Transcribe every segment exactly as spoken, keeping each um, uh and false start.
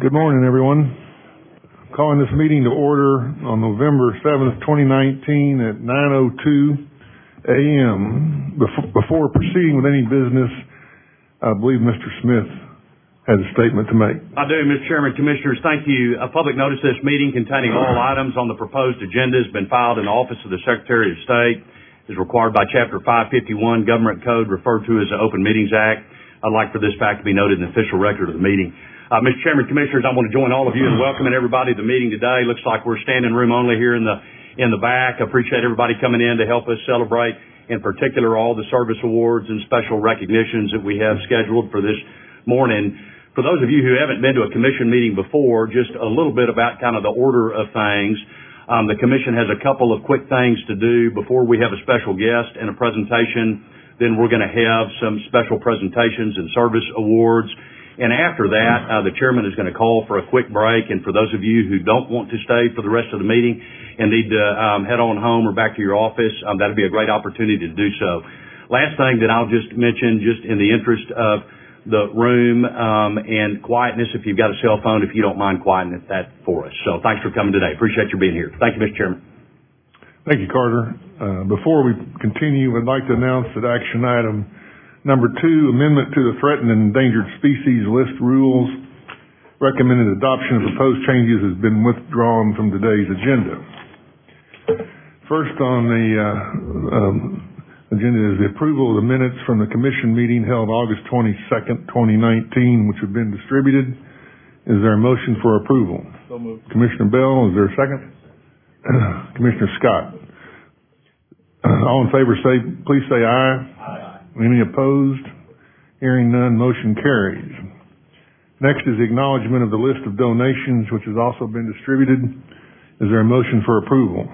Good morning, everyone. I'm calling this meeting to order on November seventh, twenty nineteen at nine oh two a m Before, before proceeding with any business, I believe Mister Smith has a statement to make. I do, Mister Chairman. Commissioners, thank you. A public notice of this meeting containing all items on the proposed agenda has been filed in the Office of the Secretary of State, is required by Chapter five fifty-one, Government Code, referred to as the Open Meetings Act. I'd like for this fact to be noted in the official record of the meeting. Uh, Mister Chairman, Commissioners, I want to join all of you in welcoming everybody to the meeting today. Looks like we're standing room only here in the in the back. I appreciate everybody coming in to help us celebrate, in particular, all the service awards and special recognitions that we have scheduled for this morning. For those of you who haven't been to a commission meeting before, just a little bit about kind of the order of things. Um, the commission has a couple of quick things to do before we have a special guest and a presentation. Then we're going to have some special presentations and service awards. And after that, uh, the chairman is going to call for a quick break. And for those of you who don't want to stay for the rest of the meeting and need to um, head on home or back to your office, um, that'll be a great opportunity to do so. Last thing that I'll just mention, just in the interest of the room um, and quietness, if you've got a cell phone, if you don't mind quieting that for us. So thanks for coming today. Appreciate you being here. Thank you, Mister Chairman. Thank you, Carter. Uh, before we continue, I'd like to announce that action item number two, amendment to the Threatened and Endangered Species List rules. Recommended adoption of proposed changes has been withdrawn from today's agenda. First on the uh, um, agenda is the approval of the minutes from the commission meeting held August twenty-second, twenty nineteen, which have been distributed. Is there a motion for approval? So moved. Commissioner Bell, is there a second? Commissioner Scott. Uh, all in favor, say please say aye. Aye. Any opposed? Hearing none, motion carries. Next is the acknowledgement of the list of donations, which has also been distributed. Is there a motion for approval?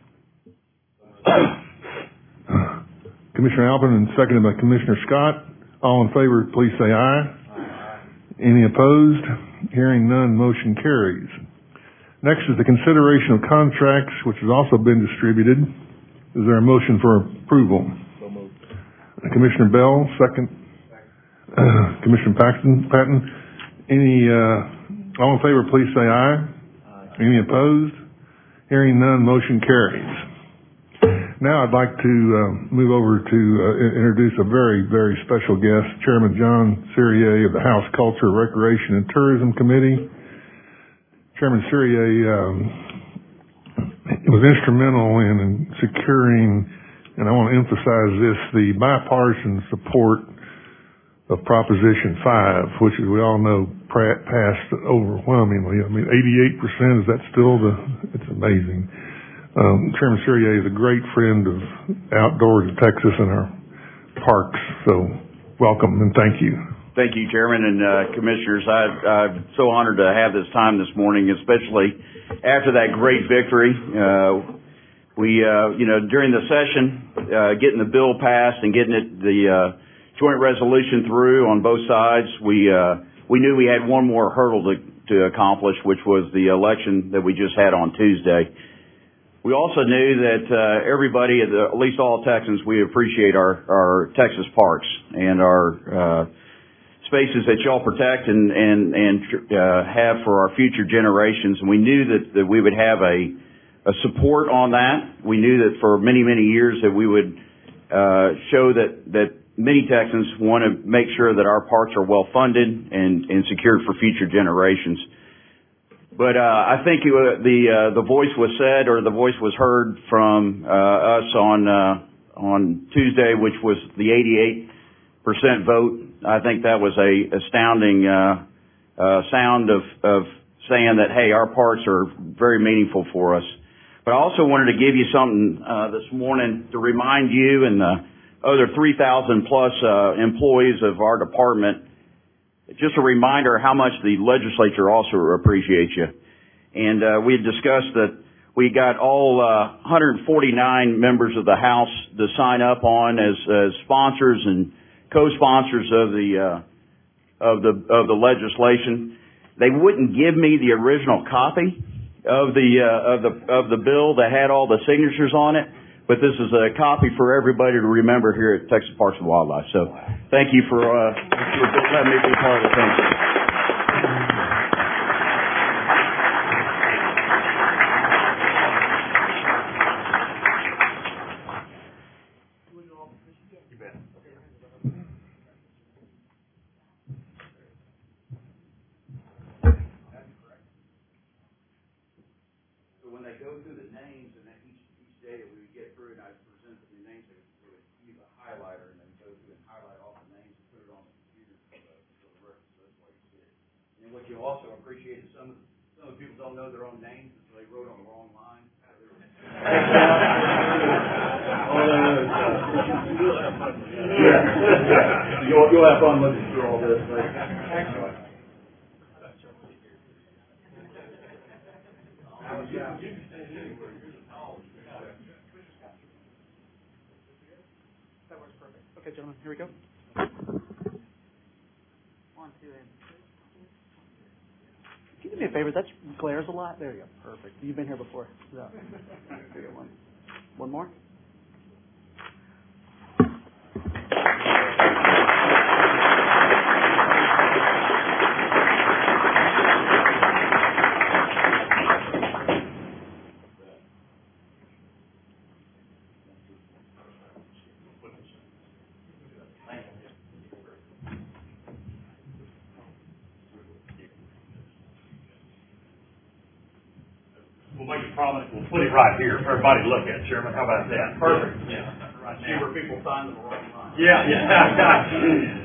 Commissioner Alpin, and seconded by Commissioner Scott. All in favor, please say aye. Aye. Any opposed? Hearing none, motion carries. Next is the consideration of contracts, which has also been distributed. Is there a motion for approval? So moved. Commissioner Bell, second. Uh, Commissioner Paxton, Patton. Any, uh, all in favor, please say aye. Aye. Any opposed? Hearing none, motion carries. Now I'd like to uh, move over to uh, introduce a very, very special guest, Chairman John Cyrier of the House Culture, Recreation, and Tourism Committee. Chairman Cyrier um, was instrumental in, in securing, and I want to emphasize this, the bipartisan support of Proposition five, which, as we all know, passed overwhelmingly. I mean, eighty-eight percent, is that still the, it's amazing. Um, Chairman Cyrier is a great friend of outdoors in Texas and our parks, so welcome and thank you. Thank you, Chairman and uh, Commissioners. I, I'm so honored to have this time this morning, especially after that great victory. Uh, we, uh, you know, during the session, uh, getting the bill passed and getting it, the uh, joint resolution through on both sides, we uh, we knew we had one more hurdle to, to accomplish, which was the election that we just had on Tuesday. We also knew that uh, everybody, at least all Texans, we appreciate our, our Texas parks and our uh, spaces that y'all protect and and and uh, have for our future generations. And we knew that, that we would have a a support on that. We knew that for many many years that we would uh, show that that many Texans want to make sure that our parks are well funded and and secured for future generations. But uh, I think uh, the uh, the voice was said, or the voice was heard from uh, us on uh, on Tuesday, which was the eighty-eight percent vote. I think that was a astounding uh, uh, sound of, of saying that, hey, our parks are very meaningful for us. But I also wanted to give you something uh, this morning to remind you and the other three thousand plus uh, employees of our department, just a reminder how much the legislature also appreciates you. And uh, we had discussed that we got all uh, one hundred forty-nine members of the House to sign up on as, as sponsors and co-sponsors of the uh, of the of the legislation. They wouldn't give me the original copy of the uh, of the of the bill that had all the signatures on it, but this is a copy for everybody to remember here at Texas Parks and Wildlife. So, thank you for uh, for letting me be part of the thing. And what you also appreciate is some, some people don't know their own names, so they wrote on the wrong line. Yeah. You'll, you'll have fun looking through all this. Excellent. That works perfect. Okay, gentlemen, here we go. One, two, and can you do me a favor? That glares a lot. There you go. Perfect. You've been here before. So. One. One more. We'll make it prominent. We'll put it right here for everybody to look at, Chairman. How about that? Perfect. Yeah. Right now. See where people sign the wrong line. Yeah, yeah.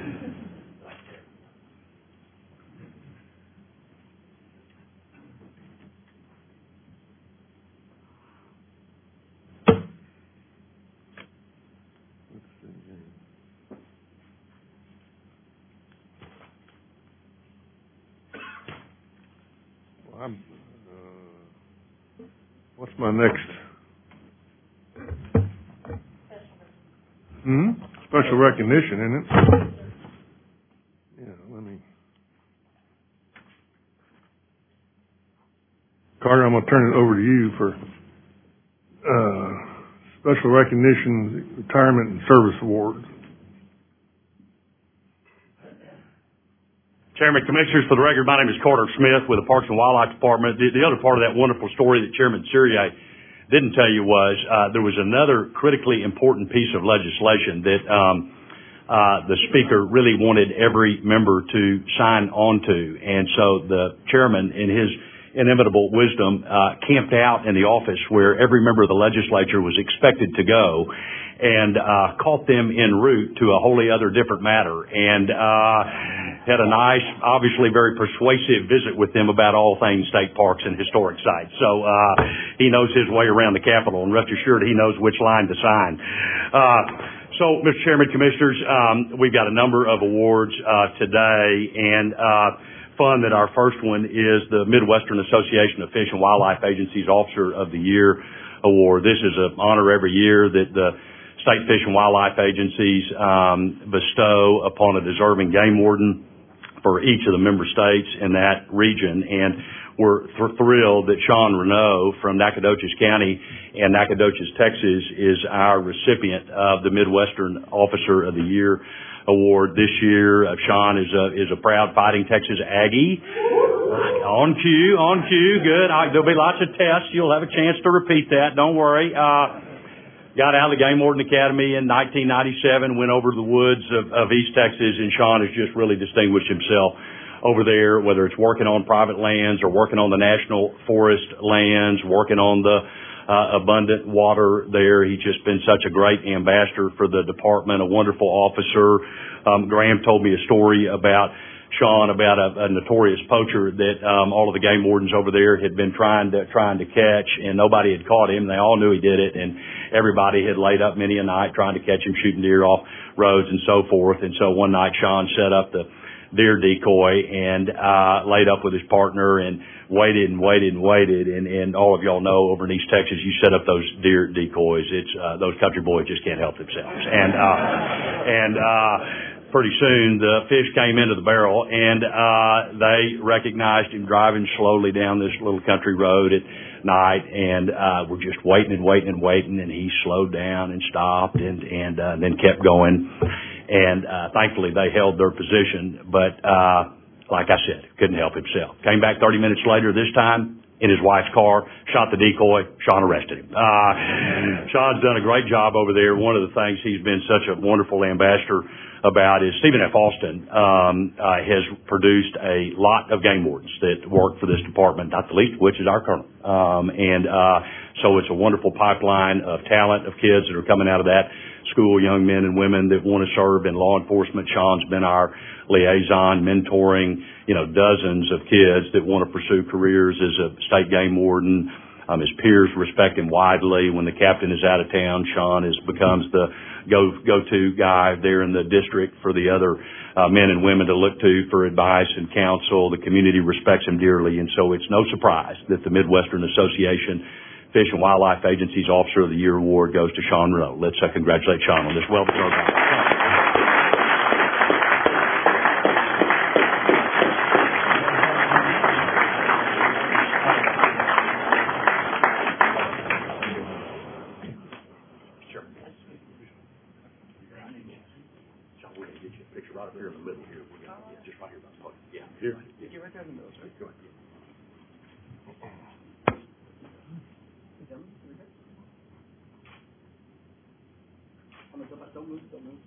Well, I'm, uh, what's my next? Hmm? Special recognition, isn't it? Yeah, let me. Carter, I'm going to turn it over to you for uh, special recognition, retirement, and service awards. Chairman, Commissioners, for the record, my name is Carter Smith with the Parks and Wildlife Department. The, the other part of that wonderful story that Chairman Cyrier didn't tell you was uh, there was another critically important piece of legislation that um, uh, the Speaker really wanted every member to sign on to. And so the Chairman, in his inimitable wisdom, uh, camped out in the office where every member of the legislature was expected to go and uh, caught them en route to a wholly other different matter. And uh, had a nice, obviously very persuasive visit with them about all things state parks and historic sites. So uh, he knows his way around the Capitol, and rest assured he knows which line to sign. Uh, so, Mister Chairman, Commissioners, um, we've got a number of awards uh, today, and uh, fun that our first one is the Midwestern Association of Fish and Wildlife Agencies Officer of the Year Award. This is an honor every year that the state fish and wildlife agencies um, bestow upon a deserving game warden for each of the member states in that region. And we're th- thrilled that Sean Renaud from Nacogdoches County and Nacogdoches, Texas is our recipient of the Midwestern Officer of the Year Award this year. Uh, Sean is a, is a proud Fighting Texas Aggie. On cue, on cue, good. I, there'll be lots of tests. You'll have a chance to repeat that. Don't worry. Uh, Got out of the Game Warden Academy in nineteen ninety-seven, went over to the woods of, of East Texas, and Sean has just really distinguished himself over there, whether it's working on private lands or working on the national forest lands, working on the uh, abundant water there. He's just been such a great ambassador for the department, a wonderful officer. Um, Graham told me a story about Sean about a, a notorious poacher that um, all of the game wardens over there had been trying to trying to catch, and nobody had caught him. They all knew he did it, and everybody had laid up many a night trying to catch him, shooting deer off roads and so forth. And so one night Sean set up the deer decoy and uh laid up with his partner and waited and waited and waited. And, and all of y'all know over in East Texas, you set up those deer decoys. It's uh, those country boys just can't help themselves. And uh, and uh, pretty soon the fish came into the barrel, and uh they recognized him driving slowly down this little country road at night, and uh we're just waiting and waiting and waiting, and he slowed down and stopped and and uh, then kept going. And uh thankfully they held their position, but uh like I said, couldn't help himself. Came back thirty minutes later, this time in his wife's car, shot the decoy. Sean arrested him. Uh Sean's done a great job over there. One of the things he's been such a wonderful ambassador about is Stephen F. Austin um, uh, has produced a lot of game wardens that work for this department, not the least of which is our colonel. Um, and uh, So it's a wonderful pipeline of talent of kids that are coming out of that school, young men and women that want to serve in law enforcement. Sean's been our liaison, mentoring, you know, dozens of kids that want to pursue careers as a state game warden. Um, his peers respect him widely. When the captain is out of town, Sean is becomes the go go-to guy there in the district for the other uh, men and women to look to for advice and counsel. The community respects him dearly, and so it's no surprise that the Midwestern Association Fish and Wildlife Agency's Officer of the Year Award goes to Sean Rowe. Let's uh, congratulate Sean on this well-deserved honor. Don't move, don't move.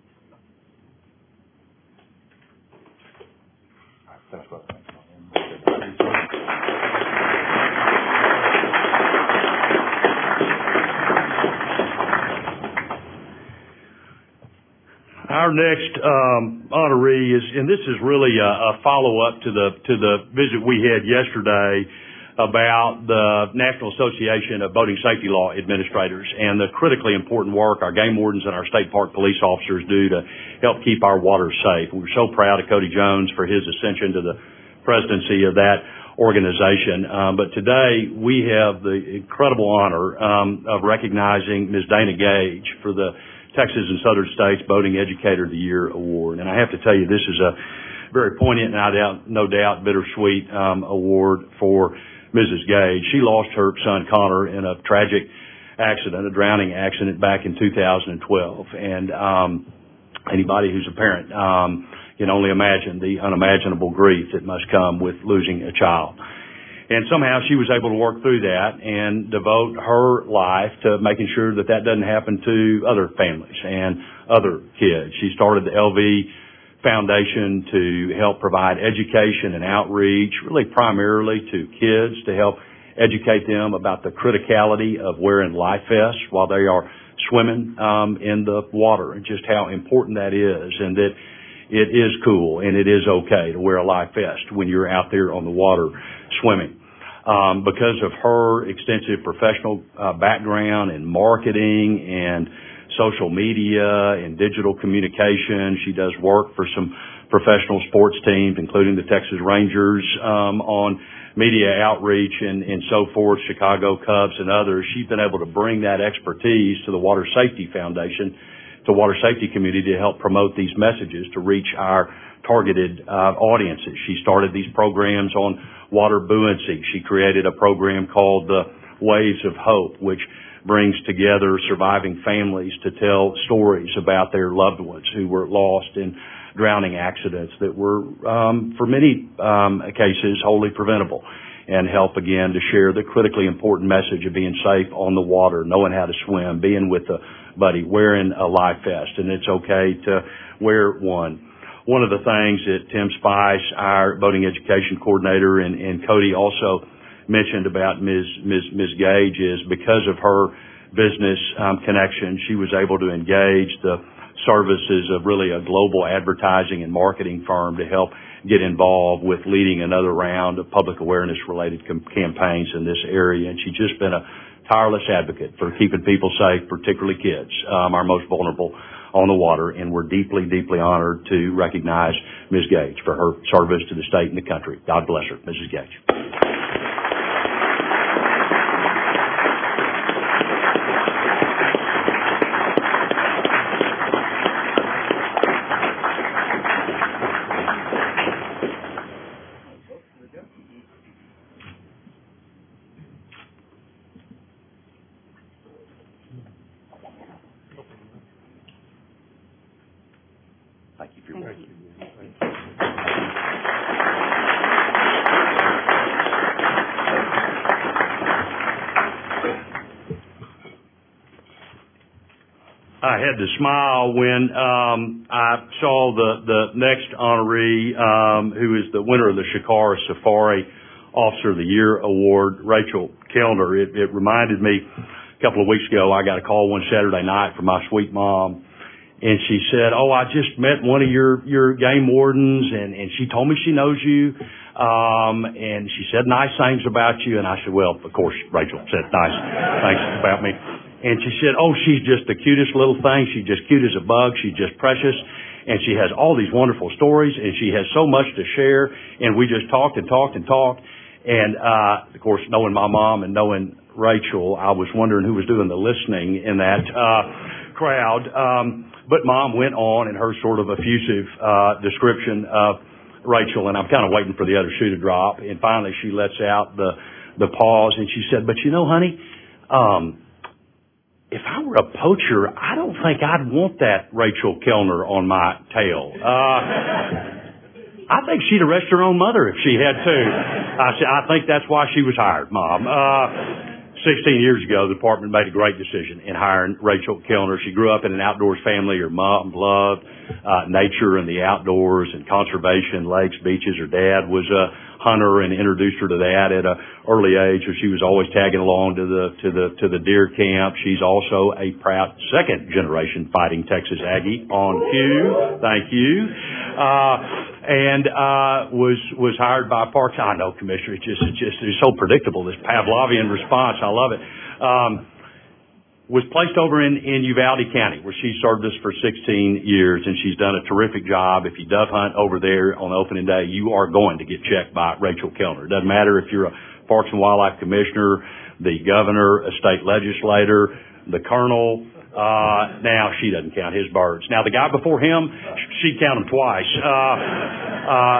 Our next um, honoree is, and this is really a, a follow-up to the to the visit we had yesterday about the National Association of Boating Safety Law Administrators and the critically important work our game wardens and our state park police officers do to help keep our waters safe. We're so proud of Cody Jones for his ascension to the presidency of that organization. Um, but today we have the incredible honor um, of recognizing Miz Dana Gage for the Texas and Southern States Boating Educator of the Year Award. And I have to tell you, this is a very poignant and I doubt, no doubt bittersweet um, award for Missus Gage. She lost her son Connor in a tragic accident, a drowning accident back in two thousand twelve. And um, anybody who's a parent um, can only imagine the unimaginable grief that must come with losing a child. And somehow she was able to work through that and devote her life to making sure that that doesn't happen to other families and other kids. She started the L V Foundation to help provide education and outreach, really primarily to kids, to help educate them about the criticality of wearing life vests while they are swimming um, in the water, and just how important that is, and that it is cool and it is okay to wear a life vest when you're out there on the water swimming. Um, because of her extensive professional uh, background in marketing and social media and digital communication, she does work for some professional sports teams, including the Texas Rangers, um, on media outreach and, and so forth, Chicago Cubs and others. She's been able to bring that expertise to the Water Safety Foundation, to water safety community, to help promote these messages to reach our targeted uh, audiences. She started these programs on water buoyancy. She created a program called the Waves of Hope, which brings together surviving families to tell stories about their loved ones who were lost in drowning accidents that were, um, for many um, cases, wholly preventable, and help again to share the critically important message of being safe on the water, knowing how to swim, being with a buddy, wearing a life vest, and it's okay to wear one. One of the things that Tim Spice, our boating education coordinator, and, and Cody also mentioned about Miz Miz Miz Gage is because of her business um, connection, she was able to engage the services of really a global advertising and marketing firm to help get involved with leading another round of public awareness related com- campaigns in this area. And she's just been a tireless advocate for keeping people safe, particularly kids, um, our most vulnerable on the water. And we're deeply, deeply honored to recognize Miz Gage for her service to the state and the country. God bless her, Missus Gage. Thank you for your work. I had to smile when um, I saw the, the next honoree, um, who is the winner of the Shikara Safari Officer of the Year award, Rachel Kellner. It, it reminded me a couple of weeks ago, I got a call one Saturday night from my sweet mom, and she said, oh, I just met one of your, your game wardens, and, and she told me she knows you, um, and she said nice things about you. And I said, well, of course, Rachel said nice things about me. And she said, oh, she's just the cutest little thing. She's just cute as a bug. She's just precious. And she has all these wonderful stories, and she has so much to share. And we just talked and talked and talked. And, uh, of course, knowing my mom and knowing Rachel, I was wondering who was doing the listening in that, uh, crowd. Um, but Mom went on in her sort of effusive, uh, description of Rachel, and I'm kind of waiting for the other shoe to drop. And finally she lets out the, the pause, and she said, but you know, honey, um, if I were a poacher, I don't think I'd want that Rachel Kellner on my tail. Uh, I think she'd arrest her own mother if she had to. I said, I think that's why she was hired, Mom. Uh, sixteen years ago, the department made a great decision in hiring Rachel Kellner. She grew up in an outdoors family. Her mom loved uh, nature and the outdoors and conservation, lakes, beaches. Her dad was a hunter and introduced her to that at an early age, so she was always tagging along to the to the to the deer camp. She's also a proud second generation Fighting Texas Aggie on cue. Thank you. Uh, and uh was was hired by Parks. I know, Commissioner, it's just it's just it's so predictable, this Pavlovian response. I love it. Um was placed over in, in Uvalde County, where she served us for sixteen years, and she's done a terrific job. If you dove hunt over there on opening day, you are going to get checked by Rachel Kellner. It doesn't matter if you're a Parks and Wildlife Commissioner, the governor, a state legislator, the colonel. Uh, now she doesn't count his birds. Now the guy before him, she'd count them twice. Uh, uh,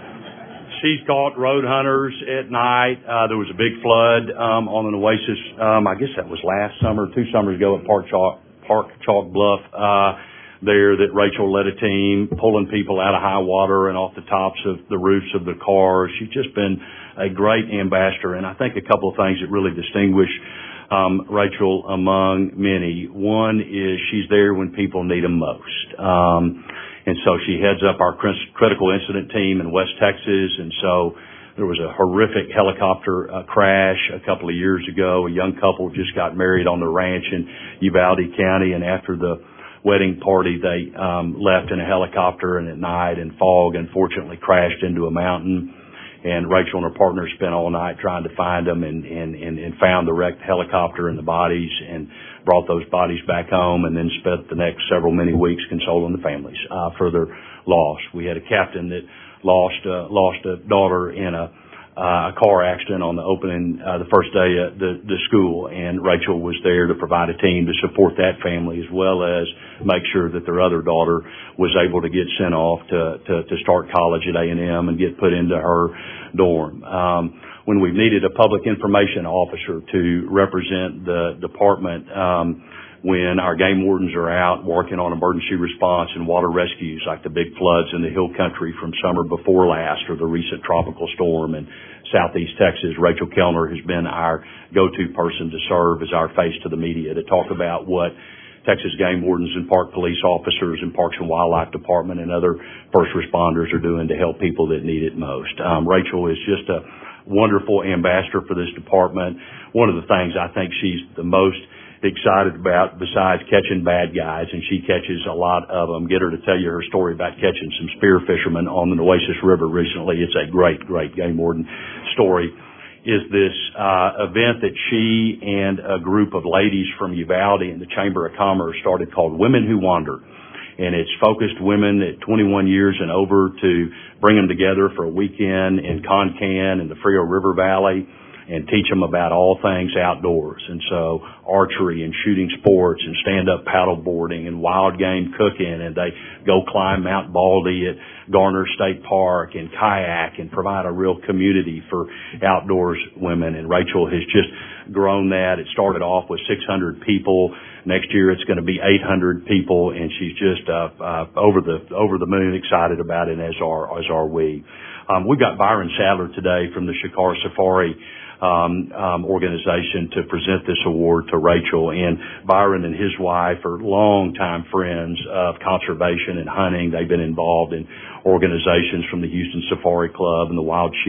She's caught road hunters at night. Uh, there was a big flood, um, on an oasis. Um, I guess that was last summer, two summers ago at Park Chalk, Park Chalk Bluff, uh, there that Rachel led a team pulling people out of high water and off the tops of the roofs of the cars. She's just been a great ambassador. And I think a couple of things that really distinguish, um, Rachel among many. One is she's there when people need them most. Um, And so she heads up our critical incident team in West Texas. And so there was a horrific helicopter uh, crash a couple of years ago. A young couple just got married on the ranch in Uvalde County. And after the wedding party, they um, left in a helicopter, and at night in fog, unfortunately crashed into a mountain. And Rachel and her partner spent all night trying to find them, and, and, and, and found the wrecked helicopter and the bodies, and brought those bodies back home, and then spent the next several many weeks consoling the families uh, for their loss. We had a captain that lost uh, lost a daughter in a uh, a car accident on the opening uh, the first day at the, the school, and Rachel was there to provide a team to support that family, as well as make sure that their other daughter was able to get sent off to to, to start college at A and M and get put into her dorm. Um, when we needed a public information officer to represent the department, um, when our game wardens are out working on emergency response and water rescues, like the big floods in the hill country from summer before last, or the recent tropical storm in southeast Texas, Rachel Kellner has been our go-to person to serve as our face to the media, to talk about what Texas game wardens and park police officers and Parks and Wildlife Department and other first responders are doing to help people that need it most. Um, Rachel is just a wonderful ambassador for this department. One of the things I think she's the most excited about, besides catching bad guys, and she catches a lot of them, get her to tell you her story about catching some spear fishermen on the Nueces River recently. It's a great, great game warden story. Is this uh event that she and a group of ladies from Uvalde and the Chamber of Commerce started, called Women Who Wander. And it's focused women at twenty-one years and over to bring them together for a weekend in Concan and the Frio River Valley, and teach them about all things outdoors. And so archery and shooting sports and stand-up paddle boarding and wild game cooking, and they go climb Mount Baldy at Garner State Park and kayak and provide a real community for outdoors women. And Rachel has just grown that. It started off with six hundred people. Next year it's going to be eight hundred people, and she's just uh, uh, over the over the moon excited about it, as are as are we. Um, we've got Byron Sadler today from the Shikara Safari Um, um, organization to present this award to Rachel. And Byron and his wife are longtime friends of conservation and hunting. They've been involved in organizations from the Houston Safari Club and the Wild Sheep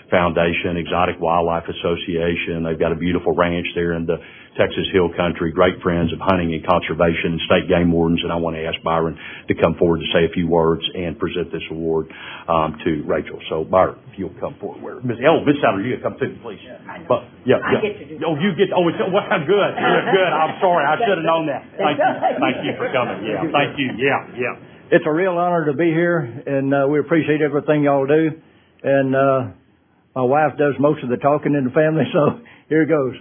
Foundation, Exotic Wildlife Association. They've got a beautiful ranch there in the Texas Hill Country, great friends of hunting and conservation and state game wardens. And I want to ask Byron to come forward to say a few words and present this award um, to Rachel. So, Byron, if you'll come forward. Where, Miss Oh, Miss Sadler, you come too, please. Yeah, I know. But, yeah, I yeah. get to do Oh, you get. Oh, it's well, good. Good, good. I'm sorry. I should have known that. Thank you. Thank you for coming. Yeah. Thank you. Yeah. Yeah. It's a real honor to be here, and uh, we appreciate everything y'all do. And uh, my wife does most of the talking in the family, so here it goes.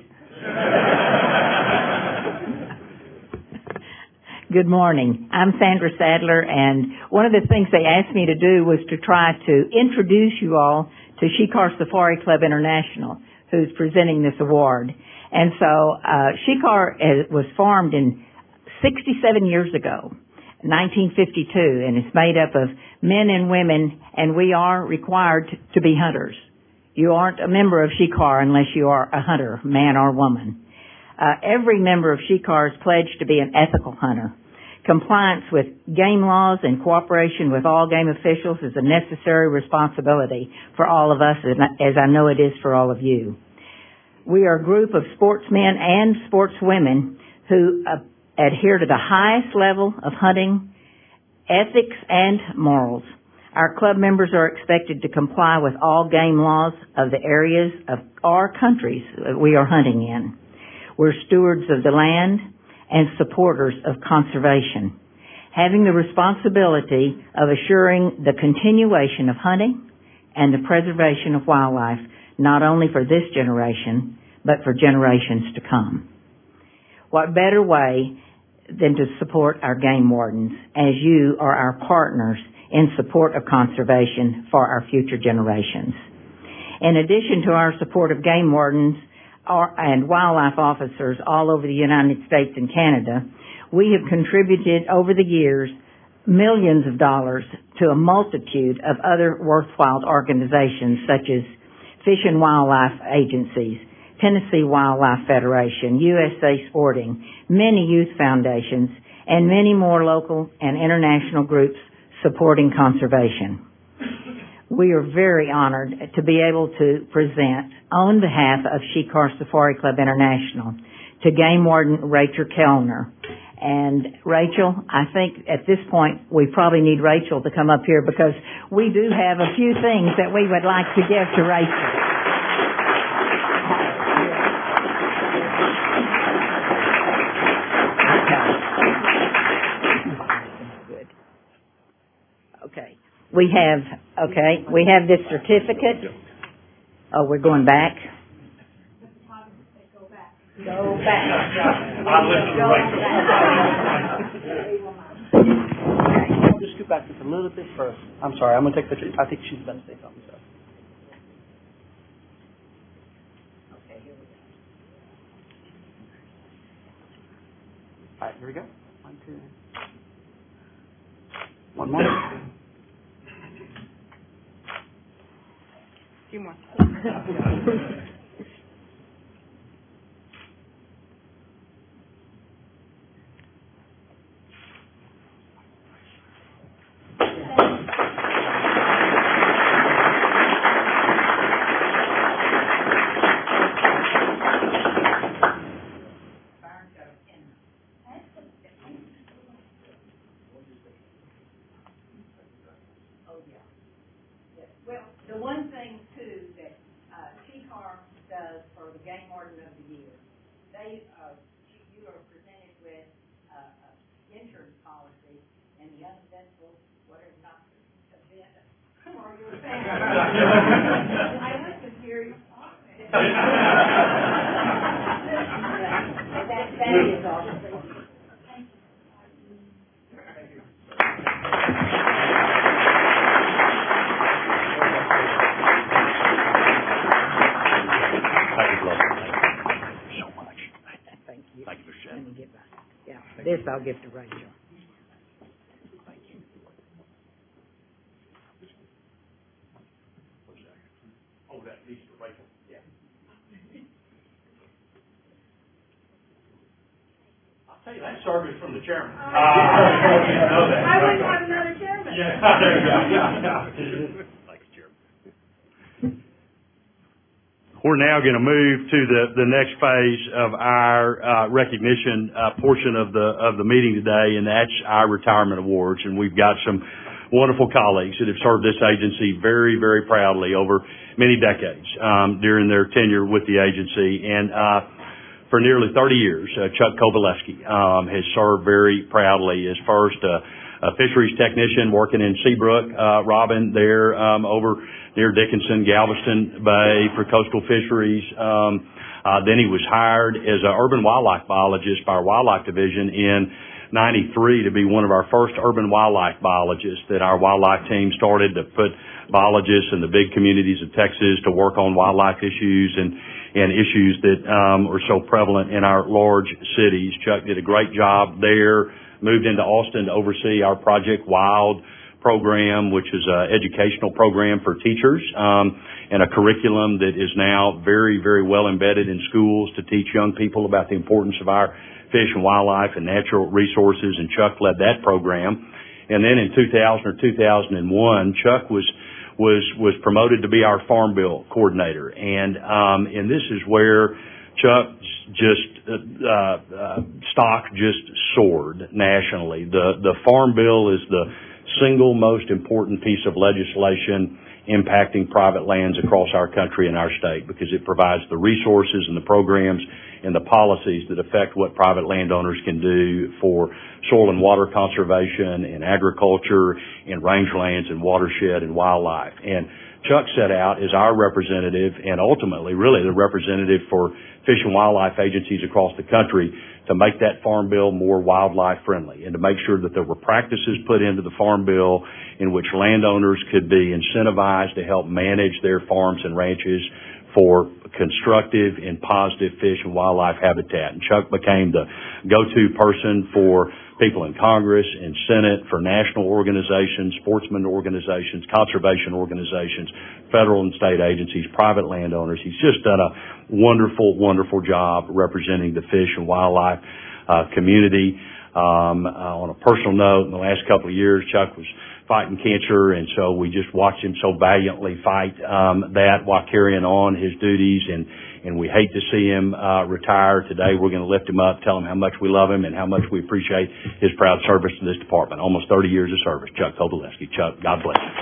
Good morning. I'm Sandra Sadler, and one of the things they asked me to do was to try to introduce you all to Shikar Safari Club International, who's presenting this award. And so uh, Shikar was formed in sixty-seven years ago, nineteen fifty-two, and it's made up of men and women, and we are required to be hunters. You aren't a member of Shikar unless you are a hunter, man or woman. Uh, every member of Shikar is pledged to be an ethical hunter. Compliance with game laws and cooperation with all game officials is a necessary responsibility for all of us, as I know it is for all of you. We are a group of sportsmen and sportswomen who uh, adhere to the highest level of hunting, ethics, and morals. Our club members are expected to comply with all game laws of the areas of our countries that we are hunting in. We're stewards of the land and supporters of conservation, having the responsibility of assuring the continuation of hunting and the preservation of wildlife, not only for this generation, but for generations to come. What better way than to support our game wardens, as you are our partners in support of conservation for our future generations. In addition to our support of game wardens and wildlife officers all over the United States and Canada, we have contributed over the years millions of dollars to a multitude of other worthwhile organizations such as Fish and Wildlife Agencies, Tennessee Wildlife Federation, U S A Sporting, many youth foundations, and many more local and international groups supporting conservation. We are very honored to be able to present on behalf of Shikar Safari Club International to Game Warden Rachel Kellner. And Rachel, I think at this point we probably need Rachel to come up here because we do have a few things that we would like to give to Rachel. Okay. We have, okay, we have this certificate. Oh, we're going back? Go back. Go back. I'll just scoot back just a little bit first. I'm sorry, I'm going to take the picture. I think she's about to say something. So. Okay, here we go. All right, here we go. One, two. One more. Few more. Well, the one thing, too, that uh, Shikar does for the Game Warden of the Year, they, uh, you are presented with uh, an insurance policy and the uneventful, whatever, not event for your family. I listen here. that, that is awesome. This I'll give to Rachel. Thank you. Oh, that piece for Rachel. Yeah. I'll tell you, that service from the chairman. Uh, you know that. I wouldn't have another chairman. Yeah, there you go. Yeah, yeah. Thanks, Chairman. we're now going to move to the, the next phase of our uh, recognition uh, portion of the of the meeting today, and that's our retirement awards. And we've got some wonderful colleagues that have served this agency very, very proudly over many decades um, during their tenure with the agency. And uh, for nearly thirty years, uh, Chuck Kowaleski um, has served very proudly as first uh, a fisheries technician working in Seabrook, uh, Robin, there um, over near Dickinson, Galveston Bay for coastal fisheries. Um, uh, then he was hired as an urban wildlife biologist by our wildlife division in ninety-three to be one of our first urban wildlife biologists that our wildlife team started to put biologists in the big communities of Texas to work on wildlife issues and, and issues that um, are so prevalent in our large cities. Chuck did a great job there, moved into Austin to oversee our Project Wild program, which is an educational program for teachers, um, and a curriculum that is now very, very well embedded in schools to teach young people about the importance of our fish and wildlife and natural resources, and Chuck led that program. And then in two thousand or two thousand one, Chuck was was was promoted to be our Farm Bill coordinator, and um, and this is where Chuck just uh, uh, stock just soared nationally. The the Farm Bill is the single most important piece of legislation impacting private lands across our country and our state, because it provides the resources and the programs and the policies that affect what private landowners can do for soil and water conservation and agriculture and rangelands and watershed and wildlife. And Chuck set out as our representative, and ultimately really the representative for fish and wildlife agencies across the country, to make that Farm Bill more wildlife friendly and to make sure that there were practices put into the Farm Bill in which landowners could be incentivized to help manage their farms and ranches for constructive and positive fish and wildlife habitat. And Chuck became the go-to person for people in Congress and Senate, for national organizations, sportsman organizations, conservation organizations, federal and state agencies, private landowners. He's just done a wonderful, wonderful job representing the fish and wildlife uh, community. Um, uh, on a personal note, in the last couple of years, Chuck was fighting cancer, and so we just watched him so valiantly fight um, that while carrying on his duties, and and we hate to see him uh, retire. Today we're going to lift him up, tell him how much we love him and how much we appreciate his proud service to this department. Almost thirty years of service. Chuck Kowaleski. Chuck, God bless you.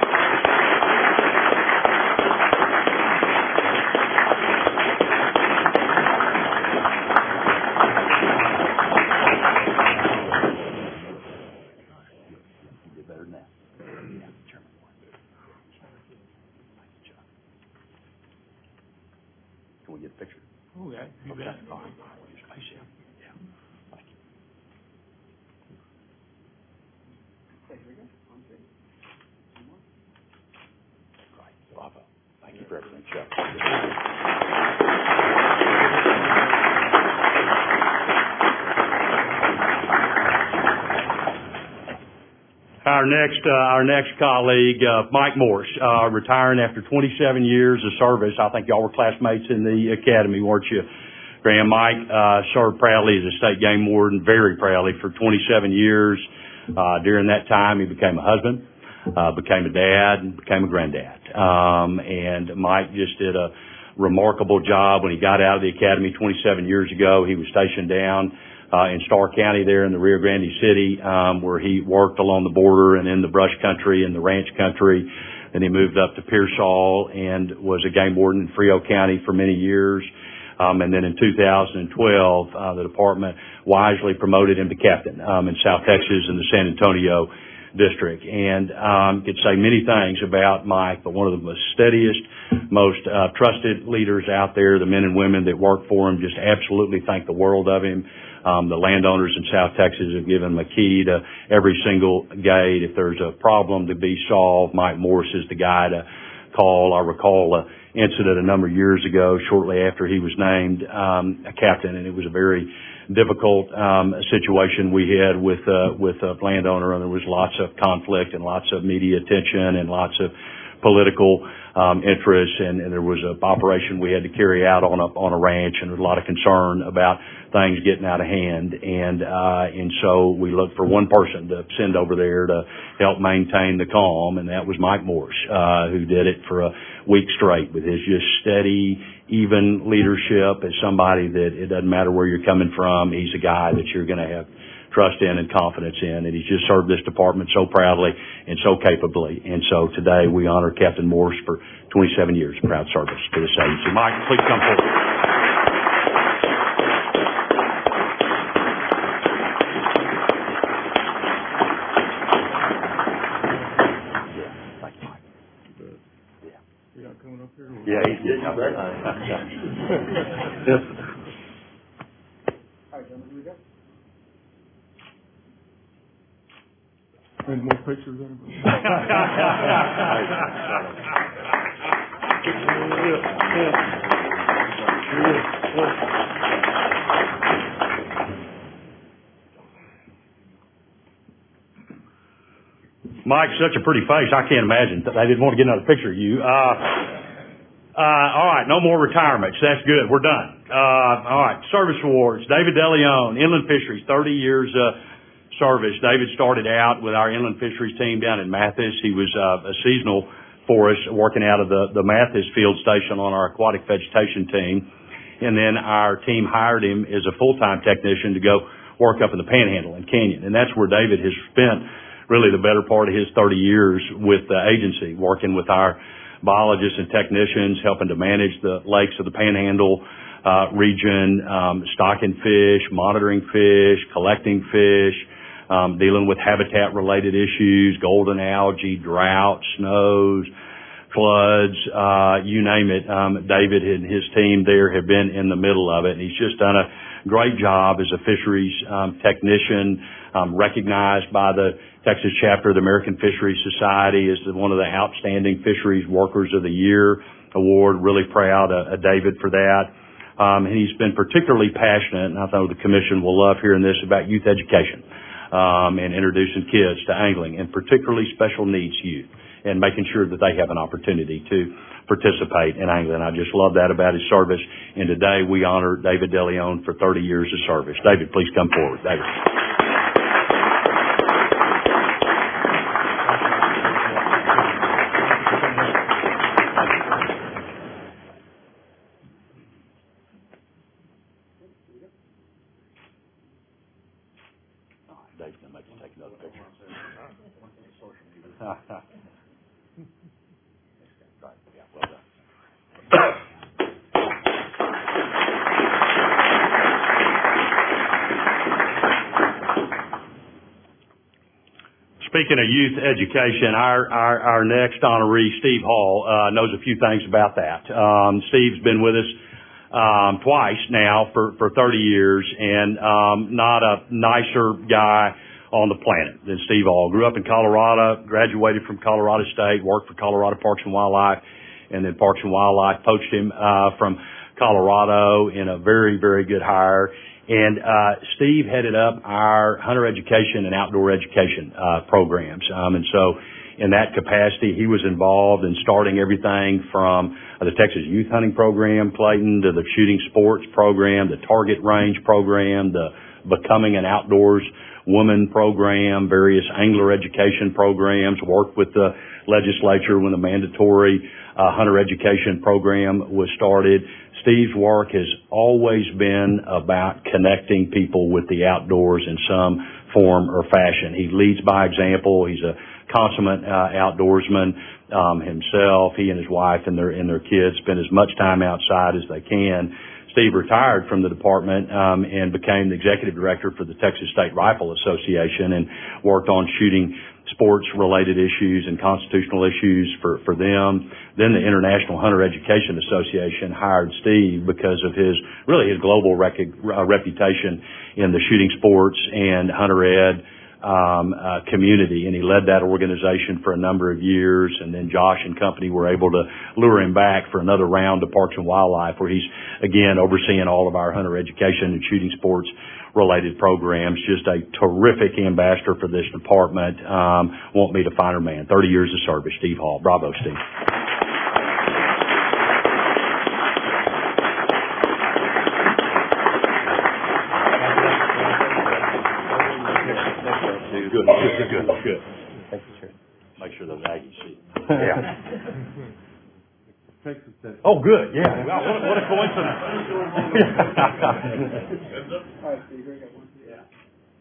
Can we get a picture? Oh, yeah, you Okay. bet. All right. Space him. Yeah. Thank you. Great. Bravo. Thank you for everything, Chuck. Our next, uh, our next colleague, uh, Mike Morse, uh, retiring after twenty-seven years of service. I think y'all were classmates in the academy, weren't you? Graham, Mike, uh, served proudly as a state game warden, very proudly for twenty-seven years. Uh, during that time, he became a husband, uh, became a dad, and became a granddad. Um, and Mike just did a remarkable job when he got out of the academy twenty-seven years ago. He was stationed down Uh, in Starr County there in the Rio Grande City, um, where he worked along the border and in the brush country and the ranch country. Then he moved up to Pearsall and was a game warden in Frio County for many years. Um, and then in two thousand twelve, uh, the department wisely promoted him to captain, um, in South Texas in the San Antonio district. And, um, could say many things about Mike, but one of the most steadiest, most, uh, trusted leaders out there, the men and women that work for him, just absolutely think the world of him. Um, the landowners in South Texas have given him a key to every single gate. If there's a problem to be solved, Mike Morse is the guy to call. I recall an incident a number of years ago, shortly after he was named um, a captain, and it was a very difficult um, situation we had with uh, with a landowner, and there was lots of conflict and lots of media attention and lots of political um, interests, and, and there was an operation we had to carry out on a on a ranch, and there was a lot of concern about things getting out of hand, and uh, and so we looked for one person to send over there to help maintain the calm, and that was Mike Morse, uh, who did it for a week straight with his just steady, even leadership. As somebody that it doesn't matter where you're coming from, he's a guy that you're going to have trust in and confidence in, and he's just served this department so proudly and so capably. And so today we honor Captain Morse for twenty-seven years of proud service to this agency. Mike, please come forward. Yeah, he's getting up there. All right, gentlemen, here we go. Any more pictures of him? Mike, such a pretty face. I can't imagine. I didn't want to get another picture of you. Uh, uh, all right, no more retirements. That's good. We're done. Uh, all right, service awards. David DeLeon, Inland Fisheries, thirty years uh, service. David started out with our Inland Fisheries team down in Mathis. He was uh, a seasonal for us, working out of the, the Mathis field station on our aquatic vegetation team. And then our team hired him as a full-time technician to go work up in the Panhandle and Canyon. And that's where David has spent really the better part of his thirty years with the agency, working with our biologists and technicians, helping to manage the lakes of the Panhandle uh, region, um, stocking fish, monitoring fish, collecting fish, um, dealing with habitat-related issues, golden algae, drought, snows, floods, uh, you name it. Um, David and his team there have been in the middle of it, and he's just done a great job as a fisheries um, technician, um, recognized by the Texas chapter of the American Fisheries Society as one of the outstanding fisheries workers of the year award. Really proud of, of David for that. Um, and he's been particularly passionate, and I know the commission will love hearing this, about youth education, um, and introducing kids to angling, and particularly special needs youth, and making sure that they have an opportunity to participate in angling. I just love that about his service. And today we honor David DeLeon for thirty years of service. David, please come forward. David. Dave's going to make us take another picture. Speaking of youth education, our, our, our next honoree, Steve Hall, uh, knows a few things about that. Um, Steve's been with us um, twice now for, for thirty years, and um, not a nicer guy on the planet than Steve Hall. Grew up in Colorado, graduated from Colorado State, worked for Colorado Parks and Wildlife, and then Parks and Wildlife poached him uh, from Colorado in a very, very good hire. And uh Steve headed up our hunter education and outdoor education uh programs. Um and so in that capacity, he was involved in starting everything from uh, the Texas Youth Hunting Program, Clayton, to the Shooting Sports Program, the Target Range Program, the Becoming an Outdoors Woman Program, various angler education programs, worked with the legislature when the mandatory uh, hunter education program was started. Steve's work has always been about connecting people with the outdoors in some form or fashion. He leads by example. He's a consummate uh, outdoorsman um, himself. He and his wife and their and their kids spend as much time outside as they can. Steve retired from the department um, and became the executive director for the Texas State Rifle Association and worked on shooting sports-related issues and constitutional issues for, for them. Then the International Hunter Education Association hired Steve because of his, really his global rec- uh, reputation in the shooting sports and hunter ed um, uh, community, and he led that organization for a number of years. And then Josh and company were able to lure him back for another round to Parks and Wildlife, where he's again overseeing all of our hunter education and shooting sports related programs. Just a terrific ambassador for this department. Um, won't meet a finer man. thirty years of service, Steve Hall. Bravo, Steve. Good, good, good, good. Thank you, sir. Make sure those Aggies see. Yeah. Oh, good. Yeah. Wow, what, what a coincidence. All right, Steve, here we go. One, two, yeah.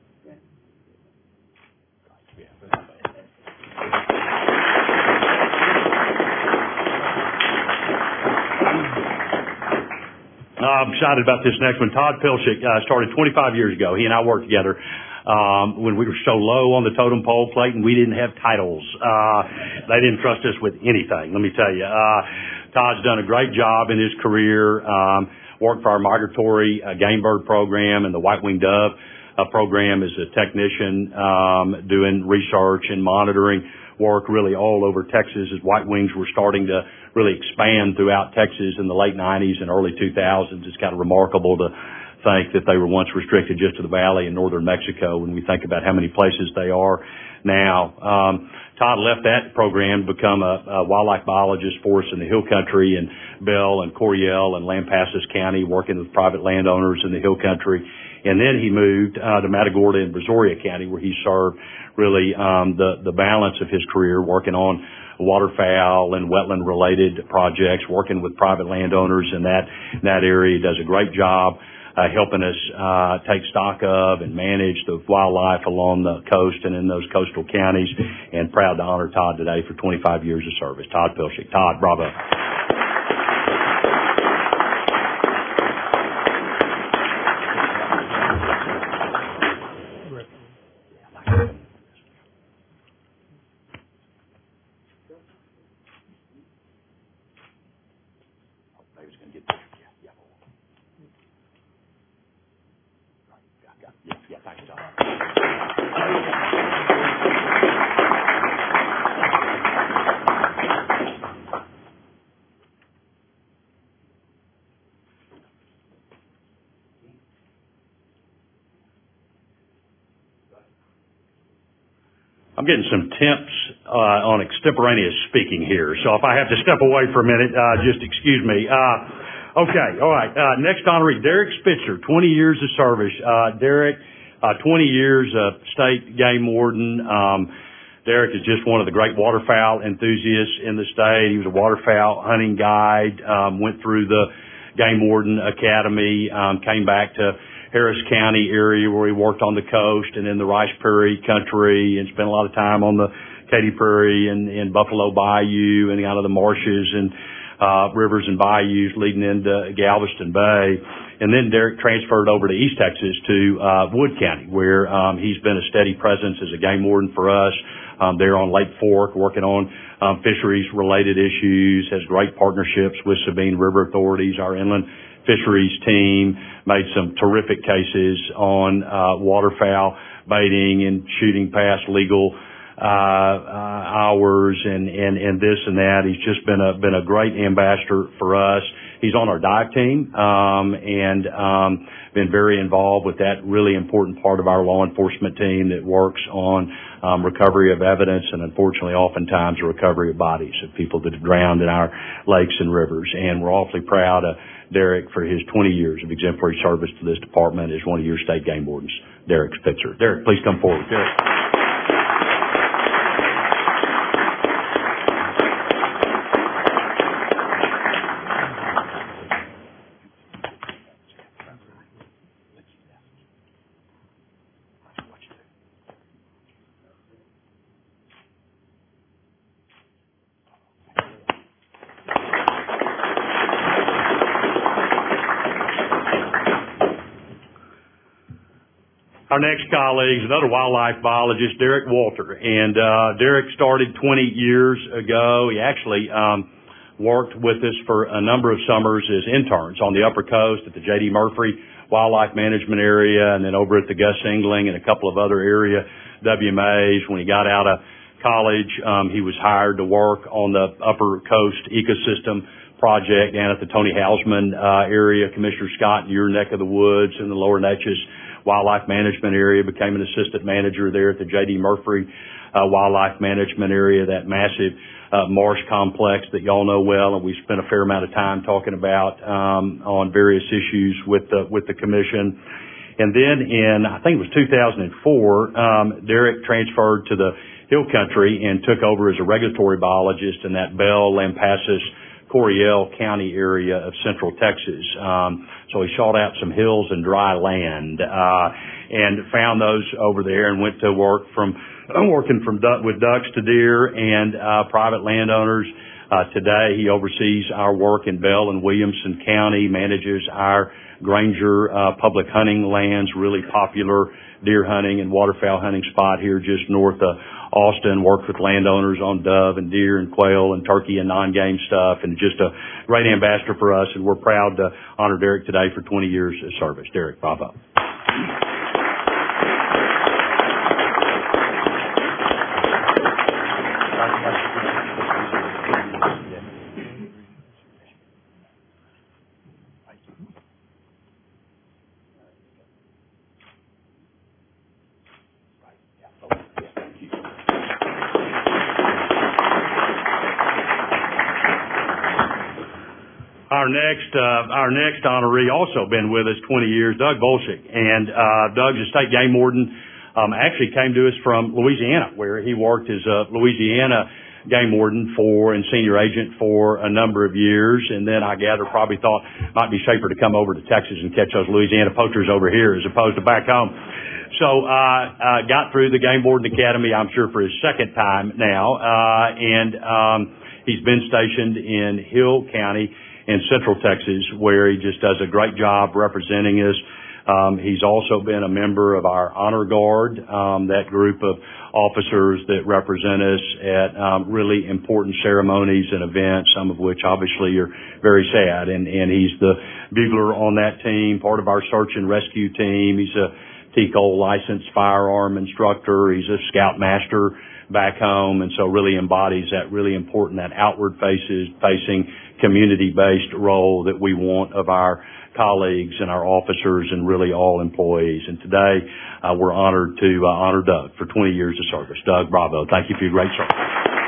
I'm excited about this next one. Todd Pilchick uh, started twenty-five years ago. He and I worked together um, when we were so low on the totem pole, Clayton. We didn't have titles. Uh, they didn't trust us with anything, let me tell you. Uh, Todd's done a great job in his career. Um, worked for our migratory uh, game bird program and the white-winged dove uh, program as a technician, um, doing research and monitoring work really all over Texas as white wings were starting to really expand throughout Texas in the late nineties and early two thousands. It's kind of remarkable to think that they were once restricted just to the valley in northern Mexico when we think about how many places they are now. Um, Todd left that program to become a, a wildlife biologist for us in the Hill Country and Bell and Coryell and Lampasas County, working with private landowners in the Hill Country. And then he moved uh, to Matagorda in Brazoria County, where he served really um, the, the balance of his career working on waterfowl and wetland-related projects, working with private landowners in that, in that area. He does a great job uh, helping us uh, take stock of and manage the wildlife along the coast and in those coastal counties. And proud to honor Todd today for twenty-five years of service. Todd Pilchick. Todd, bravo. I'm getting some temps uh, on extemporaneous speaking here, so if I have to step away for a minute, uh, just excuse me. Uh, okay, all right. Uh, next honoree, Derek Spitzer, twenty years of service. Uh, Derek, uh, twenty years of state game warden. Um, Derek is just one of the great waterfowl enthusiasts in the state. He was a waterfowl hunting guide, um, went through the Game Warden Academy, um, came back to Harris County area where he worked on the coast and in the Rice Prairie country and spent a lot of time on the Katy Prairie and in Buffalo Bayou and out of the marshes and uh rivers and bayous leading into Galveston Bay. And then Derek transferred over to East Texas to uh Wood County, where um he's been a steady presence as a game warden for us. Um there on Lake Fork, working on um fisheries related issues, has great partnerships with Sabine River authorities. Our inland fisheries team made some terrific cases on uh waterfowl baiting and shooting past legal uh, uh hours and and and this and that. He's just been a been a great ambassador for us. He's on our dive team um and um been very involved with that really important part of our law enforcement team that works on um recovery of evidence and unfortunately oftentimes the recovery of bodies of people that have drowned in our lakes and rivers. And we're awfully proud of Derek for his twenty years of exemplary service to this department as one of your state game wardens. Derek Spitzer. Derek, please come forward. Derek. Our next colleague is another wildlife biologist, Derek Walter. And uh Derek started twenty years ago. He actually um worked with us for a number of summers as interns on the Upper Coast at the J D Murphy Wildlife Management Area, and then over at the Gus Engling and a couple of other area W M As. When he got out of college, um, he was hired to work on the Upper Coast Ecosystem Project down at the Tony Hausman uh, area. Commissioner Scott, in your neck of the woods in the Lower Neches Wildlife Management Area, became an assistant manager there at the J D Murphy uh, Wildlife Management Area, that massive uh, marsh complex that y'all know well, and we spent a fair amount of time talking about um, on various issues with the with the commission. And then in, I think it was two thousand four, um, Derek transferred to the Hill Country and took over as a regulatory biologist in that Bell, Lampasas, Coryell County area of Central Texas. Um, so he sought out some hills and dry land, uh, and found those over there and went to work from, working from duck, with ducks to deer and, uh, private landowners. Uh, today he oversees our work in Bell and Williamson County, manages our Granger, uh, public hunting lands, really popular deer hunting and waterfowl hunting spot here just north of Austin. Worked with landowners on dove and deer and quail and turkey and non-game stuff, and just a great ambassador for us, and we're proud to honor Derek today for twenty years of service. Derek, bravo. Our next, uh, our next honoree, also been with us twenty years, Doug Bolshick. And, uh, Doug's a state game warden, um, actually came to us from Louisiana, where he worked as a Louisiana game warden for, and senior agent for a number of years. And then I gather probably thought it might be safer to come over to Texas and catch those Louisiana poachers over here as opposed to back home. So, uh, uh, got through the Game Warden Academy, I'm sure for his second time now, uh, and, um, he's been stationed in Hill County in Central Texas, where he just does a great job representing us. Um, he's also been a member of our Honor Guard, um, that group of officers that represent us at um, really important ceremonies and events, some of which obviously are very sad. And, and he's the bugler on that team, part of our search and rescue team. He's a T C O L licensed firearm instructor. He's a scout master back home, and so really embodies that really important, that outward faces, facing community-based role that we want of our colleagues and our officers and really all employees. And today, uh, we're honored to uh, honor Doug for twenty years of service. Doug, bravo. Thank you for your great service.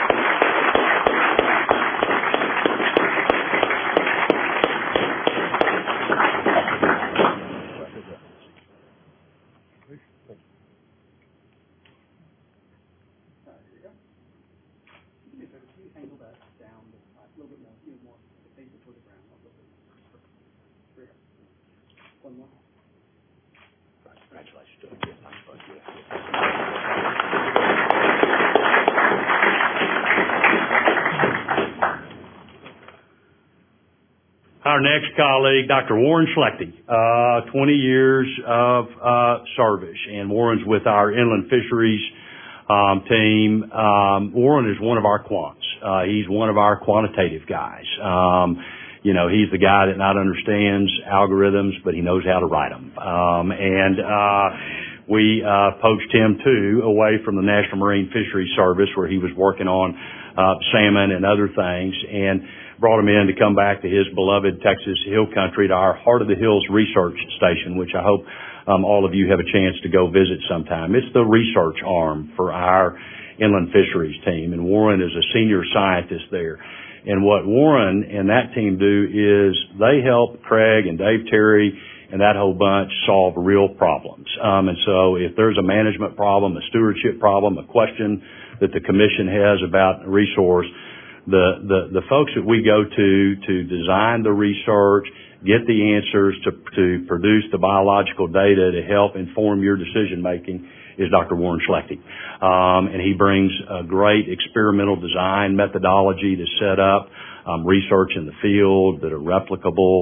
Our next colleague, Doctor Warren Schlechte, uh, twenty years of uh, service, and Warren's with our inland fisheries um, team. Um, Warren is one of our quants. Uh, he's one of our quantitative guys. Um, you know, he's the guy that not understands algorithms, but he knows how to write them. Um, and uh, we uh, poached him too away from the National Marine Fisheries Service, where he was working on uh, salmon and other things, and brought him in to come back to his beloved Texas Hill Country, to our Heart of the Hills research station, which I hope um, all of you have a chance to go visit sometime. It's the research arm for our inland fisheries team, and Warren is a senior scientist there. And what Warren and that team do is they help Craig and Dave Terry and that whole bunch solve real problems. Um, and so if there's a management problem, a stewardship problem, a question that the commission has about a resource, The, the, the folks that we go to to design the research, get the answers to, to produce the biological data to help inform your decision making is Doctor Warren Schlechte. Um, and he brings a great experimental design methodology to set up um, research in the field that are replicable,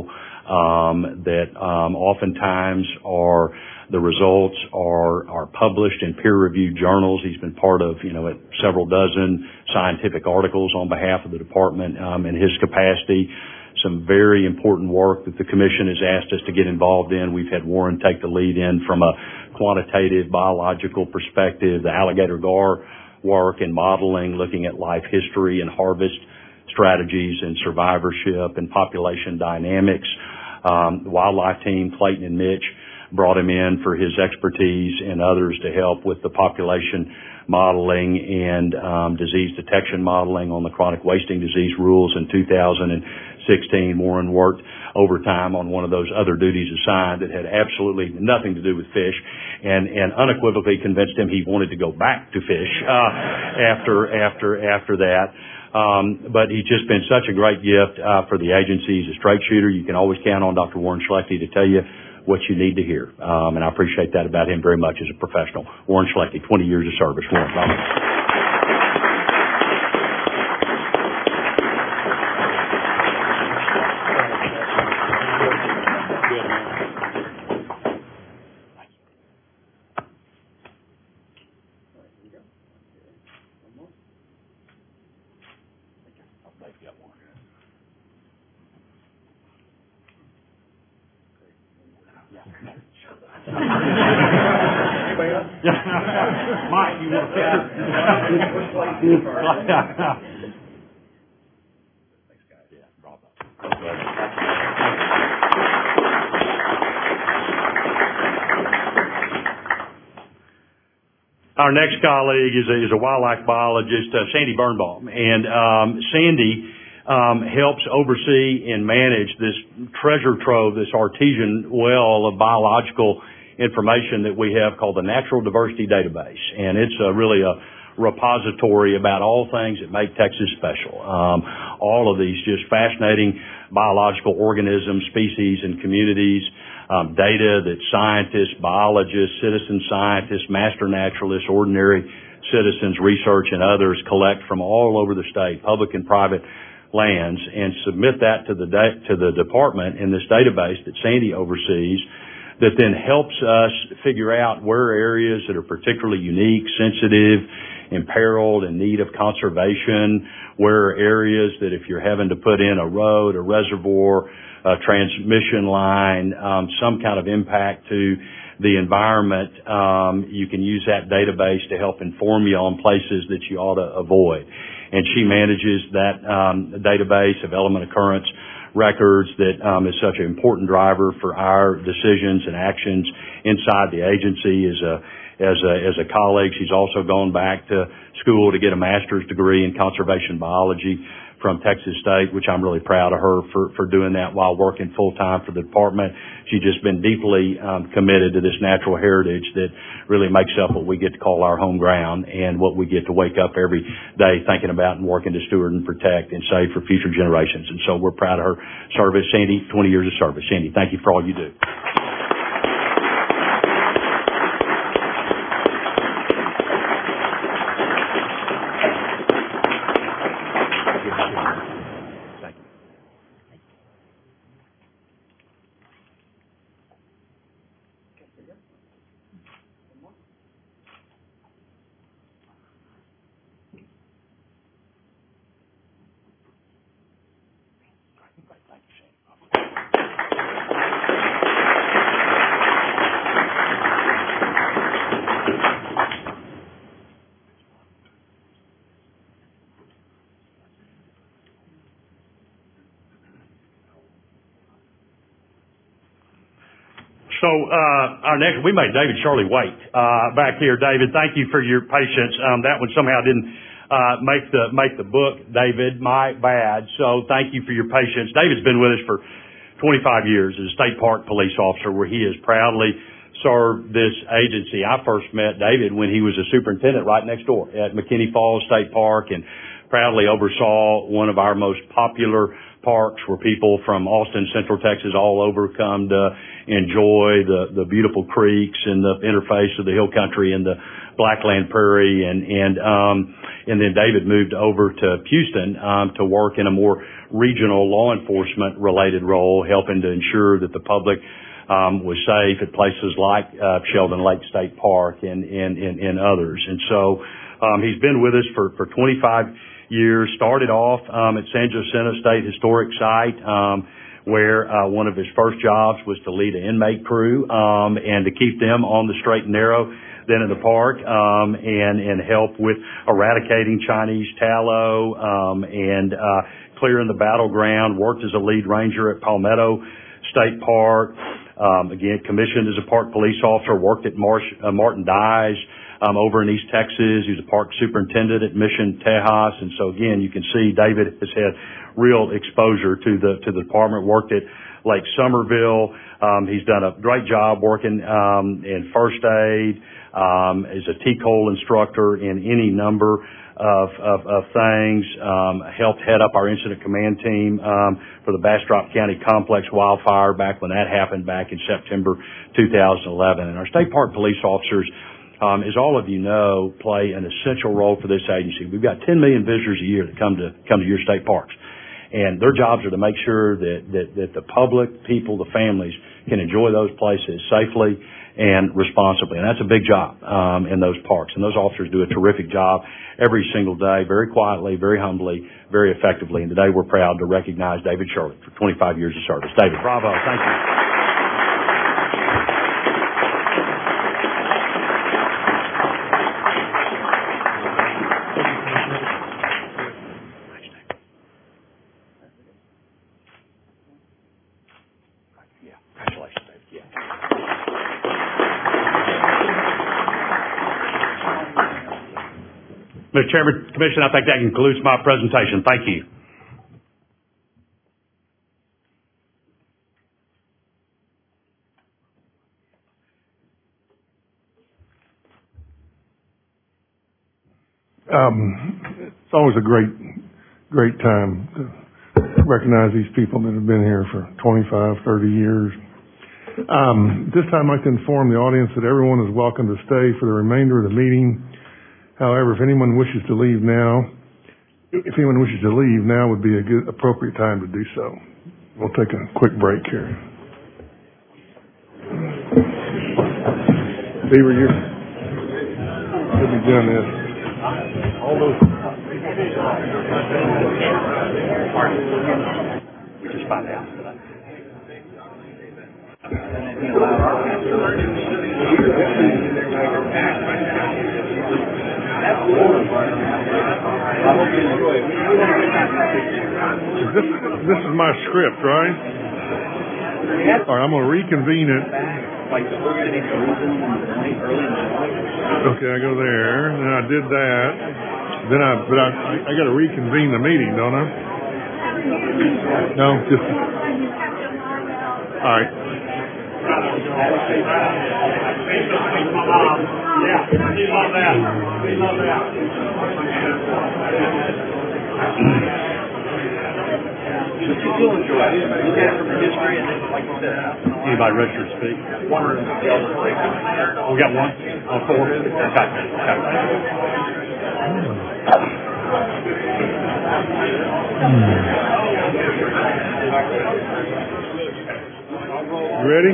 um, that um, oftentimes are the results are are published in peer-reviewed journals. He's been part of, you know, several dozen scientific articles on behalf of the department um, in his capacity. Some very important work that the commission has asked us to get involved in. We've had Warren take the lead in from a quantitative biological perspective, the alligator gar work and modeling, looking at life history and harvest strategies and survivorship and population dynamics. Um, the wildlife team, Clayton and Mitch, brought him in for his expertise and others to help with the population modeling and um, disease detection modeling on the chronic wasting disease rules in two thousand sixteen. Warren worked overtime on one of those other duties assigned that had absolutely nothing to do with fish, and, and unequivocally convinced him he wanted to go back to fish uh, after after after that. Um, but he's just been such a great gift uh, for the agency. He's a straight shooter. You can always count on Doctor Warren Schlechte to tell you what you need to hear. Um, and I appreciate that about him very much as a professional. Warren Schlechte, twenty years of service. Warren, Robert. Mike, you want to pick Our next colleague is a, is a wildlife biologist, uh, Sandy Birnbaum, and um, Sandy um, helps oversee and manage this treasure trove, this artesian well of biological information that we have called the Natural Diversity Database, and it's uh, really a repository about all things that make Texas special. Um, all of these just fascinating biological organisms, species, and communities, um, data that scientists, biologists, citizen scientists, master naturalists, ordinary citizens, research, and others collect from all over the state, public and private lands, and submit that to the da- to the department in this database that Sandy oversees, that then helps us figure out where areas that are particularly unique, sensitive, imperiled, in need of conservation, where are areas that if you're having to put in a road, a reservoir, a transmission line, um, some kind of impact to the environment, um, you can use that database to help inform you on places that you ought to avoid. And she manages that um, database of element occurrence records that um, is such an important driver for our decisions and actions inside the agency. As a as a as a colleague, she's also gone back to school to get a master's degree in conservation biology from Texas State, which I'm really proud of her for for doing that while working full time for the department. She's just been deeply um, committed to this natural heritage that really makes up what we get to call our home ground and what we get to wake up every day thinking about and working to steward and protect and save for future generations. And so we're proud of her service. Sandy, twenty years of service. Sandy, thank you for all you do. So uh, our next, we made David Shirley wait uh, back here. David, thank you for your patience. Um, that one somehow didn't uh, make the make the book, David. My bad. So thank you for your patience. David's been with us for twenty-five years as a state park police officer, where he has proudly served this agency. I first met David when he was a superintendent right next door at McKinney Falls State Park, and proudly oversaw one of our most popular parks where people from Austin, Central Texas, all over come to enjoy the, the beautiful creeks and the interface of the hill country and the Blackland Prairie. And, and, um, and then David moved over to Houston, um, to work in a more regional law enforcement related role, helping to ensure that the public, um, was safe at places like, uh, Sheldon Lake State Park and, and, and, and others. And so, um, he's been with us for, for twenty-five years, started off, um, at San Jacinto State Historic Site, um, where, uh, one of his first jobs was to lead an inmate crew, um, and to keep them on the straight and narrow then in the park, um, and, and help with eradicating Chinese tallow, um, and, uh, clearing the battleground, worked as a lead ranger at Palmetto State Park, um, again, commissioned as a park police officer, worked at Marsh, uh, Martin Dyes, um, over in East Texas. He was a park superintendent at Mission Tejas. And so again, you can see David has had real exposure to the, to the department, worked at Lake Somerville. Um, he's done a great job working, um, in first aid, um, as a T-Cole instructor in any number of, of, of things, um, helped head up our incident command team, um, for the Bastrop County Complex wildfire back when that happened back in September two thousand eleven. And our state park police officers, Um, as all of you know, play an essential role for this agency. We've got ten million visitors a year that come to come to your state parks, and their jobs are to make sure that that, that the public, people, the families can enjoy those places safely and responsibly, and that's a big job um, in those parks. And those officers do a terrific job every single day, very quietly, very humbly, very effectively. And today we're proud to recognize David Shirley for twenty-five years of service. David, bravo! Thank you. Mister Chairman, Commission, I think that concludes my presentation. Thank you. Um, it's always a great, great time to recognize these people that have been here for twenty-five, thirty years. Um, this time I'd like to inform the audience that everyone is welcome to stay for the remainder of the meeting. However, if anyone wishes to leave now, if anyone wishes to leave, now would be a good, appropriate time to do so. We'll take a quick break here. Beaver, you're, you'll be doing this. All those. We just found out. This, this is my script, right? All right, I'm going to reconvene it. Okay, I go there, and I did that. Then I, but I, I got to reconvene the meeting, don't I? No, just. All right. Yeah, we love that. We love that. But you will enjoy it. Look at it from the history, and then, like you said, anybody registered to speak? One or the other. We got one on four. Okay. You ready?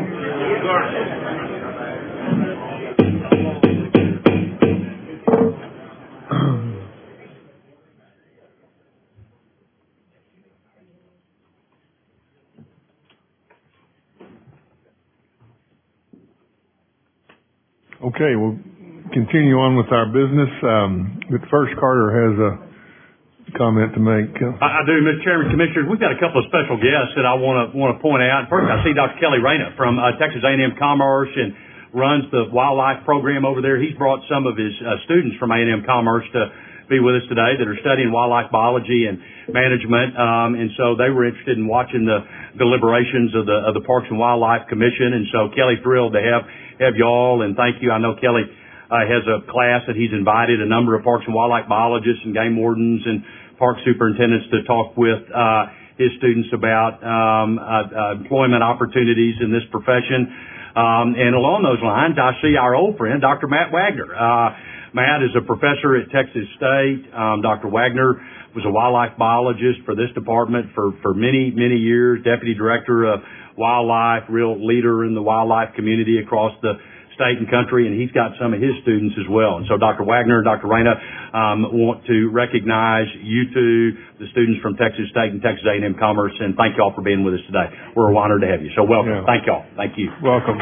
Okay, we'll continue on with our business. Um, but first, Carter has a comment to make. I, I do, Mister Chairman, Commissioners. We've got a couple of special guests that I want to want to point out. First, I see Doctor Kelly Reyna from uh, Texas A and M Commerce and runs the wildlife program over there. He's brought some of his uh, students from A and M Commerce to be with us today that are studying wildlife biology and management, um, and so they were interested in watching the deliberations of the of the Parks and Wildlife Commission, and so Kelly thrilled to have have y'all, and thank you. I know Kelly uh, has a class that he's invited a number of Parks and Wildlife biologists and game wardens and park superintendents to talk with uh, his students about um, uh, uh, employment opportunities in this profession. Um, and along those lines, I see our old friend, Doctor Matt Wagner. Uh, Matt is a professor at Texas State. Um, Doctor Wagner was a wildlife biologist for this department for, for many, many years, deputy director of wildlife, real leader in the wildlife community across the state and country, and he's got some of his students as well. And so Doctor Wagner and Doctor Reyna um, want to recognize you two, the students from Texas State and Texas A and M Commerce, and thank y'all for being with us today. We're honored to have you. So welcome. Yeah. Thank y'all. Thank you. Welcome.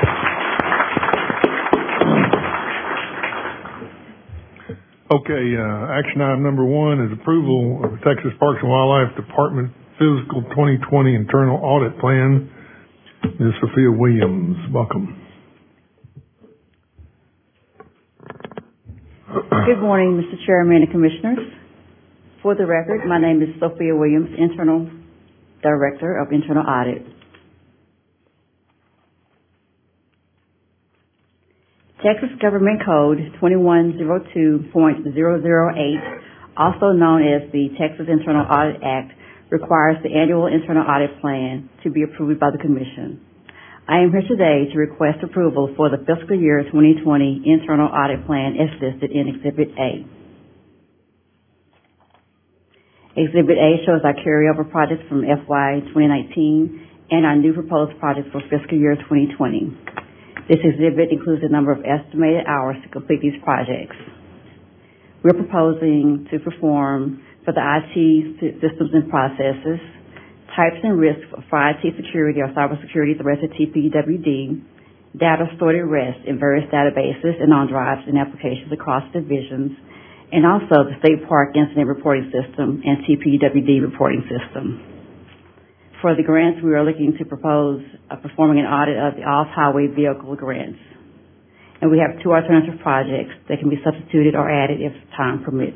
Okay, uh, action item number one is approval of the Texas Parks and Wildlife Department Fiscal twenty twenty Internal Audit Plan. Miz Sophia Williams, welcome. Good morning, Mister Chairman and Commissioners. For the record, my name is Sophia Williams, Internal Director of Internal Audit. Texas Government Code twenty-one oh two point zero zero eight, also known as the Texas Internal Audit Act, requires the annual internal audit plan to be approved by the Commission. I am here today to request approval for the fiscal year twenty twenty internal audit plan as listed in Exhibit A. Exhibit A shows our carryover projects from F Y twenty nineteen and our new proposed projects for fiscal year twenty twenty. This exhibit includes the number of estimated hours to complete these projects. We're proposing to perform for the I T systems and processes, types and risks for I T security or cybersecurity threats at T P W D, data stored at rest in various databases and on drives and applications across divisions, and also the State Park Incident Reporting System and T P W D Reporting System. For the grants, we are looking to propose uh, performing an audit of the off-highway vehicle grants. And we have two alternative projects that can be substituted or added if time permits.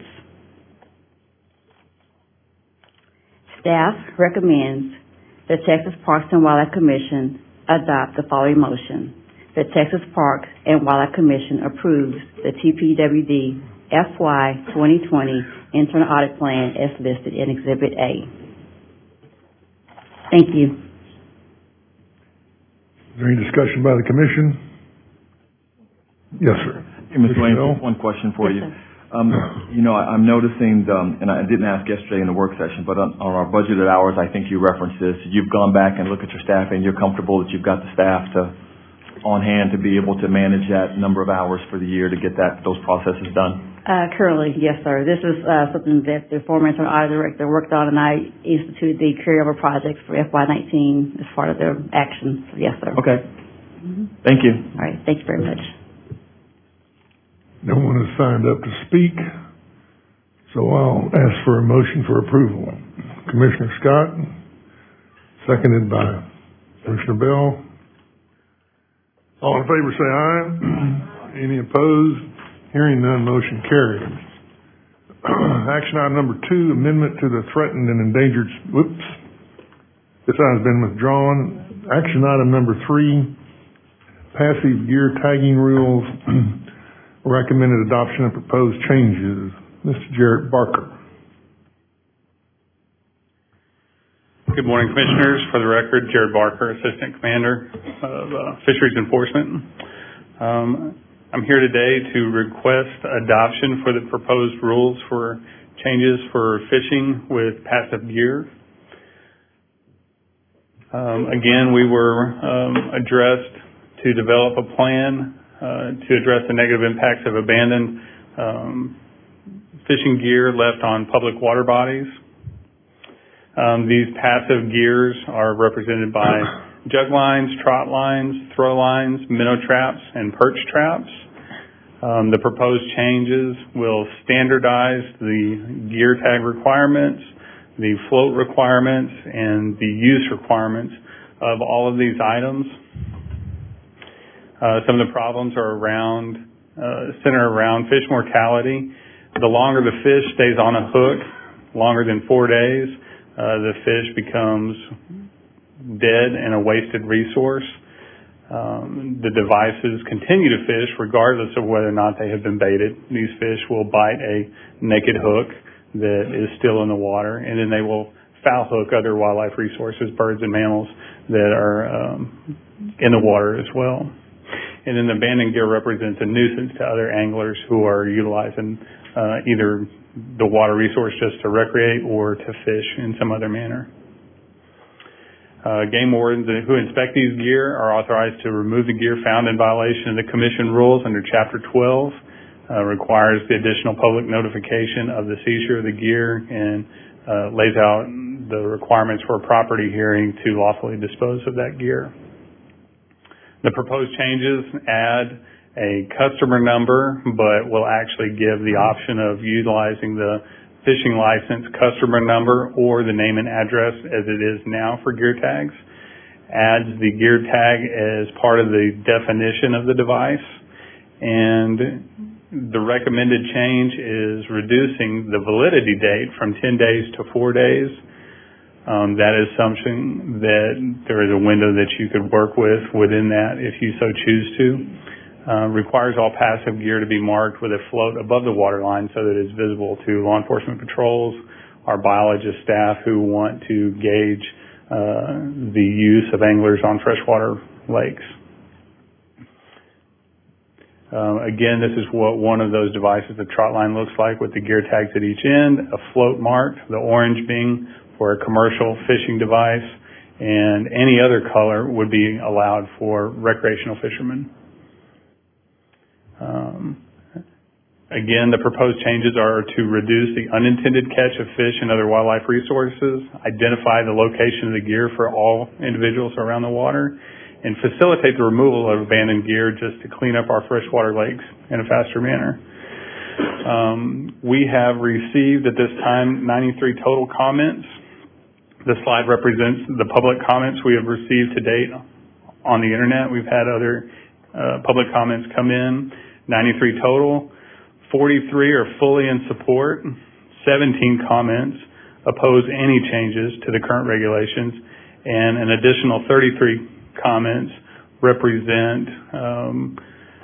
Staff recommends the Texas Parks and Wildlife Commission adopt the following motion. The Texas Parks and Wildlife Commission approves the T P W D F Y twenty twenty Internal Audit Plan as listed in Exhibit A. Thank you. Is there any discussion by the Commission? Yes, sir. Hey, Mister Wayne, Bell? one question for Yes, you. sir. Um, you know, I, I'm noticing, um, and I didn't ask yesterday in the work session, but on, on our budgeted hours, I think you referenced this. You've gone back and looked at your staffing. You're comfortable that you've got the staff to on hand to be able to manage that number of hours for the year to get that those processes done? Uh, currently, yes, sir. This is uh, something that the former internal audit director worked on, and I instituted the carryover projects for F Y nineteen as part of their action. So, yes, sir. Okay. Mm-hmm. Thank you. All right. Thank you very much. No one has signed up to speak, so I'll ask for a motion for approval. Commissioner Scott, seconded by Commissioner Bell. All in favor say aye. Any opposed? Hearing none, motion carries. Action item number two, amendment to the threatened and endangered, whoops. This item's been withdrawn. Action item number three, passive gear tagging rules. Recommended adoption of proposed changes. Mister Jarrett Barker. Good morning, Commissioners. For the record, Jared Barker, Assistant Commander of uh, Fisheries Enforcement. Um, I'm here today to request adoption for the proposed rules for changes for fishing with passive gear. Um, again, we were um, addressed to develop a plan uh, to address the negative impacts of abandoned um, fishing gear left on public water bodies. Um, these passive gears are represented by jug lines, trot lines, throw lines, minnow traps, and perch traps. Um, the proposed changes will standardize the gear tag requirements, the float requirements, and the use requirements of all of these items. Uh, some of the problems are around, uh, center around fish mortality. The longer the fish stays on a hook, longer than four days, uh, the fish becomes dead and a wasted resource. Um, the devices continue to fish regardless of whether or not they have been baited. These fish will bite a naked hook, that is still in the water, and then they will foul hook other wildlife resources, birds and mammals that are um, in the water as well. And then the abandoned gear represents a nuisance to other anglers who are utilizing uh, either the water resource just to recreate or to fish in some other manner. Uh, game wardens who inspect these gear are authorized to remove the gear found in violation of the Commission rules under Chapter twelve. Uh, requires the additional public notification of the seizure of the gear and uh, lays out the requirements for a property hearing to lawfully dispose of that gear. The proposed changes add a customer number, but will actually give the option of utilizing the fishing license customer number or the name and address as it is now for gear tags. Adds the gear tag as part of the definition of the device, and the recommended change is reducing the validity date from ten days to four days. Um, that is assumption that there is a window that you could work with within that if you so choose to. Uh, requires all passive gear to be marked with a float above the water line so that it's visible to law enforcement patrols, our biologist staff who want to gauge uh, the use of anglers on freshwater lakes. Um, again, this is what one of those devices, the trot line, looks like with the gear tags at each end, a float marked, the orange being for a commercial fishing device, and any other color would be allowed for recreational fishermen. Um, again, the proposed changes are to reduce the unintended catch of fish and other wildlife resources, identify the location of the gear for all individuals around the water, and facilitate the removal of abandoned gear just to clean up our freshwater lakes in a faster manner. Um, we have received at this time ninety-three total comments. The slide represents the public comments we have received to date on the internet. We've had other uh, public comments come in, ninety-three total. forty-three are fully in support. seventeen comments oppose any changes to the current regulations, and an additional thirty-three comments represent um,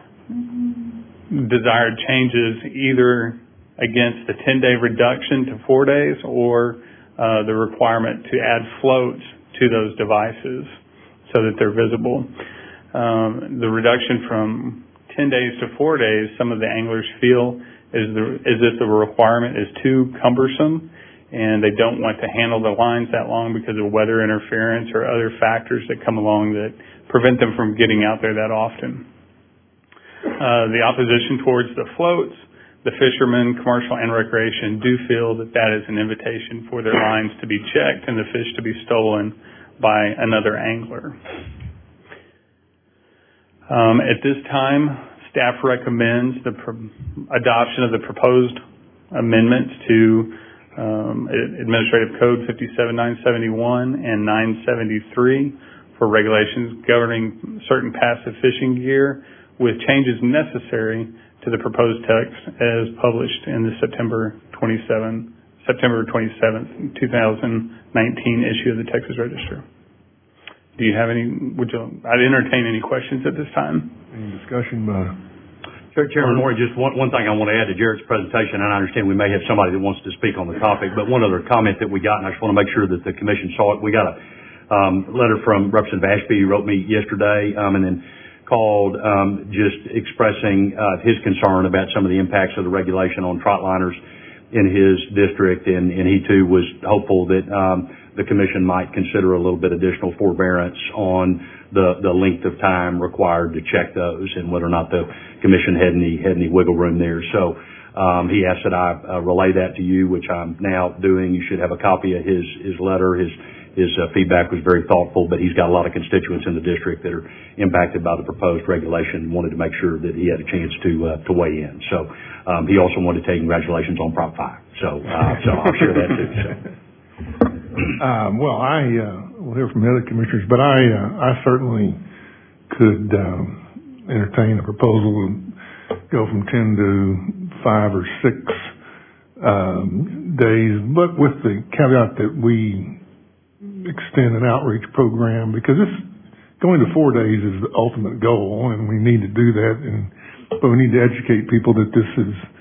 desired changes either against the ten-day reduction to four days or uh, the requirement to add floats to those devices so that they're visible. Um, the reduction from ten days to four days, some of the anglers feel is, the, is if the requirement is too cumbersome and they don't want to handle the lines that long because of weather interference or other factors that come along that prevent them from getting out there that often. Uh, the opposition towards the floats, the fishermen, commercial and recreation, do feel that that is an invitation for their lines to be checked and the fish to be stolen by another angler. Um, at this time, staff recommends the pro- adoption of the proposed amendments to Um, Administrative Code fifty-seven nine seventy-one and nine seventy-three for regulations governing certain passive fishing gear with changes necessary to the proposed text as published in the September twenty-seventh, September twenty-seventh, two thousand nineteen issue of the Texas Register. Do you have any, would you, I'd entertain any questions at this time? Any discussion by Chairman Moore, just one, one thing I want to add to Jared's presentation, and I understand we may have somebody that wants to speak on the topic, but one other comment that we got, and I just want to make sure that the commission saw it. We got a um, letter from Representative Ashby, who wrote me yesterday, um, and then called um, just expressing uh, his concern about some of the impacts of the regulation on trot liners in his district, and, and he too was hopeful that um, the commission might consider a little bit additional forbearance on the, the length of time required to check those and whether or not the commission had any, had any wiggle room there. So, um, he asked that I uh, relay that to you, which I'm now doing. You should have a copy of his, his letter. His, his uh, feedback was very thoughtful, but he's got a lot of constituents in the district that are impacted by the proposed regulation and wanted to make sure that he had a chance to, uh, to weigh in. So, um, he also wanted to tell you congratulations on Prop five. So, uh, so I'll share that too. So. Um, well, I uh, will hear from the other commissioners, but I uh, I certainly could um, entertain a proposal to go from ten to five or six um, days, but with the caveat that we extend an outreach program, because this going to four days is the ultimate goal, and we need to do that, and but we need to educate people that this is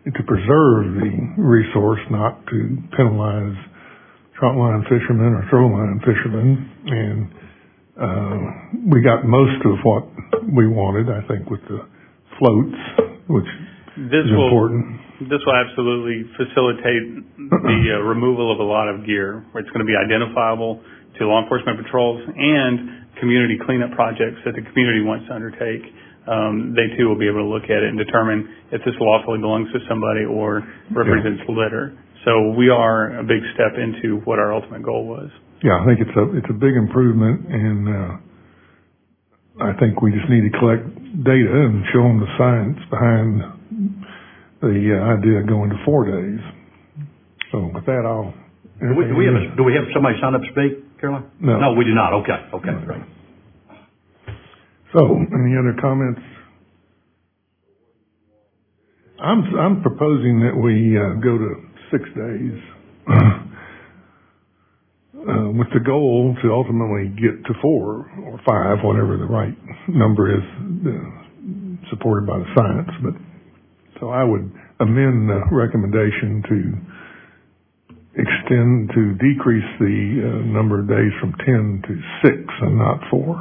to preserve the resource, not to penalize trout line fishermen or throw line fishermen. And uh, we got most of what we wanted, I think, with the floats, which this is will, important. This will absolutely facilitate the uh, removal of a lot of gear, where it's going to be identifiable to law enforcement patrols and community cleanup projects that the community wants to undertake. Um, they too will be able to look at it and determine if this lawfully belongs to somebody or represents yeah. litter. So we are a big step into what our ultimate goal was. Yeah, I think it's a it's a big improvement, and uh, I think we just need to collect data and show them the science behind the uh, idea of going to four days. So with that, I'll. Do we, do we have a, do we have somebody sign up to speak, Caroline? No. No, we do not. Okay. Okay. No. Great. So, any other comments? I'm I'm proposing that we uh, go to six days, uh, with the goal to ultimately get to four or five, whatever the right number is, uh, supported by the science. But so I would amend the recommendation to extend to decrease the uh, number of days from ten to six and not four.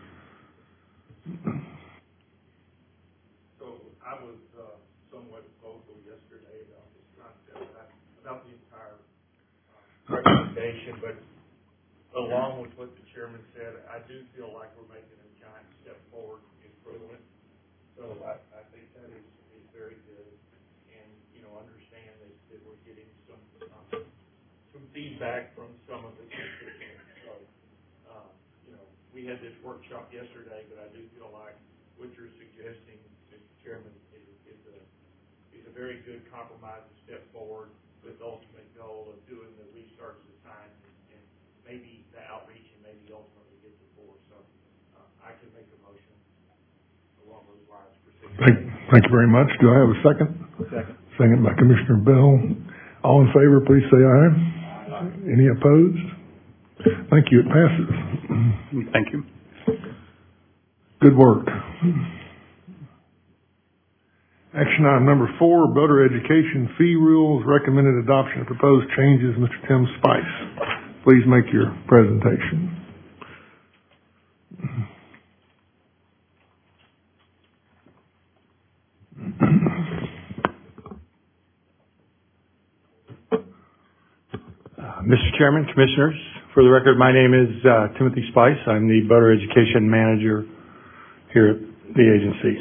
So I was uh, somewhat vocal yesterday about this concept, about the entire uh, recommendation, but along with what the chairman said, I do feel like we're making a giant step forward improvement. So I, I think that is, is very good, and you know, understand that, that we're getting some um, some feedback from some of the constituents. So uh, you know, we had this workshop yesterday, but I do feel like what you're suggesting, Mister Chairman, is, is a is a very good compromise and step forward with the ultimate goal of doing the research, the science, and, and maybe the outreach, and maybe ultimately get to four. So uh, I can make a motion along those lines. Thank, thank you very much. Do I have a second? Second. Second by Commissioner Bell. All in favor, please say aye. Aye. Any opposed? Thank you. It passes. Thank you. Good work. Action item number four, boater education fee rules, recommended adoption of proposed changes. Mister Tim Spice, please make your presentation. Uh, Mister Chairman, Commissioners, for the record, my name is uh, Timothy Spice. I'm the boater education manager here at the agency.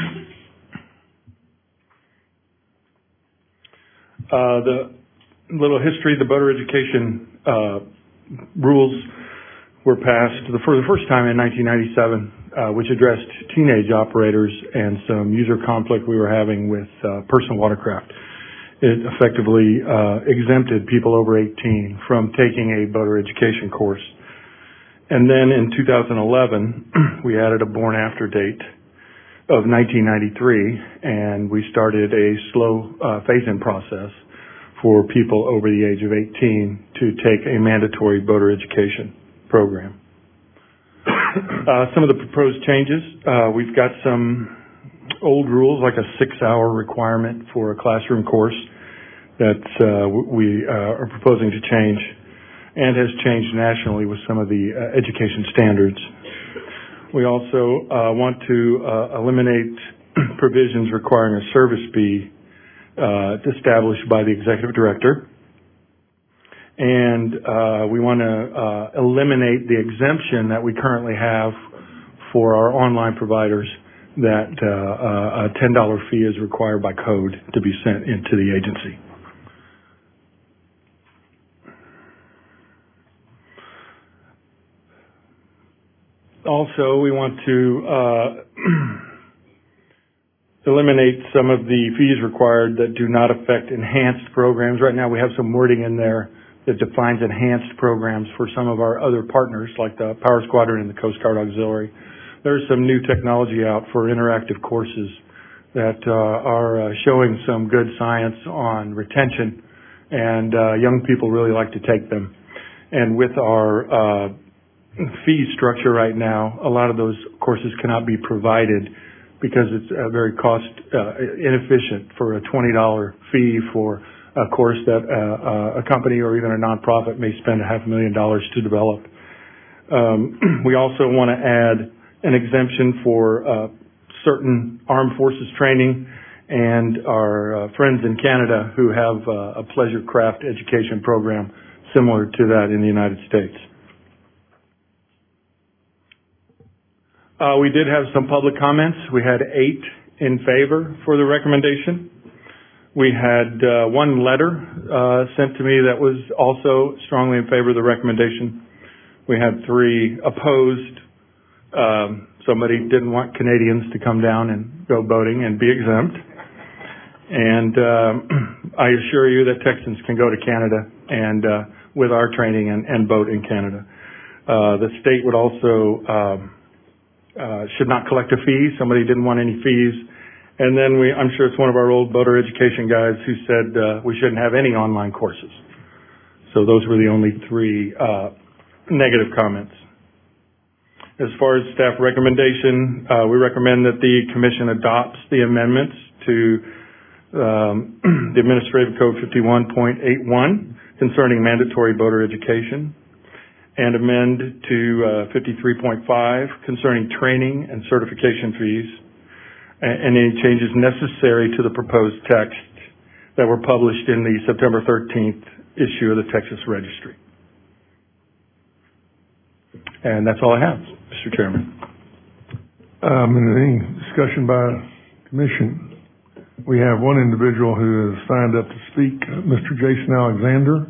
uh, the little history, the boater education uh, rules were passed for the first time in nineteen ninety-seven, uh, which addressed teenage operators and some user conflict we were having with uh, personal watercraft. It effectively uh, exempted people over eighteen from taking a boater education course. And then in two thousand eleven, we added a born after date of nineteen ninety-three, and we started a slow uh, phase-in process for people over the age of eighteen to take a mandatory boater education program. Uh, some of the proposed changes, uh, we've got some old rules like a six-hour requirement for a classroom course that uh, we uh, are proposing to change, and has changed nationally with some of the uh, education standards. We also uh, want to uh, eliminate provisions requiring a service fee uh, established by the executive director. And uh, we want to uh, eliminate the exemption that we currently have for our online providers, that uh, a ten dollar fee is required by code to be sent into the agency. Also, we want to uh, eliminate some of the fees required that do not affect enhanced programs. Right now we have some wording in there that defines enhanced programs for some of our other partners, like the Power Squadron and the Coast Guard Auxiliary. There's some new technology out for interactive courses that uh, are uh, showing some good science on retention, and uh, young people really like to take them. And with our uh, fee structure right now, a lot of those courses cannot be provided because it's uh, very cost uh, inefficient for a twenty dollar fee for a course that uh, a company or even a nonprofit may spend a half a million dollars to develop. Um, we also want to add an exemption for uh, certain armed forces training and our uh, friends in Canada who have uh, a pleasure craft education program similar to that in the United States. Uh, we did have some public comments. We had eight in favor for the recommendation. We had uh, one letter uh, sent to me that was also strongly in favor of the recommendation. We had three opposed. Um, somebody didn't want Canadians to come down and go boating and be exempt. And um, I assure you that Texans can go to Canada and uh, with our training and, and boat in Canada. Uh, the state would also um, uh, should not collect a fee. Somebody didn't want any fees. And then we, I'm sure it's one of our old boater education guys who said uh, we shouldn't have any online courses. So those were the only three uh, negative comments. As far as staff recommendation, uh, we recommend that the commission adopts the amendments to um, the Administrative Code fifty-one point eight one concerning mandatory boater education, and amend to uh, fifty-three point five concerning training and certification fees, and any changes necessary to the proposed text that were published in the September thirteenth issue of the Texas Registry. And that's all I have, Mister Chairman. Um, any discussion by commission? We have one individual who has signed up to speak, uh, Mister Jason Alexander.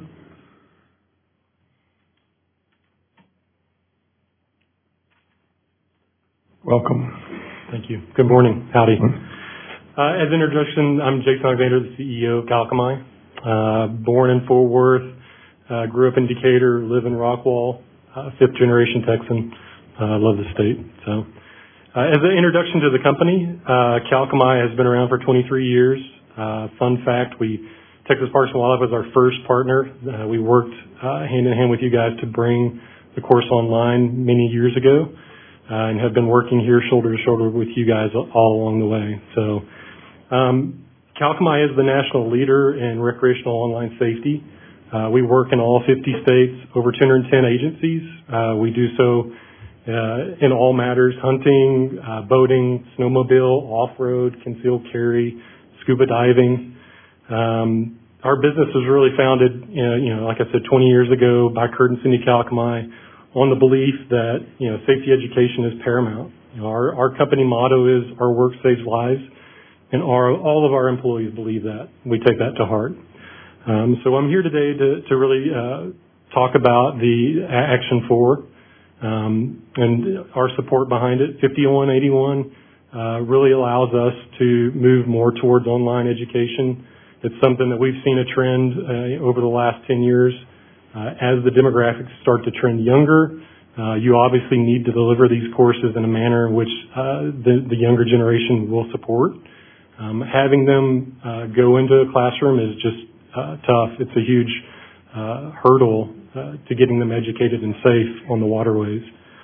Welcome. Thank you. Good morning. Howdy. Uh, as introduction, I'm Jason Alexander, the C E O of Calcami. Uh, born in Fort Worth, uh, grew up in Decatur, live in Rockwall, uh, fifth generation Texan. I uh, love the state. So, uh, as an introduction to the company, uh, Calcami has been around for twenty-three years. Uh, fun fact, we, Texas Parks and Wildlife was our first partner. Uh, we worked, uh, hand in hand with you guys to bring the course online many years ago. Uh, and have been working here shoulder to shoulder with you guys all along the way. So, um, Calcami is the national leader in recreational online safety. Uh, we work in all fifty states, over two hundred ten agencies. Uh, we do so uh, in all matters: hunting, uh, boating, snowmobile, off-road, concealed carry, scuba diving. Um, our business was really founded, you know, you know, like I said, twenty years ago by Kurt and Cindy Calcami, on the belief that, you know, safety education is paramount. You know, our, our company motto is our work saves lives, and our, all of our employees believe that. We take that to heart. Um, so I'm here today to, to really uh, talk about the Action four um, and our support behind it. fifty-one eighty-one uh, really allows us to move more towards online education. It's something that we've seen a trend uh, over the last ten years. Uh, as the demographics start to trend younger, uh, you obviously need to deliver these courses in a manner in which uh, the, the younger generation will support. Um, having them uh, go into a classroom is just uh, tough. It's a huge uh, hurdle uh, to getting them educated and safe on the waterways.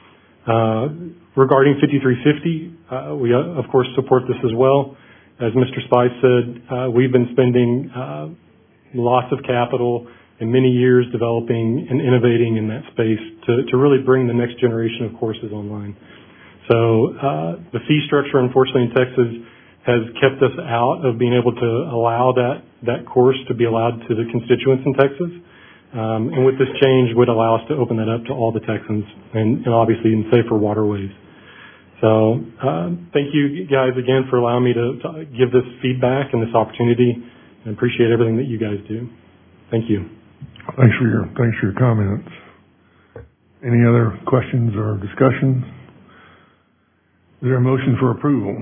Uh, regarding fifty-three fifty, uh, we uh, of course support this as well. As Mister Spice said, uh, we've been spending uh, lots of capital and many years developing and innovating in that space to, to really bring the next generation of courses online. So uh, the fee structure, unfortunately, in Texas has kept us out of being able to allow that, that course to be allowed to the constituents in Texas. Um, and with this change would allow us to open that up to all the Texans and, and obviously in safer waterways. So uh, thank you guys again for allowing me to, to give this feedback and this opportunity, and appreciate everything that you guys do. Thank you. Thanks for your, thanks for your comments. Any other questions or discussion? Is there a motion for approval?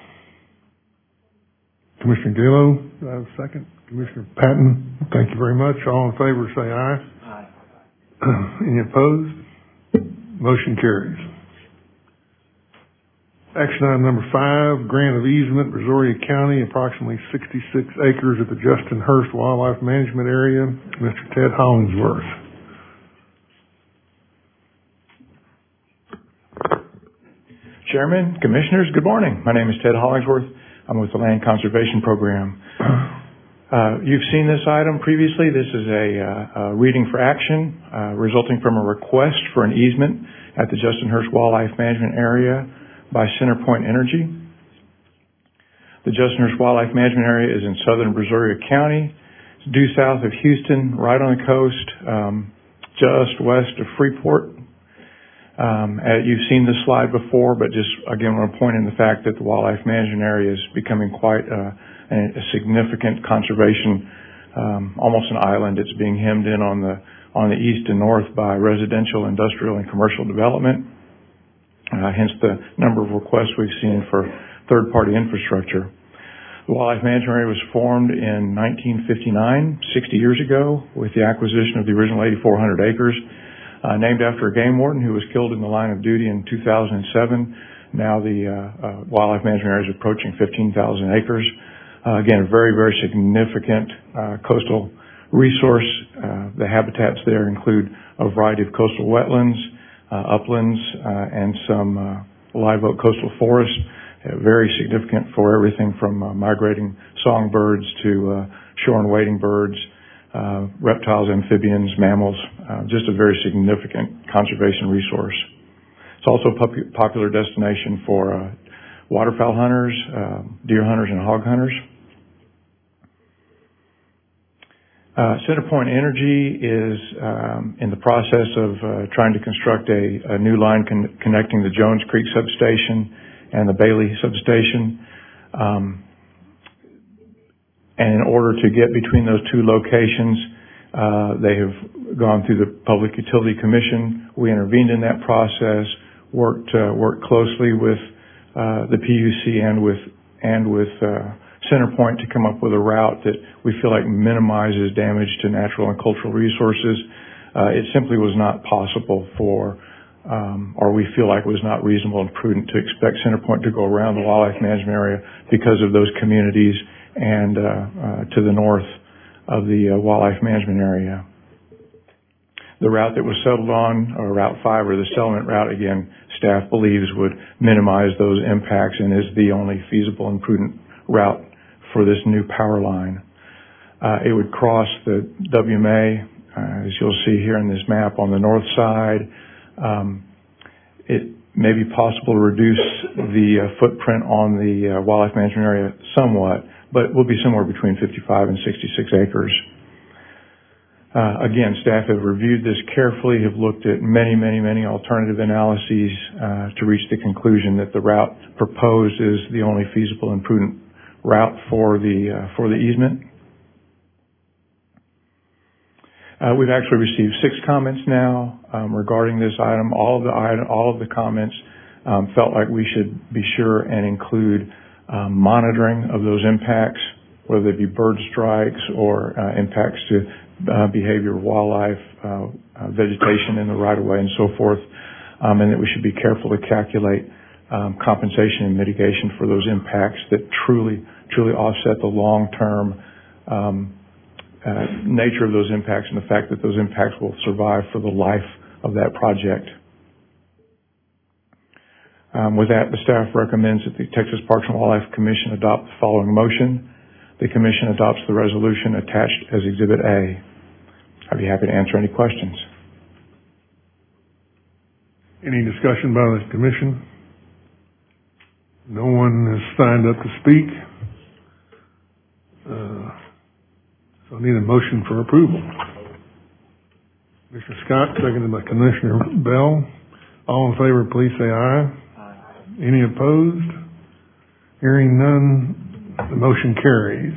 Commissioner Galo, do I have a second? Commissioner Patton, thank you very much. All in favor say aye. Aye. Any opposed? Motion carries. Action item number five, grant of easement, Brazoria County, approximately sixty-six acres at the Justin Hurst Wildlife Management Area. Mister Ted Hollingsworth. Chairman, Commissioners, good morning. My name is Ted Hollingsworth. I'm with the Land Conservation Program. Uh, you've seen this item previously. This is a, uh, a reading for action uh, resulting from a request for an easement at the Justin Hurst Wildlife Management Area by CenterPoint Energy. The Justin Hurst Wildlife Management Area is in southern Brazoria County. It's due south of Houston, right on the coast, um, just west of Freeport. Um, uh, you've seen this slide before, but just again, I want to point in the fact that the Wildlife Management Area is becoming quite uh, a, a significant conservation, um, almost an island. It's being hemmed in on the on the east and north by residential, industrial, and commercial development. Uh, hence the number of requests we've seen for third-party infrastructure. The Wildlife Management Area was formed in nineteen fifty-nine, sixty years ago, with the acquisition of the original eighty-four hundred acres, uh, named after a game warden who was killed in the line of duty in two thousand seven. Now the uh, uh, Wildlife Management Area is approaching fifteen thousand acres. Uh, again, a very, very significant uh, coastal resource. Uh, the habitats there include a variety of coastal wetlands, uh, uplands, uh, and some uh, live oak coastal forests. Uh, very significant for everything from uh, migrating songbirds to uh, shore and wading birds, uh, reptiles, amphibians, mammals. Uh, just a very significant conservation resource. It's also a pop- popular destination for uh, waterfowl hunters, uh, deer hunters, and hog hunters. Uh, CenterPoint Energy is um, in the process of uh, trying to construct a, a new line con- connecting the Jones Creek substation and the Bailey substation. Um, and in order to get between those two locations, uh, they have gone through the Public Utility Commission. We intervened in that process, worked uh, worked closely with uh, the P U C and with and with uh, CenterPoint to come up with a route that we feel like minimizes damage to natural and cultural resources. Uh, it simply was not possible for, um, or we feel like it was not reasonable and prudent to expect CenterPoint to go around the wildlife management area because of those communities and uh, uh, to the north of the uh, wildlife management area. The route that was settled on, or Route five, or the settlement route, again, staff believes would minimize those impacts and is the only feasible and prudent route for this new power line. Uh, it would cross the W M A, uh, as you'll see here in this map on the north side. Um, it may be possible to reduce the uh, footprint on the uh, wildlife management area somewhat, but will be somewhere between fifty-five and sixty-six acres. Uh, again, staff have reviewed this carefully, have looked at many, many, many alternative analyses uh, to reach the conclusion that the route proposed is the only feasible and prudent route for the uh, for the easement. Uh, we've actually received six comments now um, regarding this item. All of the item, all of the comments um, felt like we should be sure and include um, monitoring of those impacts, whether they be bird strikes or uh, impacts to uh, behavior of wildlife, uh, uh, vegetation in the right of way, and so forth, um, and that we should be careful to calculate Um, compensation and mitigation for those impacts that truly, truly offset the long-term um, uh, nature of those impacts and the fact that those impacts will survive for the life of that project. Um, with that, the staff recommends that the Texas Parks and Wildlife Commission adopt the following motion. The Commission adopts the resolution attached as Exhibit A. I'd be happy to answer any questions. Any discussion by the Commission? No one has signed up to speak. Uh, so I need a motion for approval. Commissioner Scott, seconded by Commissioner Bell. All in favor, please say aye. Aye. Any opposed? Hearing none, the motion carries.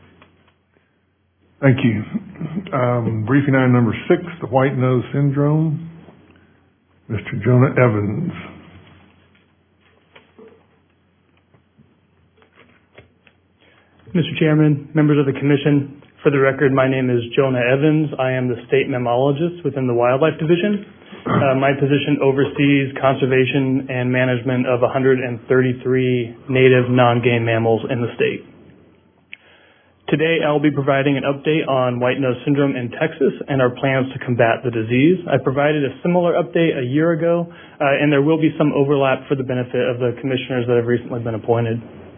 Thank you. Um, briefing item number six, the white nose syndrome. Mister Jonah Evans. Mister Chairman, members of the Commission, for the record, my name is Jonah Evans. I am the state mammalogist within the Wildlife Division. Uh, my position oversees conservation and management of one hundred thirty-three native non-game mammals in the state. Today, I'll be providing an update on white nose syndrome in Texas and our plans to combat the disease. I provided a similar update a year ago, uh, and there will be some overlap for the benefit of the commissioners that have recently been appointed.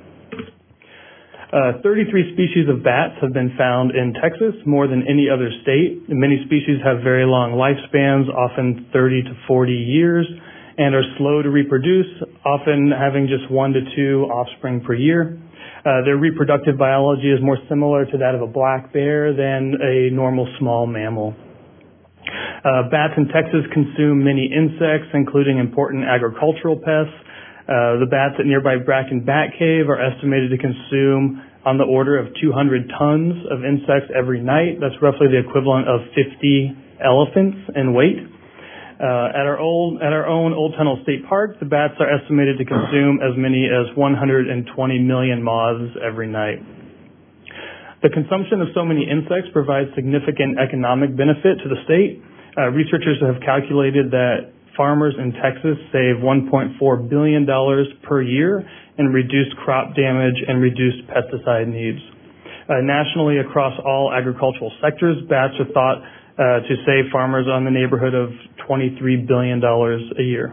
Uh, thirty-three species of bats have been found in Texas, more than any other state. Many species have very long lifespans, often thirty to forty years, and are slow to reproduce, often having just one to two offspring per year. Uh, their reproductive biology is more similar to that of a black bear than a normal small mammal. Uh, bats in Texas consume many insects, including important agricultural pests. Uh, the bats at nearby Bracken Bat Cave are estimated to consume on the order of two hundred tons of insects every night. That's roughly the equivalent of fifty elephants in weight. Uh, at our old, at our own Old Tunnel State Park, the bats are estimated to consume as many as one hundred twenty million moths every night. The consumption of so many insects provides significant economic benefit to the state. Uh, researchers have calculated that farmers in Texas save one point four billion dollars per year in reduced crop damage and reduced pesticide needs. Uh, nationally, across all agricultural sectors, bats are thought Uh, to save farmers on the neighborhood of twenty-three billion dollars a year.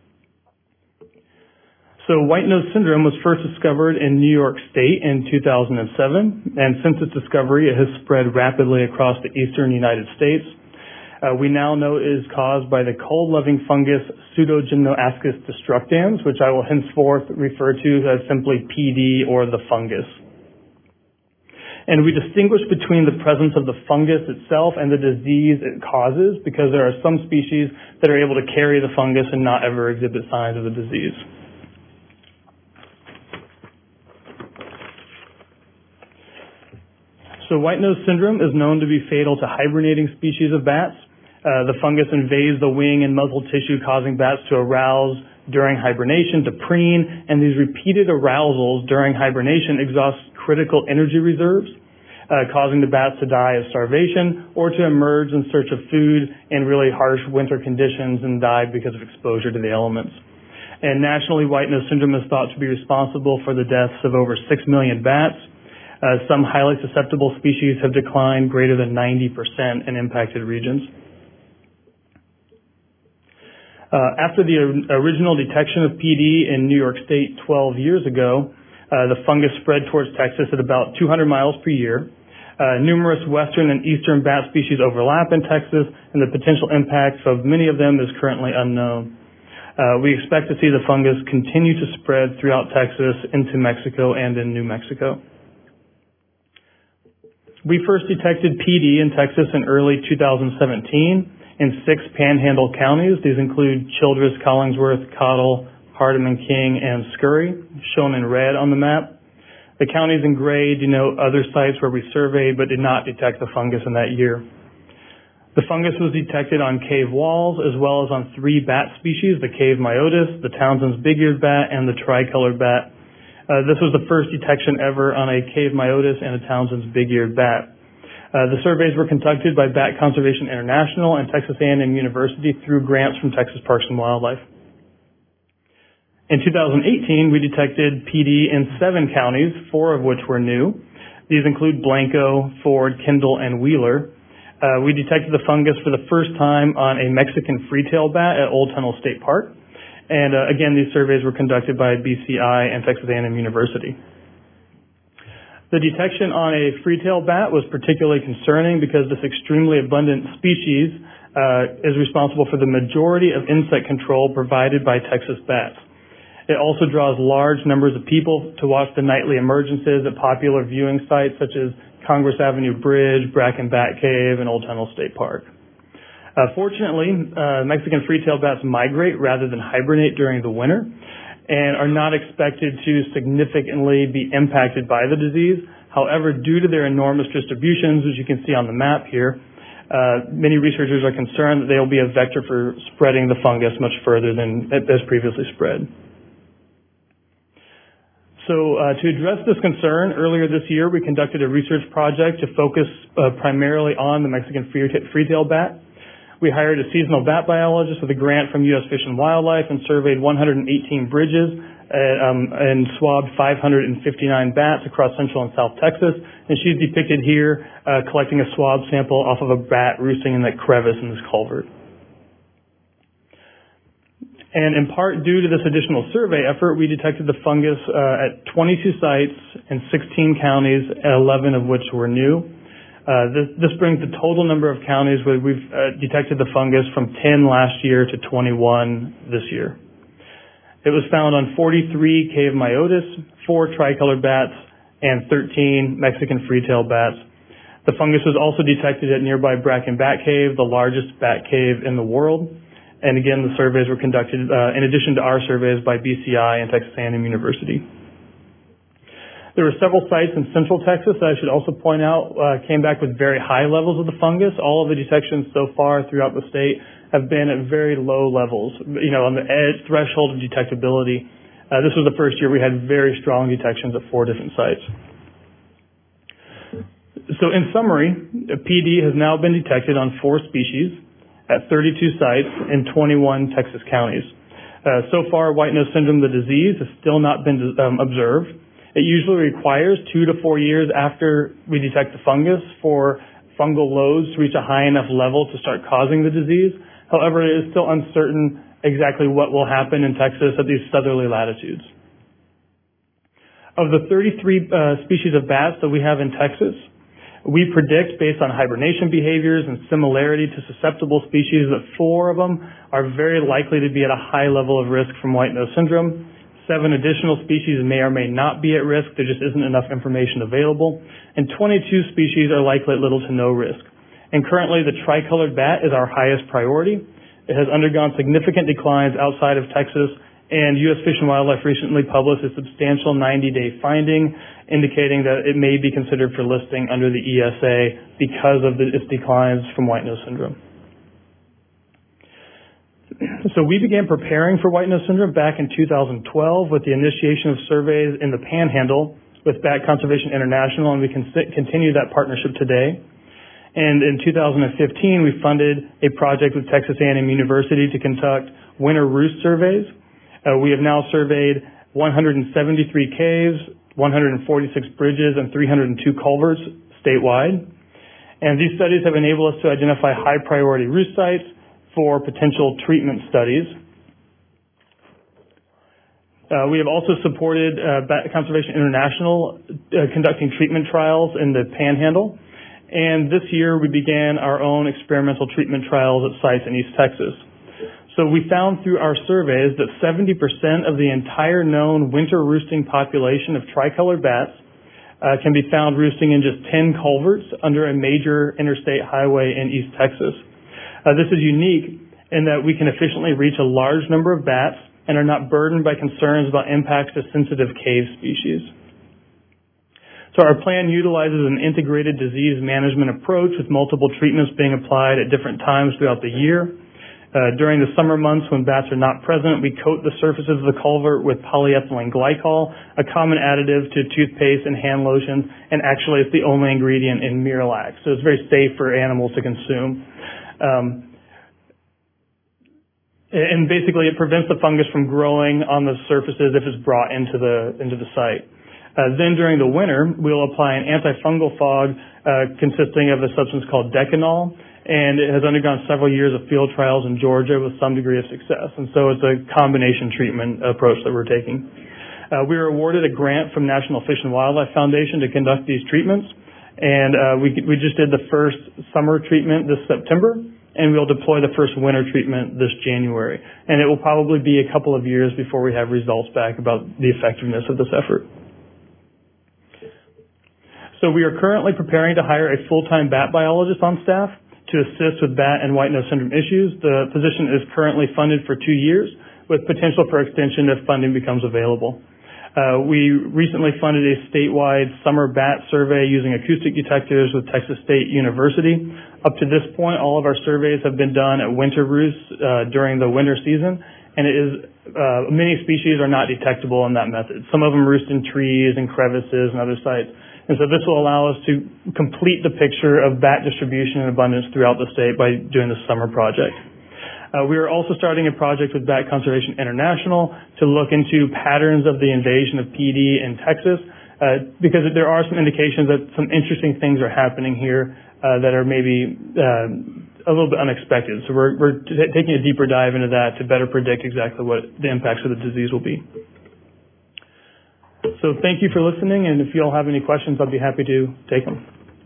So white nose syndrome was first discovered in New York State in two thousand seven, and since its discovery, it has spread rapidly across the eastern United States. Uh, we now know it is caused by the cold-loving fungus Pseudogymnoascus destructans, which I will henceforth refer to as simply P D or the fungus. And we distinguish between the presence of the fungus itself and the disease it causes because there are some species that are able to carry the fungus and not ever exhibit signs of the disease. So white nose syndrome is known to be fatal to hibernating species of bats. Uh, the fungus invades the wing and muzzle tissue, causing bats to arouse during hibernation, to preen, and these repeated arousals during hibernation exhaust critical energy reserves, uh, causing the bats to die of starvation or to emerge in search of food in really harsh winter conditions and die because of exposure to the elements. And nationally, white nose syndrome is thought to be responsible for the deaths of over six million bats. Uh, some highly susceptible species have declined greater than ninety percent in impacted regions. Uh, after the original detection of P D in New York State twelve years ago, uh, the fungus spread towards Texas at about two hundred miles per year. Uh, numerous western and eastern bat species overlap in Texas, and the potential impacts of many of them is currently unknown. Uh, we expect to see the fungus continue to spread throughout Texas into Mexico and in New Mexico. We first detected P D in Texas in early two thousand seventeen. In six panhandle counties. These include Childress, Collingsworth, Cottle, Hardeman, King, and Scurry, shown in red on the map. The counties in gray denote other sites where we surveyed but did not detect the fungus in that year. The fungus was detected on cave walls as well as on three bat species, the cave myotis, the Townsend's big-eared bat, and the tricolored bat. Uh, this was the first detection ever on a cave myotis and a Townsend's big-eared bat. Uh, the surveys were conducted by Bat Conservation International and Texas A and M University through grants from Texas Parks and Wildlife. In two thousand eighteen, we detected P D in seven counties, four of which were new. These include Blanco, Ford, Kendall, and Wheeler. Uh, we detected the fungus for the first time on a Mexican free-tail bat at Old Tunnel State Park. And uh, again, these surveys were conducted by B C I and Texas A and M University. The detection on a free-tailed bat was particularly concerning because this extremely abundant species uh, is responsible for the majority of insect control provided by Texas bats. It also draws large numbers of people to watch the nightly emergences at popular viewing sites such as Congress Avenue Bridge, Bracken Bat Cave, and Old Tunnel State Park. Uh, fortunately, uh, Mexican free-tailed bats migrate rather than hibernate during the winter, and are not expected to significantly be impacted by the disease. However, due to their enormous distributions, as you can see on the map here, uh, many researchers are concerned that they will be a vector for spreading the fungus much further than as previously spread. So uh, to address this concern, earlier this year we conducted a research project to focus uh, primarily on the Mexican free-tailed bat. We hired a seasonal bat biologist with a grant from U S Fish and Wildlife and surveyed one hundred eighteen bridges uh, um, and swabbed five hundred fifty-nine bats across Central and South Texas. And she's depicted here uh, collecting a swab sample off of a bat roosting in that crevice in this culvert. And in part due to this additional survey effort, we detected the fungus uh, at twenty-two sites in sixteen counties, eleven of which were new. Uh, this, this brings the total number of counties where we've uh, detected the fungus from ten last year to twenty-one this year. It was found on forty-three cave myotis, four tricolored bats, and thirteen Mexican free-tailed bats. The fungus was also detected at nearby Bracken Bat Cave, the largest bat cave in the world. And again, the surveys were conducted uh, in addition to our surveys by B C I and Texas A and M University. There were several sites in Central Texas that I should also point out uh, came back with very high levels of the fungus. All of the detections so far throughout the state have been at very low levels, you know, on the edge threshold of detectability. Uh, this was the first year we had very strong detections at four different sites. So in summary, P D has now been detected on four species at thirty-two sites in twenty-one Texas counties. Uh, so far, white nose syndrome, the disease, has still not been um, observed. It usually requires two to four years after we detect the fungus for fungal loads to reach a high enough level to start causing the disease. However, it is still uncertain exactly what will happen in Texas at these southerly latitudes. Of the thirty-three uh, species of bats that we have in Texas, we predict, based on hibernation behaviors and similarity to susceptible species, that four of them are very likely to be at a high level of risk from white nose syndrome. Seven additional species may or may not be at risk. There just isn't enough information available. And twenty-two species are likely at little to no risk. And currently, the tricolored bat is our highest priority. It has undergone significant declines outside of Texas, and U S Fish and Wildlife recently published a substantial ninety-day finding indicating that it may be considered for listing under the E S A because of the, its declines from white nose syndrome. So we began preparing for white nose syndrome back in two thousand twelve with the initiation of surveys in the Panhandle with Bat Conservation International, and we can continue that partnership today. And in two thousand fifteen, we funded a project with Texas A and M University to conduct winter roost surveys. Uh, we have now surveyed one hundred seventy-three caves, one hundred forty-six bridges, and three hundred two culverts statewide. And these studies have enabled us to identify high priority roost sites for potential treatment studies. Uh, we have also supported uh, Bat Conservation International uh, conducting treatment trials in the Panhandle. And this year we began our own experimental treatment trials at sites in East Texas. So we found through our surveys that seventy percent of the entire known winter roosting population of tricolored bats uh, can be found roosting in just ten culverts under a major interstate highway in East Texas. Uh, this is unique in that we can efficiently reach a large number of bats and are not burdened by concerns about impacts to sensitive cave species. So our plan utilizes an integrated disease management approach with multiple treatments being applied at different times throughout the year. Uh, during the summer months when bats are not present, we coat the surfaces of the culvert with polyethylene glycol, a common additive to toothpaste and hand lotions, and actually it's the only ingredient in Miralax, so it's very safe for animals to consume. Um, and basically, it prevents the fungus from growing on the surfaces if it's brought into the into the site. Uh, then, during the winter, we'll apply an antifungal fog uh, consisting of a substance called Decanol, and it has undergone several years of field trials in Georgia with some degree of success. And so, it's a combination treatment approach that we're taking. Uh, we were awarded a grant from National Fish and Wildlife Foundation to conduct these treatments. And uh, we we just did the first summer treatment this September, and we'll deploy the first winter treatment this January. And it will probably be a couple of years before we have results back about the effectiveness of this effort. So we are currently preparing to hire a full-time bat biologist on staff to assist with bat and white nose syndrome issues. The position is currently funded for two years with potential for extension if funding becomes available. Uh, we recently funded a statewide summer bat survey using acoustic detectors with Texas State University. Up to this point, all of our surveys have been done at winter roosts uh, during the winter season, and it is uh, many species are not detectable in that method. Some of them roost in trees and crevices and other sites. And so this will allow us to complete the picture of bat distribution and abundance throughout the state by doing this summer project. Uh, we are also starting a project with Bat Conservation International to look into patterns of the invasion of P D in Texas, uh, because there are some indications that some interesting things are happening here uh, that are maybe uh, a little bit unexpected. So we're, we're t- taking a deeper dive into that to better predict exactly what the impacts of the disease will be. So thank you for listening, and if you all have any questions, I'd be happy to take them.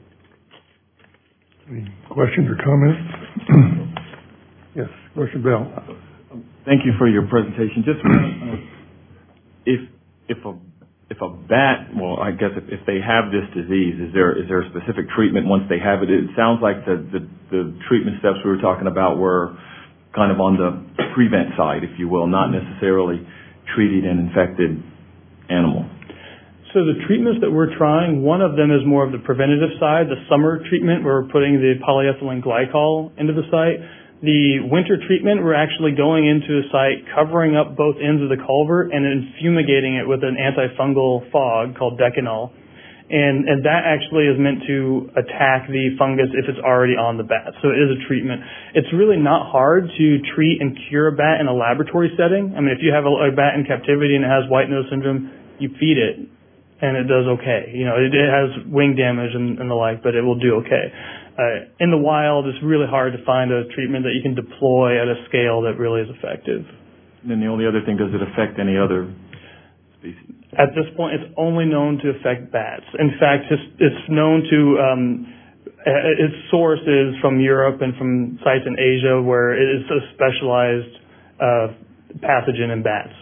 Any questions or comments? Yes, Commissioner Bell. Thank you for your presentation. Just uh, if if a if a bat, well, I guess if, if they have this disease, is there is there a specific treatment once they have it? It sounds like the, the the treatment steps we were talking about were kind of on the prevent side, if you will, not necessarily treating an infected animal. So the treatments that we're trying, one of them is more of the preventative side, the summer treatment where we're putting the polyethylene glycol into the site. The winter treatment, we're actually going into a site, covering up both ends of the culvert and then fumigating it with an antifungal fog called Decanol. And, and that actually is meant to attack the fungus if it's already on the bat. So it is a treatment. It's really not hard to treat and cure a bat in a laboratory setting. I mean, if you have a, a bat in captivity and it has white nose syndrome, you feed it and it does okay. You know, it, it has wing damage and, and the like, but it will do okay. Uh, in the wild, it's really hard to find a treatment that you can deploy at a scale that really is effective. And then the only other thing, does it affect any other species? At this point, it's only known to affect bats. In fact, it's, it's known to, um, its source is from Europe and from sites in Asia where it is a specialized uh, pathogen in bats.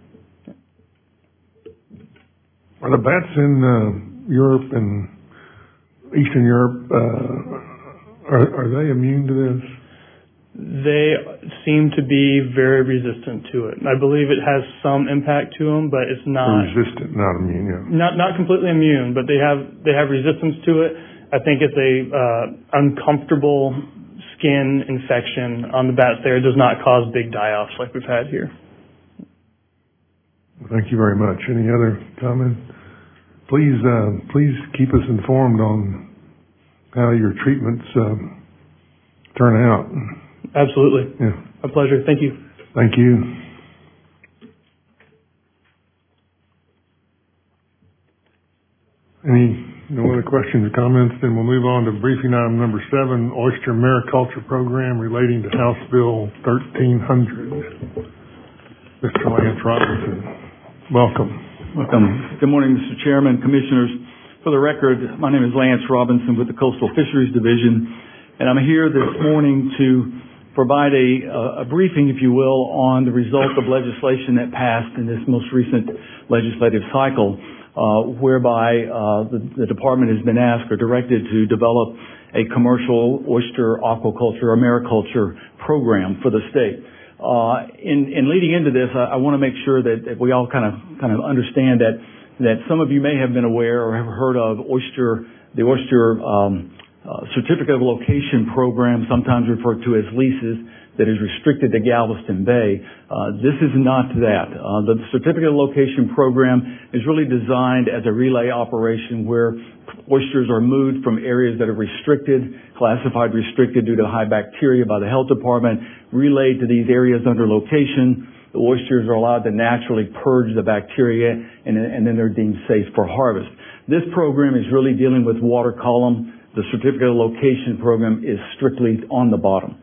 Are the bats in uh, Europe and Eastern Europe, uh, are, are they immune to this? They seem to be very resistant to it. I believe it has some impact to them, but it's not resistant, not immune. Yeah. Not not completely immune, but they have they have resistance to it. I think it's a uh, uncomfortable skin infection on the bats there. It does not cause big die-offs like we've had here. Thank you very much. Any other comments? Please, uh, please keep us informed on how your treatments um, turn out. Absolutely. Yeah. A pleasure. Thank you. Thank you. Any no other questions or comments? Then we'll move on to briefing item number seven, Oyster Mariculture Program relating to House Bill thirteen hundred. Mister Lance Robinson, welcome. Welcome. Good morning, Mister Chairman, Commissioners. For the record, my name is Lance Robinson with the Coastal Fisheries Division, and I'm here this morning to provide a, a briefing, if you will, on the result of legislation that passed in this most recent legislative cycle, uh, whereby uh, the, the department has been asked or directed to develop a commercial oyster aquaculture or mariculture program for the state. Uh, in, in leading into this, I, I want to make sure that, that we all kind of kind of understand that that some of you may have been aware or have heard of oyster the oyster um, uh, certificate of location program, sometimes referred to as leases, that is restricted to Galveston Bay. Uh, this is not that. Uh, the certificate of location program is really designed as a relay operation where oysters are moved from areas that are restricted, classified restricted due to high bacteria by the health department, relayed to these areas under location. The oysters are allowed to naturally purge the bacteria, and, and then they're deemed safe for harvest. This program is really dealing with water column. The certificate of location program is strictly on the bottom.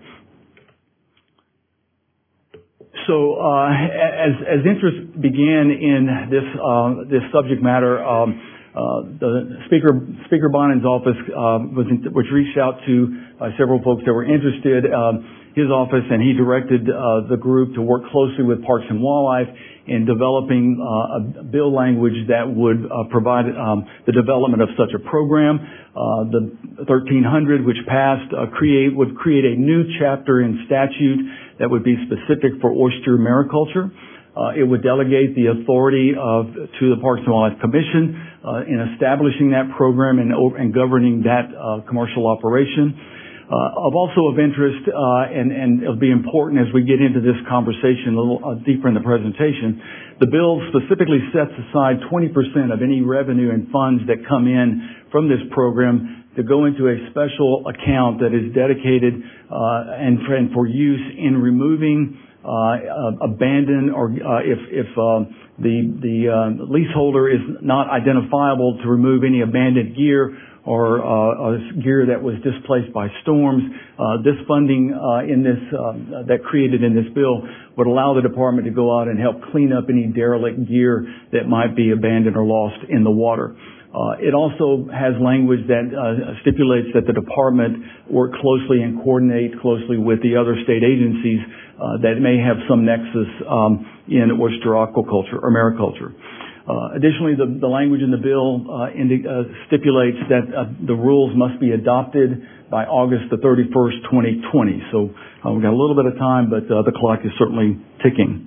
So, uh, as, as interest began in this, uh, this subject matter, um, uh, the Speaker, Speaker Bonin's office, uh, was, in, was reached out to uh, several folks that were interested. Um, his office and he directed, uh, the group to work closely with Parks and Wildlife in developing, uh, a bill language that would, uh, provide, um, the development of such a program. Uh, the thirteen hundred, which passed, uh, create, would create a new chapter in statute that would be specific for oyster mariculture. Uh, it would delegate the authority of, to the Parks and Wildlife Commission uh, in establishing that program and, and governing that uh, commercial operation. Uh, of also of interest, uh, and, and it'll be important as we get into this conversation a little uh, deeper in the presentation, The bill specifically sets aside twenty percent of any revenue and funds that come in from this program to go into a special account that is dedicated uh, and, for, and for use in removing uh, abandoned or uh, if, if uh, the, the uh, leaseholder is not identifiable to remove any abandoned gear or uh, gear that was displaced by storms. Uh, this funding uh, in this uh, that created in this bill would allow the department to go out and help clean up any derelict gear that might be abandoned or lost in the water. Uh, it also has language that uh, stipulates that the department work closely and coordinate closely with the other state agencies uh, that may have some nexus um, in oyster aquaculture or mariculture. Uh, additionally, the, the language in the bill uh, indi- uh, stipulates that uh, the rules must be adopted by August the thirty-first, twenty twenty. So uh, we've got a little bit of time, but uh, the clock is certainly ticking.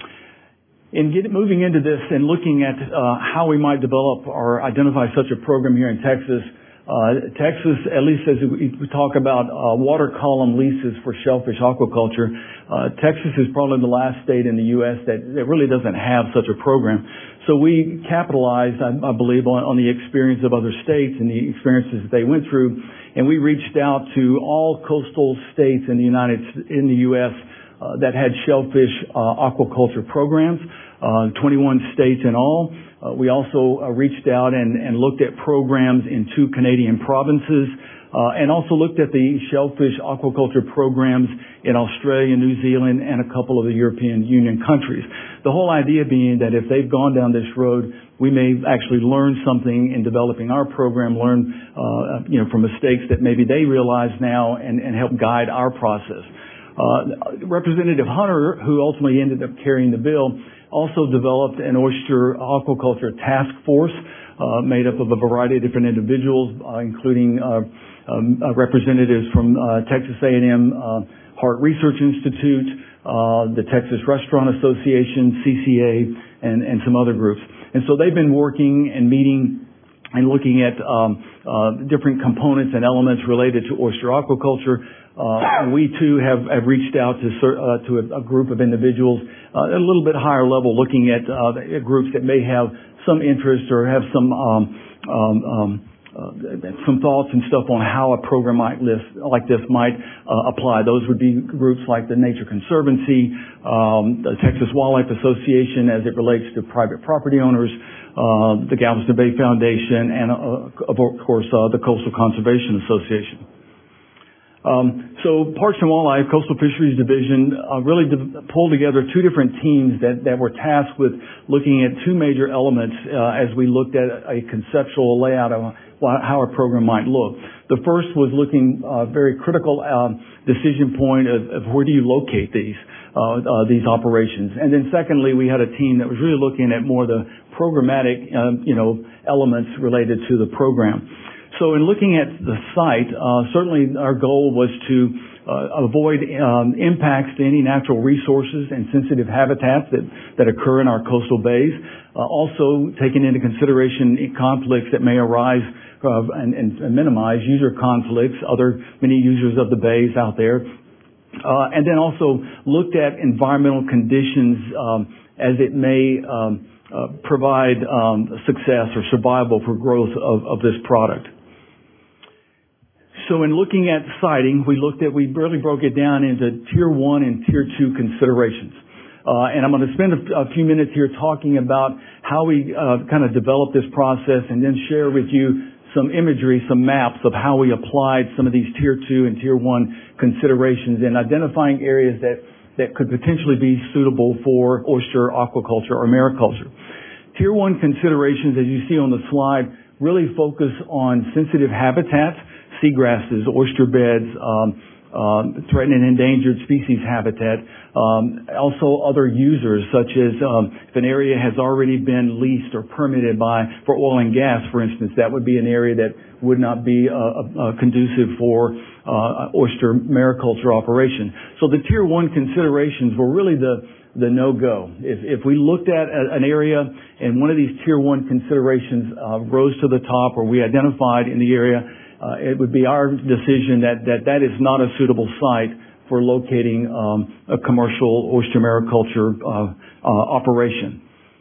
In get, moving into this and looking at uh, how we might develop or identify such a program here in Texas, uh, Texas, at least as we, we talk about uh, water column leases for shellfish aquaculture, uh, Texas is probably the last state in the U S that, that really doesn't have such a program. So we capitalized, I, I believe, on, on the experience of other states and the experiences that they went through, and we reached out to all coastal states in the United in the U S Uh, that had shellfish uh, aquaculture programs, uh, twenty-one states in all. Uh, we also uh, reached out and, and looked at programs in two Canadian provinces, uh, and also looked at the shellfish aquaculture programs in Australia, New Zealand, and a couple of the European Union countries. The whole idea being that if they've gone down this road, we may actually learn something in developing our program, learn uh, you know from mistakes that maybe they realize now, and, and help guide our process. Uh, Representative Hunter, who ultimately ended up carrying the bill, also developed an oyster aquaculture task force uh, made up of a variety of different individuals, uh, including uh, um, uh, representatives from uh, Texas A and M uh, Hart Research Institute, uh, the Texas Restaurant Association, C C A, and, and some other groups. And so they've been working and meeting and looking at um, uh, different components and elements related to oyster aquaculture. Uh, we too have, have reached out to uh, to a, a group of individuals uh, at a little bit higher level, looking at uh, groups that may have some interest or have some um, um, um, uh, some thoughts and stuff on how a program might list, like this might uh, apply. Those would be groups like the Nature Conservancy, um, the Texas Wildlife Association as it relates to private property owners, uh, the Galveston Bay Foundation, and uh, of course uh, the Coastal Conservation Association. Um, so Parks and Wildlife, Coastal Fisheries Division, uh, really de- pulled together two different teams that, that were tasked with looking at two major elements uh, as we looked at a conceptual layout of how our program might look. The first was looking uh, very critical um, decision point of, of where do you locate these uh, uh, these operations, and then secondly, we had a team that was really looking at more the programmatic um, you know elements related to the program. So in looking at the site, uh, certainly our goal was to uh, avoid um, impacts to any natural resources and sensitive habitats that, that occur in our coastal bays. Uh, also taking into consideration conflicts that may arise uh, and, and minimize user conflicts, other many users of the bays out there. Uh, and then also looked at environmental conditions um, as it may um, uh, provide um, success or survival for growth of, of this product. So in looking at siting, we looked at, we really broke it down into tier one and tier two considerations. Uh, and I'm going to spend a, a few minutes here talking about how we uh, kind of developed this process, and then share with you some imagery, some maps of how we applied some of these tier two and tier one considerations in identifying areas that, that could potentially be suitable for oyster aquaculture or mariculture. Tier one considerations, as you see on the slide, really focus on sensitive habitats, seagrasses, oyster beds, um, um, threatened and endangered species habitat, um, also other users such as um, if an area has already been leased or permitted by for oil and gas, for instance, that would be an area that would not be uh, uh, conducive for uh, oyster mariculture operation. So the tier one considerations were really the the no-go. If, if we looked at a, an area and one of these tier one considerations uh, rose to the top, or we identified in the area, Uh, it would be our decision that, that that is not a suitable site for locating um, a commercial oyster mariculture uh, uh, operation.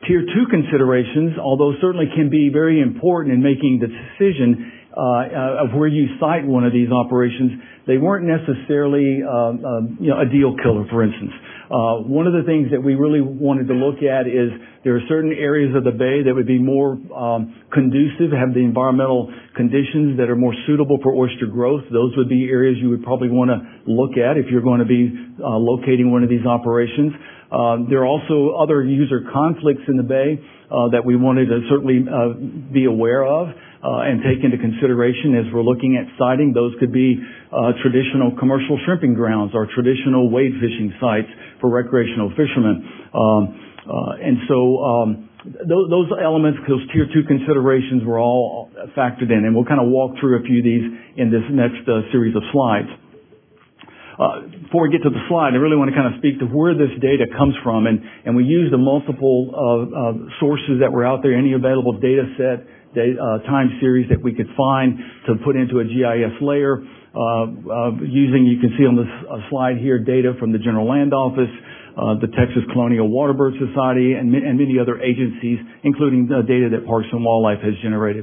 Tier two considerations, although certainly can be very important in making the decision uh, uh, of where you site one of these operations, they weren't necessarily uh, uh, you know, a deal killer, for instance. Uh, one of the things that we really wanted to look at is there are certain areas of the bay that would be more um, conducive, have the environmental conditions that are more suitable for oyster growth. Those would be areas you would probably want to look at if you're going to be uh, locating one of these operations. Uh, there are also other user conflicts in the bay uh, that we wanted to certainly uh, be aware of uh, and take into consideration as we're looking at siting. Those could be uh, traditional commercial shrimping grounds or traditional wade fishing sites for recreational fishermen. Um, uh, and so um, those, those elements, those tier two considerations were all factored in, and we'll kind of walk through a few of these in this next uh, series of slides. Uh, before we get to the slide, I really want to kind of speak to where this data comes from, and, and we used the multiple uh, uh, sources that were out there, any available data set, data, uh, time series that we could find to put into a G I S layer, uh, uh, using, you can see on this uh, slide here, data from the General Land Office, uh, the Texas Colonial Waterbird Society, and, and many other agencies, including the data that Parks and Wildlife has generated.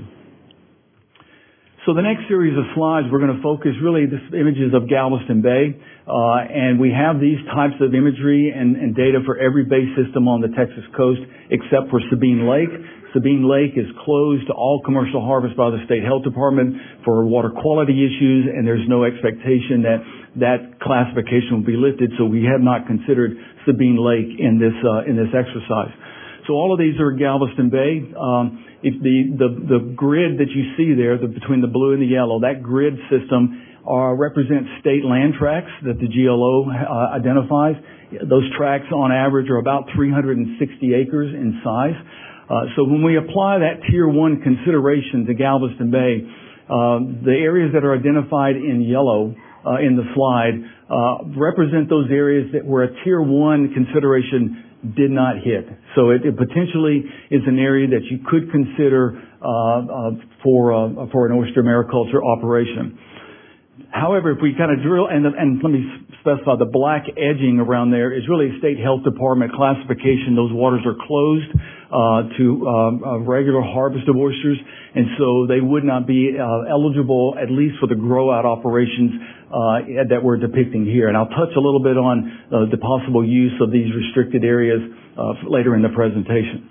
So the next series of slides, we're going to focus really this images of Galveston Bay, uh, and we have these types of imagery and, and data for every bay system on the Texas coast except for Sabine Lake. Sabine Lake is closed to all commercial harvest by the State Health Department for water quality issues, and there's no expectation that that classification will be lifted, so we have not considered Sabine Lake in this, uh, in this exercise. So all of these are Galveston Bay. Um, if the, the, the grid that you see there, the, between the blue and the yellow, that grid system uh, represents state land tracts that the G L O uh, identifies. Those tracts on average are about three hundred sixty acres in size. Uh, so when we apply that tier one consideration to Galveston Bay, uh, the areas that are identified in yellow uh, in the slide uh, represent those areas that were a tier one consideration did not hit. So it, it potentially is an area that you could consider uh, uh, for uh, for an oyster mariculture operation. However, if we kind of drill, and, and let me specify, the black edging around there is really State Health Department classification. Those waters are closed uh, to um, uh, regular harvest of oysters, and so they would not be uh, eligible, at least for the grow-out operations uh, that we're depicting here. And I'll touch a little bit on uh, the possible use of these restricted areas uh, later in the presentation.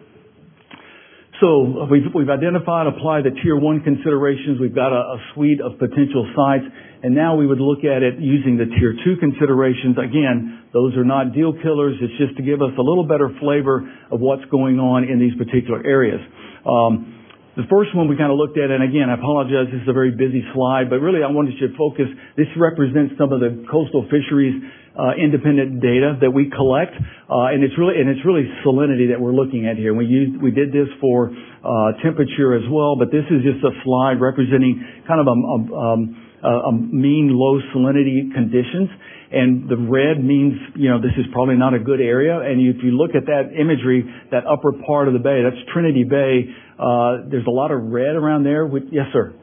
So we've, we've identified, applied the tier one considerations. We've got a, a suite of potential sites, and now we would look at it using the tier two considerations. Again, those are not deal killers. It's just to give us a little better flavor of what's going on in these particular areas. Um, the first one we kind of looked at, and again, I apologize, this is a very busy slide, but really I wanted you to focus. This represents some of the coastal fisheries Uh, independent data that we collect, uh, and it's really and it's really salinity that we're looking at here. We used we did this for uh, temperature as well, but this is just a slide representing kind of a, a, um, a mean low salinity conditions. And the red means, you know, this is probably not a good area. And if you look at that imagery, that upper part of the bay, that's Trinity Bay. Uh, there's a lot of red around there. With, yes, sir.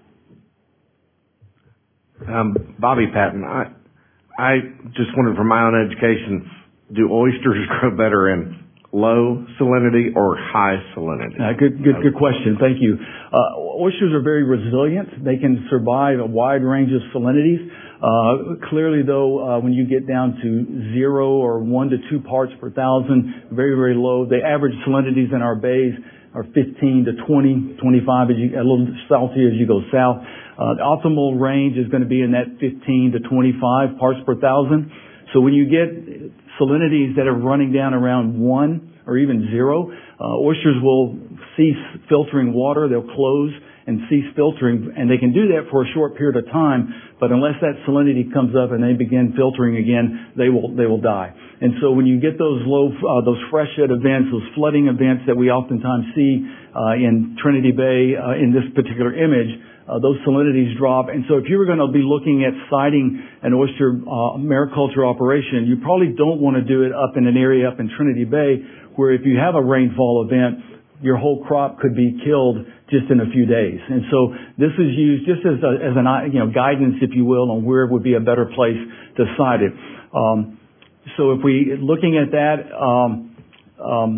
Um, Bobby Patton. I, I just wondered, from my own education, do oysters grow better in low salinity or high salinity? Uh, good, good, good question. Thank you. Uh, oysters are very resilient. They can survive a wide range of salinities. Uh, clearly, though, uh, when you get down to zero or one to two parts per thousand, very, very low. The average salinities in our bays are fifteen to twenty, twenty-five, as you, a little salty as you go south. Uh, the optimal range is going to be in that fifteen to twenty-five parts per thousand. So when you get salinities that are running down around one or even zero, uh, oysters will cease filtering water. They'll close and cease filtering, and they can do that for a short period of time. But unless that salinity comes up and they begin filtering again, they will they will die. And so when you get those low, uh, those freshet events, those flooding events that we oftentimes see uh, in Trinity Bay uh, in this particular image, uh, those salinities drop. And so if you were going to be looking at siting an oyster uh, mariculture operation, you probably don't want to do it up in an area up in Trinity Bay where if you have a rainfall event, your whole crop could be killed just in a few days. And so this is used just as a, as an, you know, guidance, if you will, on where would be a better place to site it. Um, so if we, looking at that, um, um,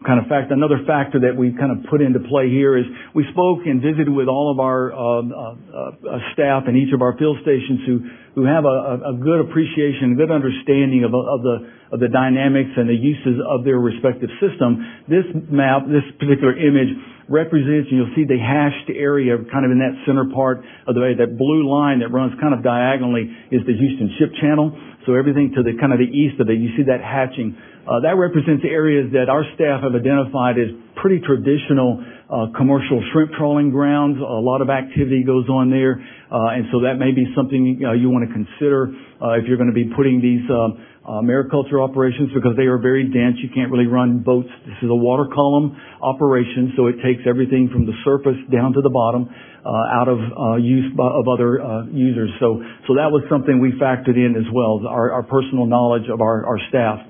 kind of fact. Another factor that we kind of put into play here is we spoke and visited with all of our uh, uh, uh, staff in each of our field stations who who have a, a good appreciation, a good understanding of, of the of the dynamics and the uses of their respective system. This map, this particular image, represents, and you'll see the hashed area kind of in that center part of the bay. That blue line that runs kind of diagonally is the Houston Ship Channel. So everything to the kind of the east of it, you see that hatching. Uh, that represents areas that our staff have identified as pretty traditional uh, commercial shrimp trawling grounds. A lot of activity goes on there, uh, and so that may be something uh, you want to consider uh, if you're going to be putting these uh, uh, mariculture operations, because they are very dense. You can't really run boats. This is a water column operation, so it takes everything from the surface down to the bottom uh, out of uh, use by, of other uh, users. So, so that was something we factored in as well, our, our personal knowledge of our, our staff.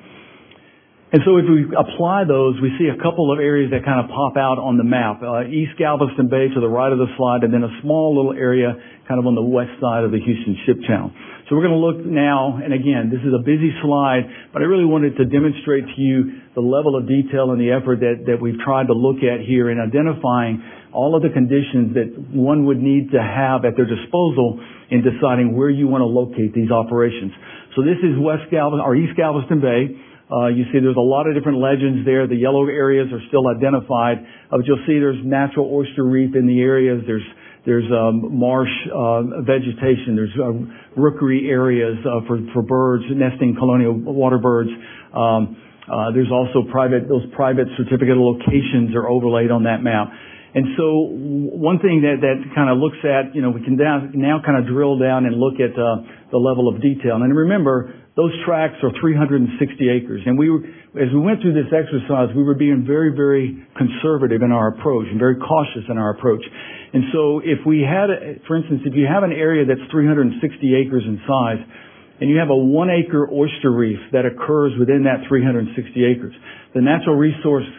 And so if we apply those, we see a couple of areas that kind of pop out on the map. Uh, East Galveston Bay to the right of the slide, and then a small little area kind of on the west side of the Houston Ship Channel. So we're going to look now, and again, this is a busy slide, but I really wanted to demonstrate to you the level of detail and the effort that, that we've tried to look at here in identifying all of the conditions that one would need to have at their disposal in deciding where you want to locate these operations. So this is West Galveston, or East Galveston Bay. Uh, you see there's a lot of different legends there. The yellow areas are still identified. Uh, but you'll see there's natural oyster reef in the areas. There's there's um, marsh uh, vegetation. There's uh, rookery areas uh, for for birds, nesting colonial water birds. Um, uh, there's also private those private certificate locations are overlaid on that map. And so one thing that that kind of looks at, you know, we can now, now kind of drill down and look at uh, the level of detail. And remember, those tracts are three hundred sixty acres. And we were, as we went through this exercise, we were being very, very conservative in our approach and very cautious in our approach. And so if we had, a, for instance, if you have an area that's three hundred sixty acres in size, and you have a one acre oyster reef that occurs within that three hundred sixty acres, the Natural Resource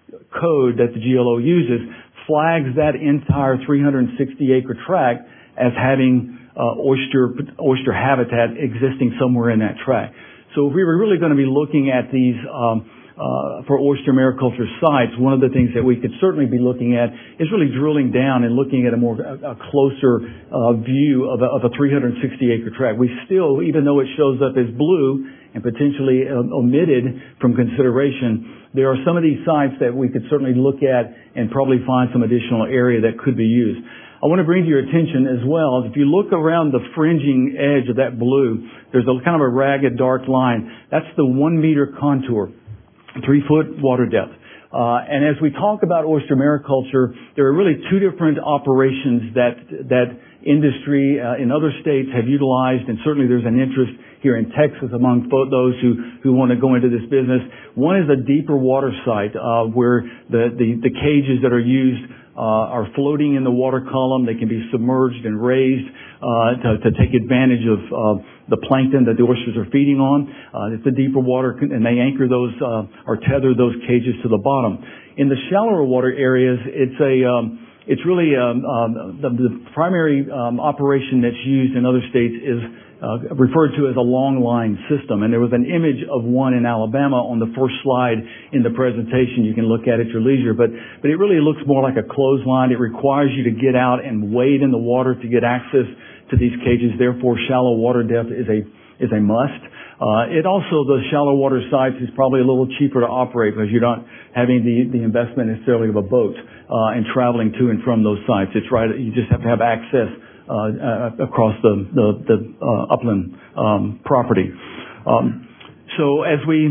Code that the G L O uses flags that entire three hundred sixty acre tract as having Uh, oyster oyster habitat existing somewhere in that tract. So if we were really going to be looking at these um, uh, for oyster mariculture sites, one of the things that we could certainly be looking at is really drilling down and looking at a more a, a closer uh, view of a, of a three hundred sixty acre tract. We still, even though it shows up as blue and potentially um, omitted from consideration, there are some of these sites that we could certainly look at and probably find some additional area that could be used. I want to bring to your attention as well, if you look around the fringing edge of that blue, there's a kind of a ragged dark line. That's the one meter contour, three foot water depth. Uh, and as we talk about oyster mariculture, there are really two different operations that, that industry uh, in other states have utilized, and certainly there's an interest here in Texas among those who, who want to go into this business. One is a deeper water site, uh, where the, the, the cages that are used Uh, are floating in the water column. They can be submerged and raised uh, to, to take advantage of uh, the plankton that the oysters are feeding on. Uh, it's a deeper water, and they anchor those uh, or tether those cages to the bottom. In the shallower water areas, it's a um, it's really um, um, the, the primary um, operation that's used in other states is Uh, referred to as a long line system. And there was an image of one in Alabama on the first slide in the presentation. You can look at it at your leisure, but, but it really looks more like a clothesline. It requires you to get out and wade in the water to get access to these cages. Therefore, shallow water depth is a, is a must. Uh, it also, the shallow water sites is probably a little cheaper to operate because you're not having the, the investment necessarily of a boat, uh, and traveling to and from those sites. It's right, you just have to have access Uh, uh, across the the, the uh, upland um, property. Um, so as we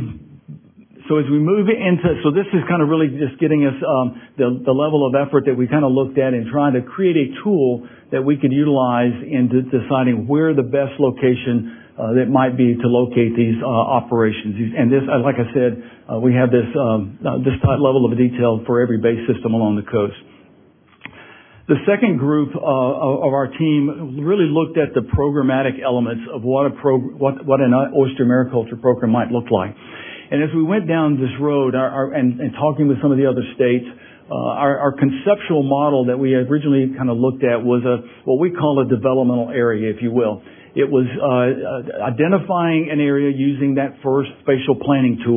so as we move into so this is kind of really just getting us um, the the level of effort that we kind of looked at in trying to create a tool that we could utilize in de- deciding where the best location uh, that might be to locate these uh, operations. And this, uh, like I said, uh, we have this um, uh, this type level of detail for every base system along the coast. The second group uh, of our team really looked at the programmatic elements of what a pro, what, what an oyster mariculture program might look like. And as we went down this road our, our, and, and talking with some of the other states, uh, our, our conceptual model that we originally kind of looked at was a what we call a developmental area, if you will. It was uh, identifying an area using that first spatial planning tool,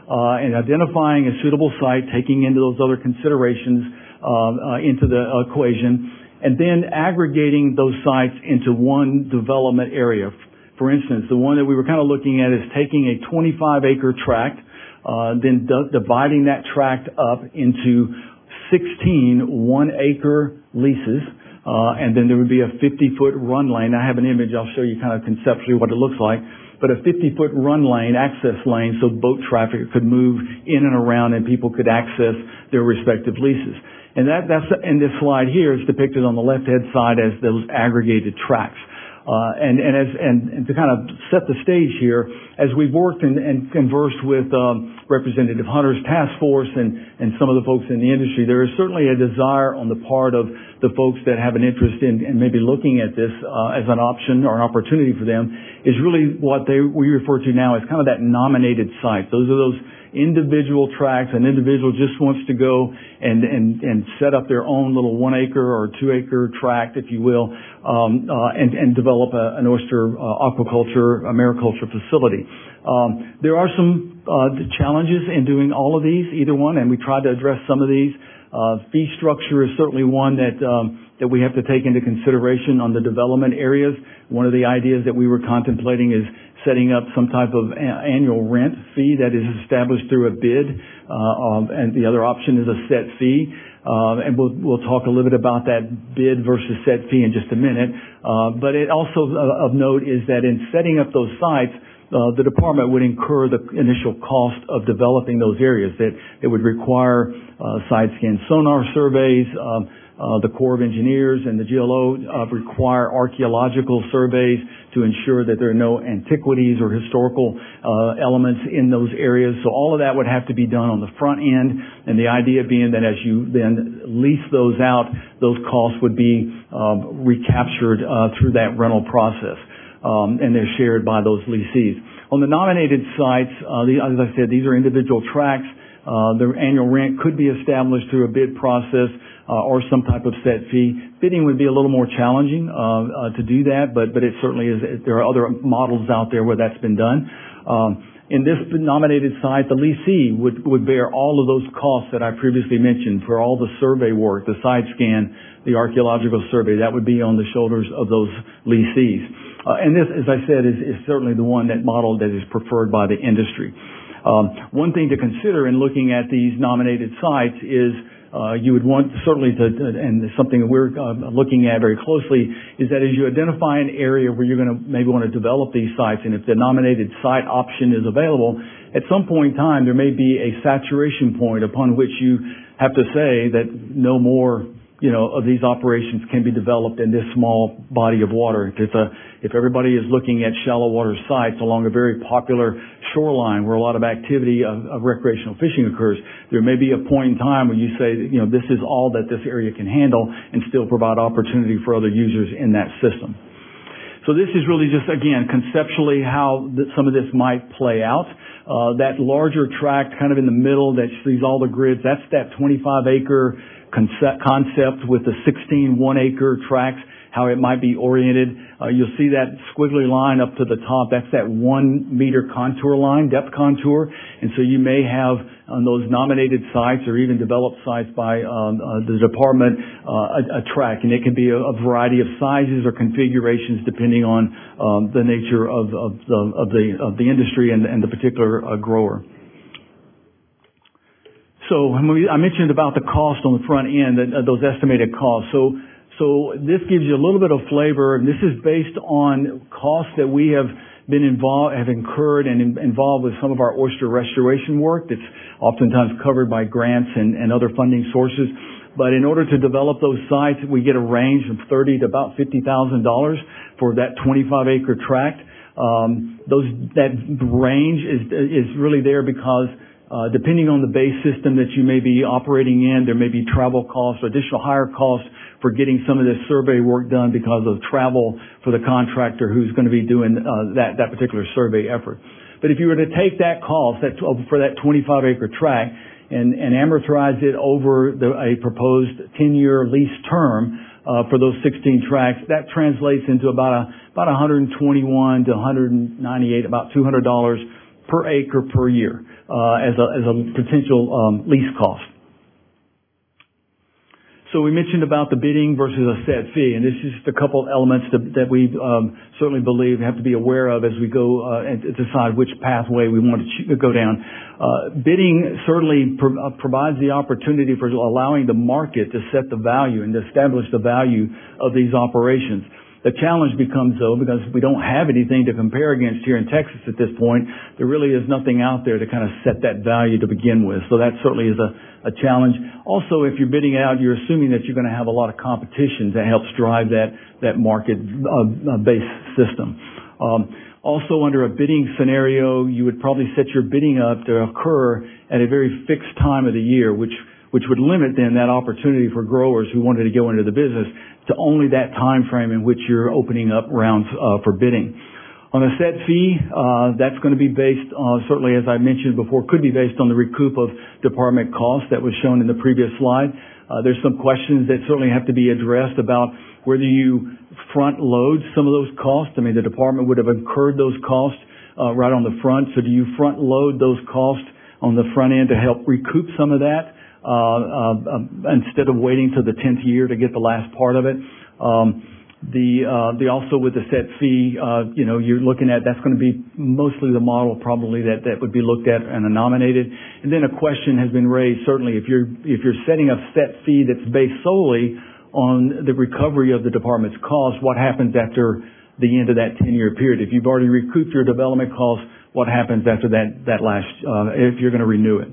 uh, and identifying a suitable site, taking into those other considerations uh, uh, into the equation, and then aggregating those sites into one development area. For instance, the one that we were kind of looking at is taking a twenty-five acre tract, uh, then d- dividing that tract up into sixteen one acre leases, uh, and then there would be a fifty foot run lane. I have an image. I'll show you kind of conceptually what it looks like. But a fifty foot run lane, access lane, so boat traffic could move in and around and people could access their respective leases. And that, that's, in this slide here is depicted on the left-hand side as those aggregated tracts. Uh, and, and as, and, and to kind of set the stage here, as we've worked and, and conversed with, um, Representative Hunter's task force and, and some of the folks in the industry, there is certainly a desire on the part of the folks that have an interest in, in maybe looking at this, uh, as an option or an opportunity for them, is really what they, we refer to now as kind of that nominated site. Those are those individual tracts. An individual just wants to go and, and, and set up their own little one acre or two acre tract, if you will, um, uh, and, and develop a, an oyster uh, aquaculture, a mariculture facility. Um, there are some uh, challenges in doing all of these, either one, and we tried to address some of these. Uh, fee structure is certainly one that um, that we have to take into consideration on the development areas. One of the ideas that we were contemplating is setting up some type of a- annual rent fee that is established through a bid, uh, um, and the other option is a set fee. Uh, and we'll, we'll talk a little bit about that bid versus set fee in just a minute. Uh, but it also uh, of note is that in setting up those sites, Uh, the department would incur the initial cost of developing those areas. That it would require uh, side scan sonar surveys. Um, uh, the Corps of Engineers and the G L O uh, require archaeological surveys to ensure that there are no antiquities or historical uh, elements in those areas. So all of that would have to be done on the front end, and the idea being that as you then lease those out, those costs would be um, recaptured uh, through that rental process. Um, and they're shared by those lessees. On the nominated sites, uh, the, as I said, these are individual tracts. Uh, their annual rent could be established through a bid process uh, or some type of set fee. Bidding would be a little more challenging uh, uh, to do that, but but it certainly is. There are other models out there where that's been done. Um, in this nominated site, the lessee would would bear all of those costs that I previously mentioned for all the survey work, the side scan, the archaeological survey. That would be on the shoulders of those lessees. Uh, and this, as I said, is, is certainly the one that model that is preferred by the industry. Um, one thing to consider in looking at these nominated sites is uh, you would want certainly to, to, and something that we're uh, looking at very closely, is that as you identify an area where you're going to maybe want to develop these sites, and if the nominated site option is available, at some point in time there may be a saturation point upon which you have to say that no more you know, of these operations can be developed in this small body of water. If, it's a, if everybody is looking at shallow water sites along a very popular shoreline where a lot of activity of, of recreational fishing occurs, there may be a point in time where you say, you know, this is all that this area can handle and still provide opportunity for other users in that system. So this is really just, again, conceptually how th- some of this might play out. Uh, that larger tract kind of in the middle that sees all the grids, that's that twenty-five acre concept, concept with the sixteen one acre tracts, how it might be oriented. Uh, you'll see that squiggly line up to the top. That's that one meter contour line, depth contour. And so you may have on those nominated sites or even developed sites by um, uh, the department uh, a, a tract, and it can be a, a variety of sizes or configurations depending on um, the nature of, of, the, of the of the industry and, and the particular uh, grower. So I mentioned about the cost on the front end, those estimated costs. So, so this gives you a little bit of flavor, and this is based on costs that we have been involved, have incurred and in, involved with some of our oyster restoration work that's oftentimes covered by grants and, and other funding sources. But in order to develop those sites, we get a range from thirty to about fifty thousand dollars for that twenty-five acre tract. Um, those that range is is really there because Uh, depending on the base system that you may be operating in, there may be travel costs or additional higher costs for getting some of this survey work done because of travel for the contractor who's going to be doing uh, that, that particular survey effort. But if you were to take that cost that, for that twenty-five acre tract and, and amortize it over the, a proposed ten year lease term uh, for those sixteen tracts, that translates into about a, about one hundred twenty-one to one hundred ninety-eight, about two hundred dollars per acre per year. uh, as a, as a potential um, lease cost. So we mentioned about the bidding versus a set fee, and this is just a couple elements that, that we um, certainly believe have to be aware of as we go uh, and decide which pathway we want to ch- go down. Uh, bidding certainly pro- uh, provides the opportunity for allowing the market to set the value and to establish the value of these operations. The challenge becomes, though, because we don't have anything to compare against here in Texas at this point, there really is nothing out there to kind of set that value to begin with. So that certainly is a, a challenge. Also, if you're bidding out, you're assuming that you're going to have a lot of competition that helps drive that, that market-based uh, system. Um, also, under a bidding scenario, you would probably set your bidding up to occur at a very fixed time of the year, which which would limit then that opportunity for growers who wanted to go into the business to only that time frame in which you're opening up rounds uh, for bidding. On a set fee, uh, that's going to be based, uh, certainly as I mentioned before, could be based on the recoup of department costs that was shown in the previous slide. Uh, there's some questions that certainly have to be addressed about whether you front load some of those costs. I mean, the department would have incurred those costs uh, right on the front. So do you front load those costs on the front end to help recoup some of that? Uh, uh, uh, instead of waiting till the tenth year to get the last part of it. Um, the, uh, the also with the set fee, uh, you know, you're looking at, that's going to be mostly the model probably that, that would be looked at and nominated. And then a question has been raised, certainly if you're, if you're setting a set fee that's based solely on the recovery of the department's costs, what happens after the end of that ten-year period? If you've already recouped your development costs, what happens after that, that last, uh, if you're going to renew it?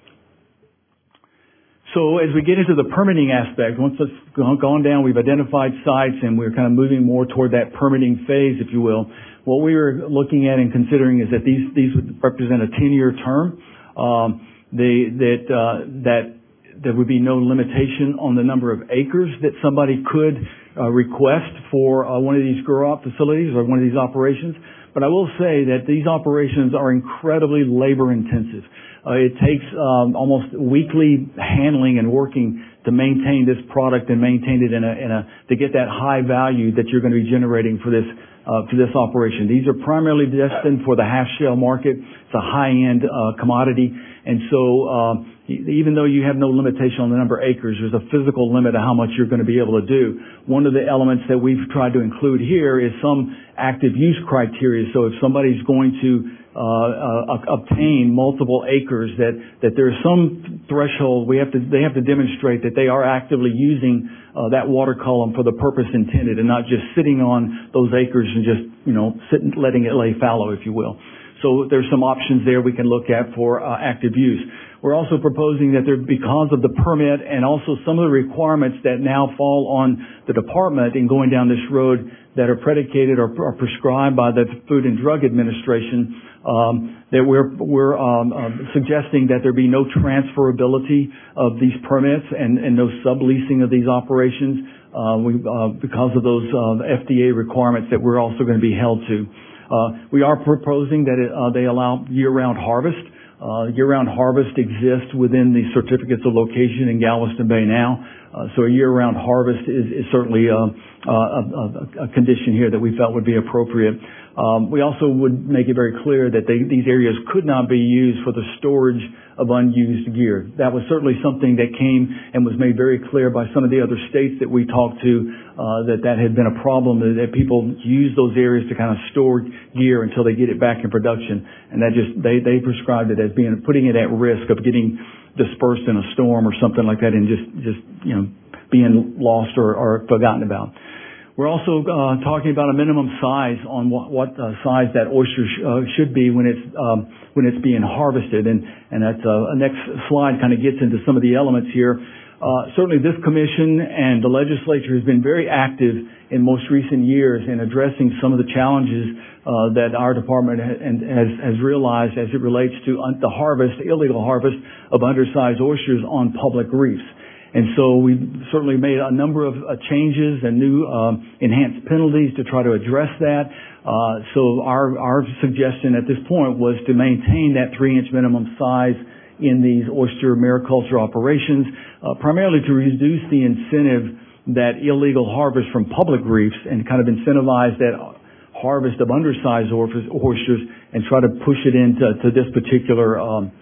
So as we get into the permitting aspect, once it's gone down, we've identified sites and we're kind of moving more toward that permitting phase, if you will. What we were looking at and considering is that these, these would represent a ten-year term. Um, they, that, uh, that there would be no limitation on the number of acres that somebody could uh, request for uh, one of these grow-out facilities or one of these operations. But I will say that these operations are incredibly labor-intensive. Uh, it takes um, almost weekly handling and working to maintain this product and maintain it in a, in a to get that high value that you're going to be generating for this uh, for this operation. These are primarily destined for the half shell market. It's a high end uh, commodity, and so uh, even though you have no limitation on the number of acres, there's a physical limit of how much you're going to be able to do. One of the elements that we've tried to include here is some active use criteria. So if somebody's going to Uh, uh, obtain multiple acres, that that there's some threshold we have to they have to demonstrate that they are actively using uh, that water column for the purpose intended, and not just sitting on those acres and just you know sitting letting it lay fallow, if you will. So there's some options there we can look at for uh, active use. We're also proposing that there, because of the permit and also some of the requirements that now fall on the department in going down this road that are predicated or, or prescribed by the Food and Drug Administration, um, that we're, we're um, um, suggesting that there be no transferability of these permits and, and no subleasing of these operations uh, we, uh, because of those uh, F D A requirements that we're also going to be held to. Uh, we are proposing that it, uh, they allow year-round harvest. Uh, year-round harvest exists within the certificates of location in Galveston Bay now. Uh, so a year-round harvest is, is certainly uh, uh, a, a, a condition here that we felt would be appropriate. Um, we also would make it very clear that they, these areas could not be used for the storage of unused gear. That was certainly something that came and was made very clear by some of the other states that we talked to, uh, that that had been a problem, that, that people use those areas to kind of store gear until they get it back in production. And that just, they, they prescribed it as being, putting it at risk of getting dispersed in a storm or something like that and just, just, you know, being lost or, or forgotten about. We're also uh, talking about a minimum size on what, what uh, size that oyster sh- uh, should be when it's um, when it's being harvested, and and that uh, next slide kind of gets into some of the elements here. Uh, certainly, this commission and the legislature has been very active in most recent years in addressing some of the challenges uh, that our department ha- and has, has realized as it relates to un- the harvest, illegal harvest of undersized oysters on public reefs. And so we certainly made a number of uh, changes and new um, enhanced penalties to try to address that. Uh, so our, our suggestion at this point was to maintain that three-inch minimum size in these oyster mariculture operations, uh, primarily to reduce the incentive that illegal harvest from public reefs and kind of incentivize that harvest of undersized oysters and try to push it into to this particular um,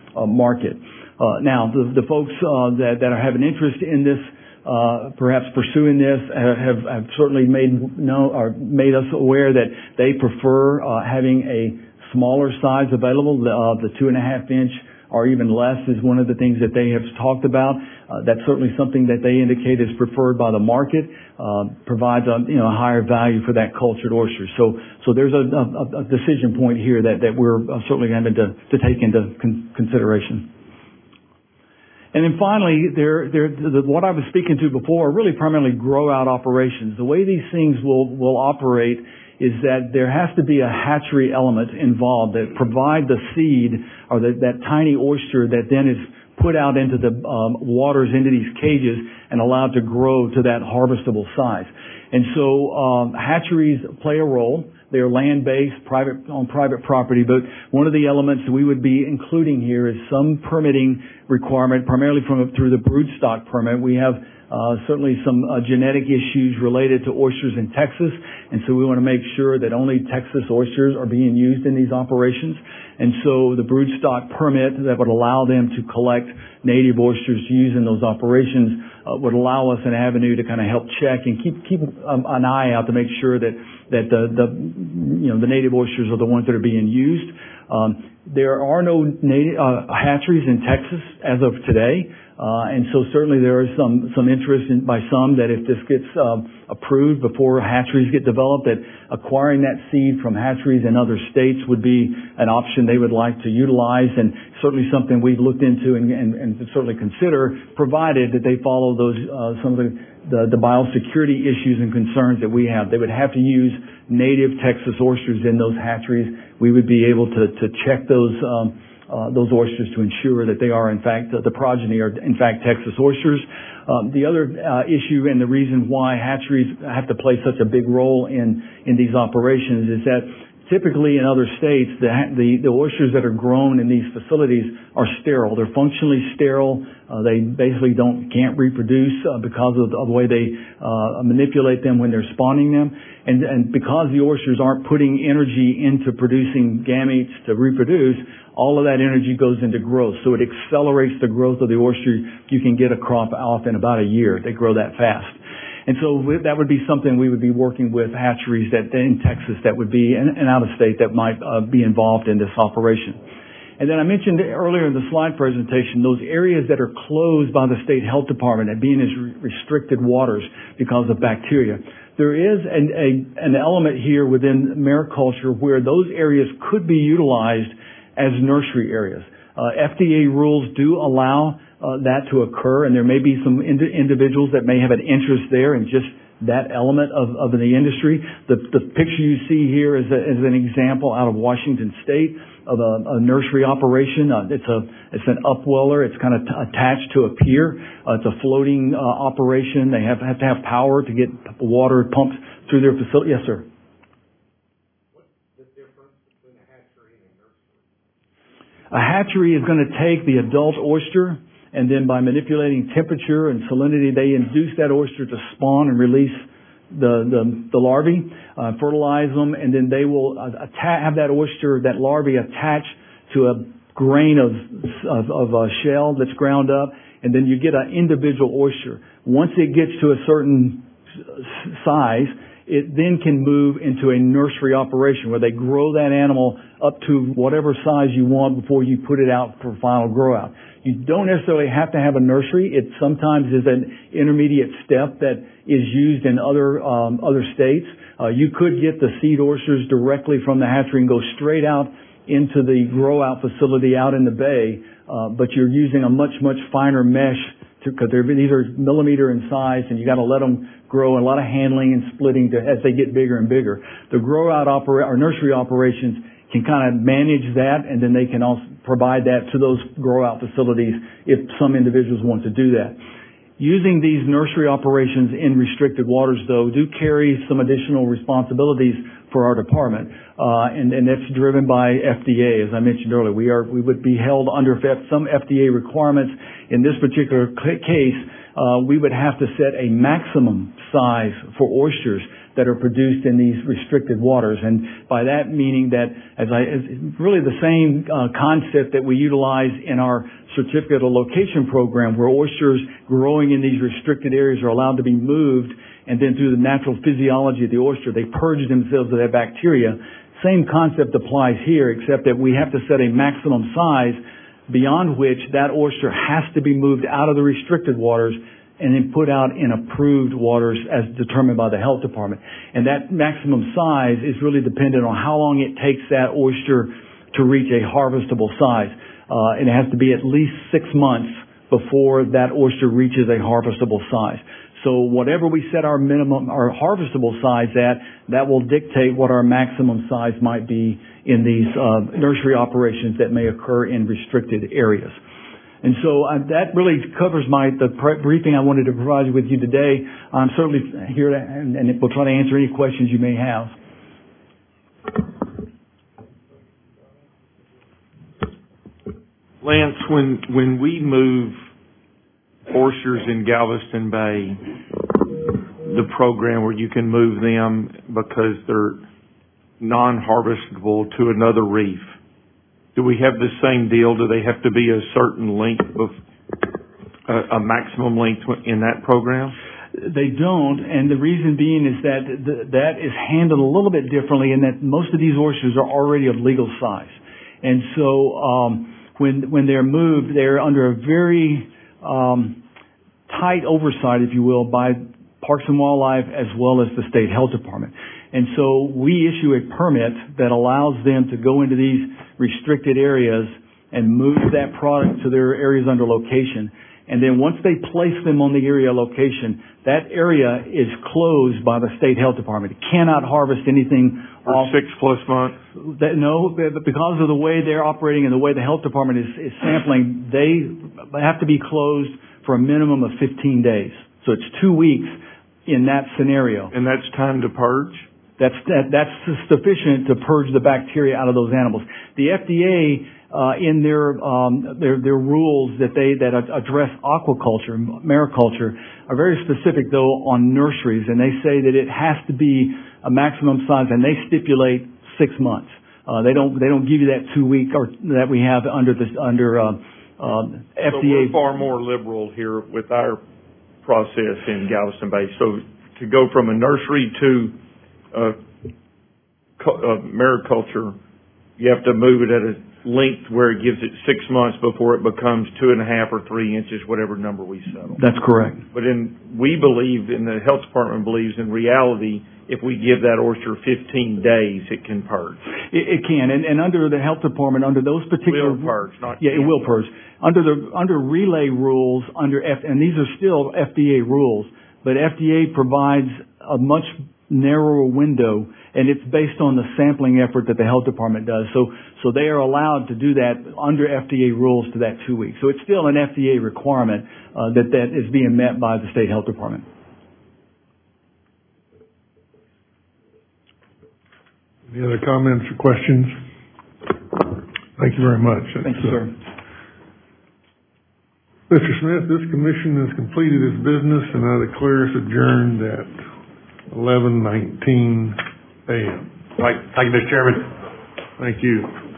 uh, market. Uh, now, the, the folks uh, that, that are having interest in this, uh, perhaps pursuing this, have, have certainly made know or made us aware that they prefer uh, having a smaller size available. The, uh, the two and a half inch or even less is one of the things that they have talked about. Uh, that's certainly something that they indicate is preferred by the market. Uh, provides a you know a higher value for that cultured oyster. So so there's a, a, a decision point here that that we're certainly having to to take into con- consideration. And then finally, there, there, the, what I was speaking to before are really primarily grow-out operations. The way these things will, will operate is that there has to be a hatchery element involved that provide the seed or the, that tiny oyster that then is put out into the um, waters, into these cages, and allowed to grow to that harvestable size. And so um, hatcheries play a role. They're land-based, private on private property, but one of the elements that we would be including here is some permitting requirement, primarily from through the broodstock permit. We have uh, certainly some uh, genetic issues related to oysters in Texas, and so we want to make sure that only Texas oysters are being used in these operations. And so the broodstock permit that would allow them to collect native oysters to use in those operations uh, would allow us an avenue to kind of help check and keep keep um, an eye out to make sure that that the, the you know the native oysters are the ones that are being used. Um, there are no native uh, hatcheries in Texas as of today. Uh, and so certainly there is some, some interest in, by some that if this gets um, approved before hatcheries get developed, that acquiring that seed from hatcheries in other states would be an option they would like to utilize, and certainly something we've looked into and, and, and certainly consider, provided that they follow those uh, some of the, the, the biosecurity issues and concerns that we have. They would have to use native Texas oysters in those hatcheries. We would be able to, to check those um, Uh, those oysters to ensure that they are in fact uh, the progeny are in fact Texas oysters. Um, the other uh, issue and the reason why hatcheries have to play such a big role in in these operations is that typically in other states the the, the oysters that are grown in these facilities are sterile. They're functionally sterile. Uh, they basically don't can't reproduce uh, because of the, of the way they uh, manipulate them when they're spawning them, and and because the oysters aren't putting energy into producing gametes to reproduce, all of that energy goes into growth. So it accelerates the growth of the oyster. You can get a crop off in about a year. They grow that fast. And so that would be something we would be working with hatcheries that in Texas that would be, and, and out of state that might uh, be involved in this operation. And then I mentioned earlier in the slide presentation, those areas that are closed by the state health department as being as restricted waters because of bacteria. There is an, a, an element here within mariculture where those areas could be utilized as nursery areas. Uh, F D A rules do allow uh, that to occur, and there may be some ind- individuals that may have an interest there in just that element of, of the industry. The, the picture you see here is, a, is an example out of Washington State of a, a nursery operation. Uh, it's a it's an upweller. It's kind of t- attached to a pier. Uh, it's a floating uh, operation. They have have to have power to get water pumped through their facility. Yes, sir. A hatchery is going to take the adult oyster, and then by manipulating temperature and salinity, they induce that oyster to spawn and release the the, the larvae, uh, fertilize them, and then they will uh, atta- have that oyster, that larvae, attached to a grain of of, of a shell that's ground up, and then you get an individual oyster. Once it gets to a certain size, it then can move into a nursery operation where they grow that animal up to whatever size you want before you put it out for final grow out. You don't necessarily have to have a nursery. It sometimes is an intermediate step that is used in other um, other states. Uh, you could get the seed oysters directly from the hatchery and go straight out into the grow out facility out in the bay, uh, but you're using a much, much finer mesh because these are millimeter in size, and you got to let them grow, and a lot of handling and splitting to, as they get bigger and bigger. The grow out opera, or nursery operations can kind of manage that, and then they can also provide that to those grow out facilities if some individuals want to do that. Using these nursery operations in restricted waters, though, do carry some additional responsibilities for our department. Uh, and, and that's driven by F D A, as I mentioned earlier. We are, we would be held under some F D A requirements. In this particular case, uh, we would have to set a maximum size for oysters that are produced in these restricted waters. And by that meaning that, as I, as really the same uh, concept that we utilize in our certificate of location program, where oysters growing in these restricted areas are allowed to be moved, and then through the natural physiology of the oyster, they purge themselves of that bacteria. Same concept applies here, except that we have to set a maximum size beyond which that oyster has to be moved out of the restricted waters and then put out in approved waters as determined by the health department. And that maximum size is really dependent on how long it takes that oyster to reach a harvestable size. Uh, and it has to be at least six months before that oyster reaches a harvestable size. So whatever we set our minimum, our harvestable size at, that will dictate what our maximum size might be in these uh, nursery operations that may occur in restricted areas. And so uh, that really covers my the pre- briefing I wanted to provide with you today. I'm certainly here to, and, and we'll try to answer any questions you may have. Lance, when when we move oysters in Galveston Bay, the program where you can move them because they're non-harvestable to another reef, do we have the same deal? Do they have to be a certain length of uh, a maximum length in that program? They don't, and the reason being is that th- that is handled a little bit differently in that most of these oysters are already of legal size. And so um, when when they're moved, they're under a very um, tight oversight, if you will, by Parks and Wildlife as well as the State Health Department. And so we issue a permit that allows them to go into these restricted areas and move that product to their areas under location. And then once they place them on the area location, that area is closed by the State Health Department. It cannot harvest anything for off six plus months. That, no, because of the way they're operating and the way the health department is, is sampling, they have to be closed for a minimum of fifteen days. So it's two weeks in that scenario. And that's time to purge? That's that, that's sufficient to purge the bacteria out of those animals. The F D A, uh, in their um, their their rules that they that address aquaculture, mariculture, are very specific though on nurseries, and they say that it has to be a maximum size, and they stipulate six months. Uh, they don't they don't give you that two week or that we have under this under uh, uh, F D A. So we're far more liberal here with our process in Galveston Bay. So to go from a nursery to Uh, uh, mariculture, you have to move it at a length where it gives it six months before it becomes two and a half or three inches, whatever number we settle. That's correct. But in, we believe, and the health department believes in reality, if we give that oyster fifteen days, it can purge. It, it can, and, and under the health department, under those particular... Will purge, not Yeah, can. it will purge. Under the, under relay rules, under F, and these are still F D A rules, but F D A provides a much narrower window, and it's based on the sampling effort that the health department does. So, so they are allowed to do that under F D A rules to that two weeks. So it's still an F D A requirement uh, that that is being met by the state health department. Any other comments or questions? Thank you very much. Thank you, sir. Mister Smith, this commission has completed its business, and I declare us adjourned at eleven nineteen a.m. Right. Thank you, Mister Chairman. Thank you.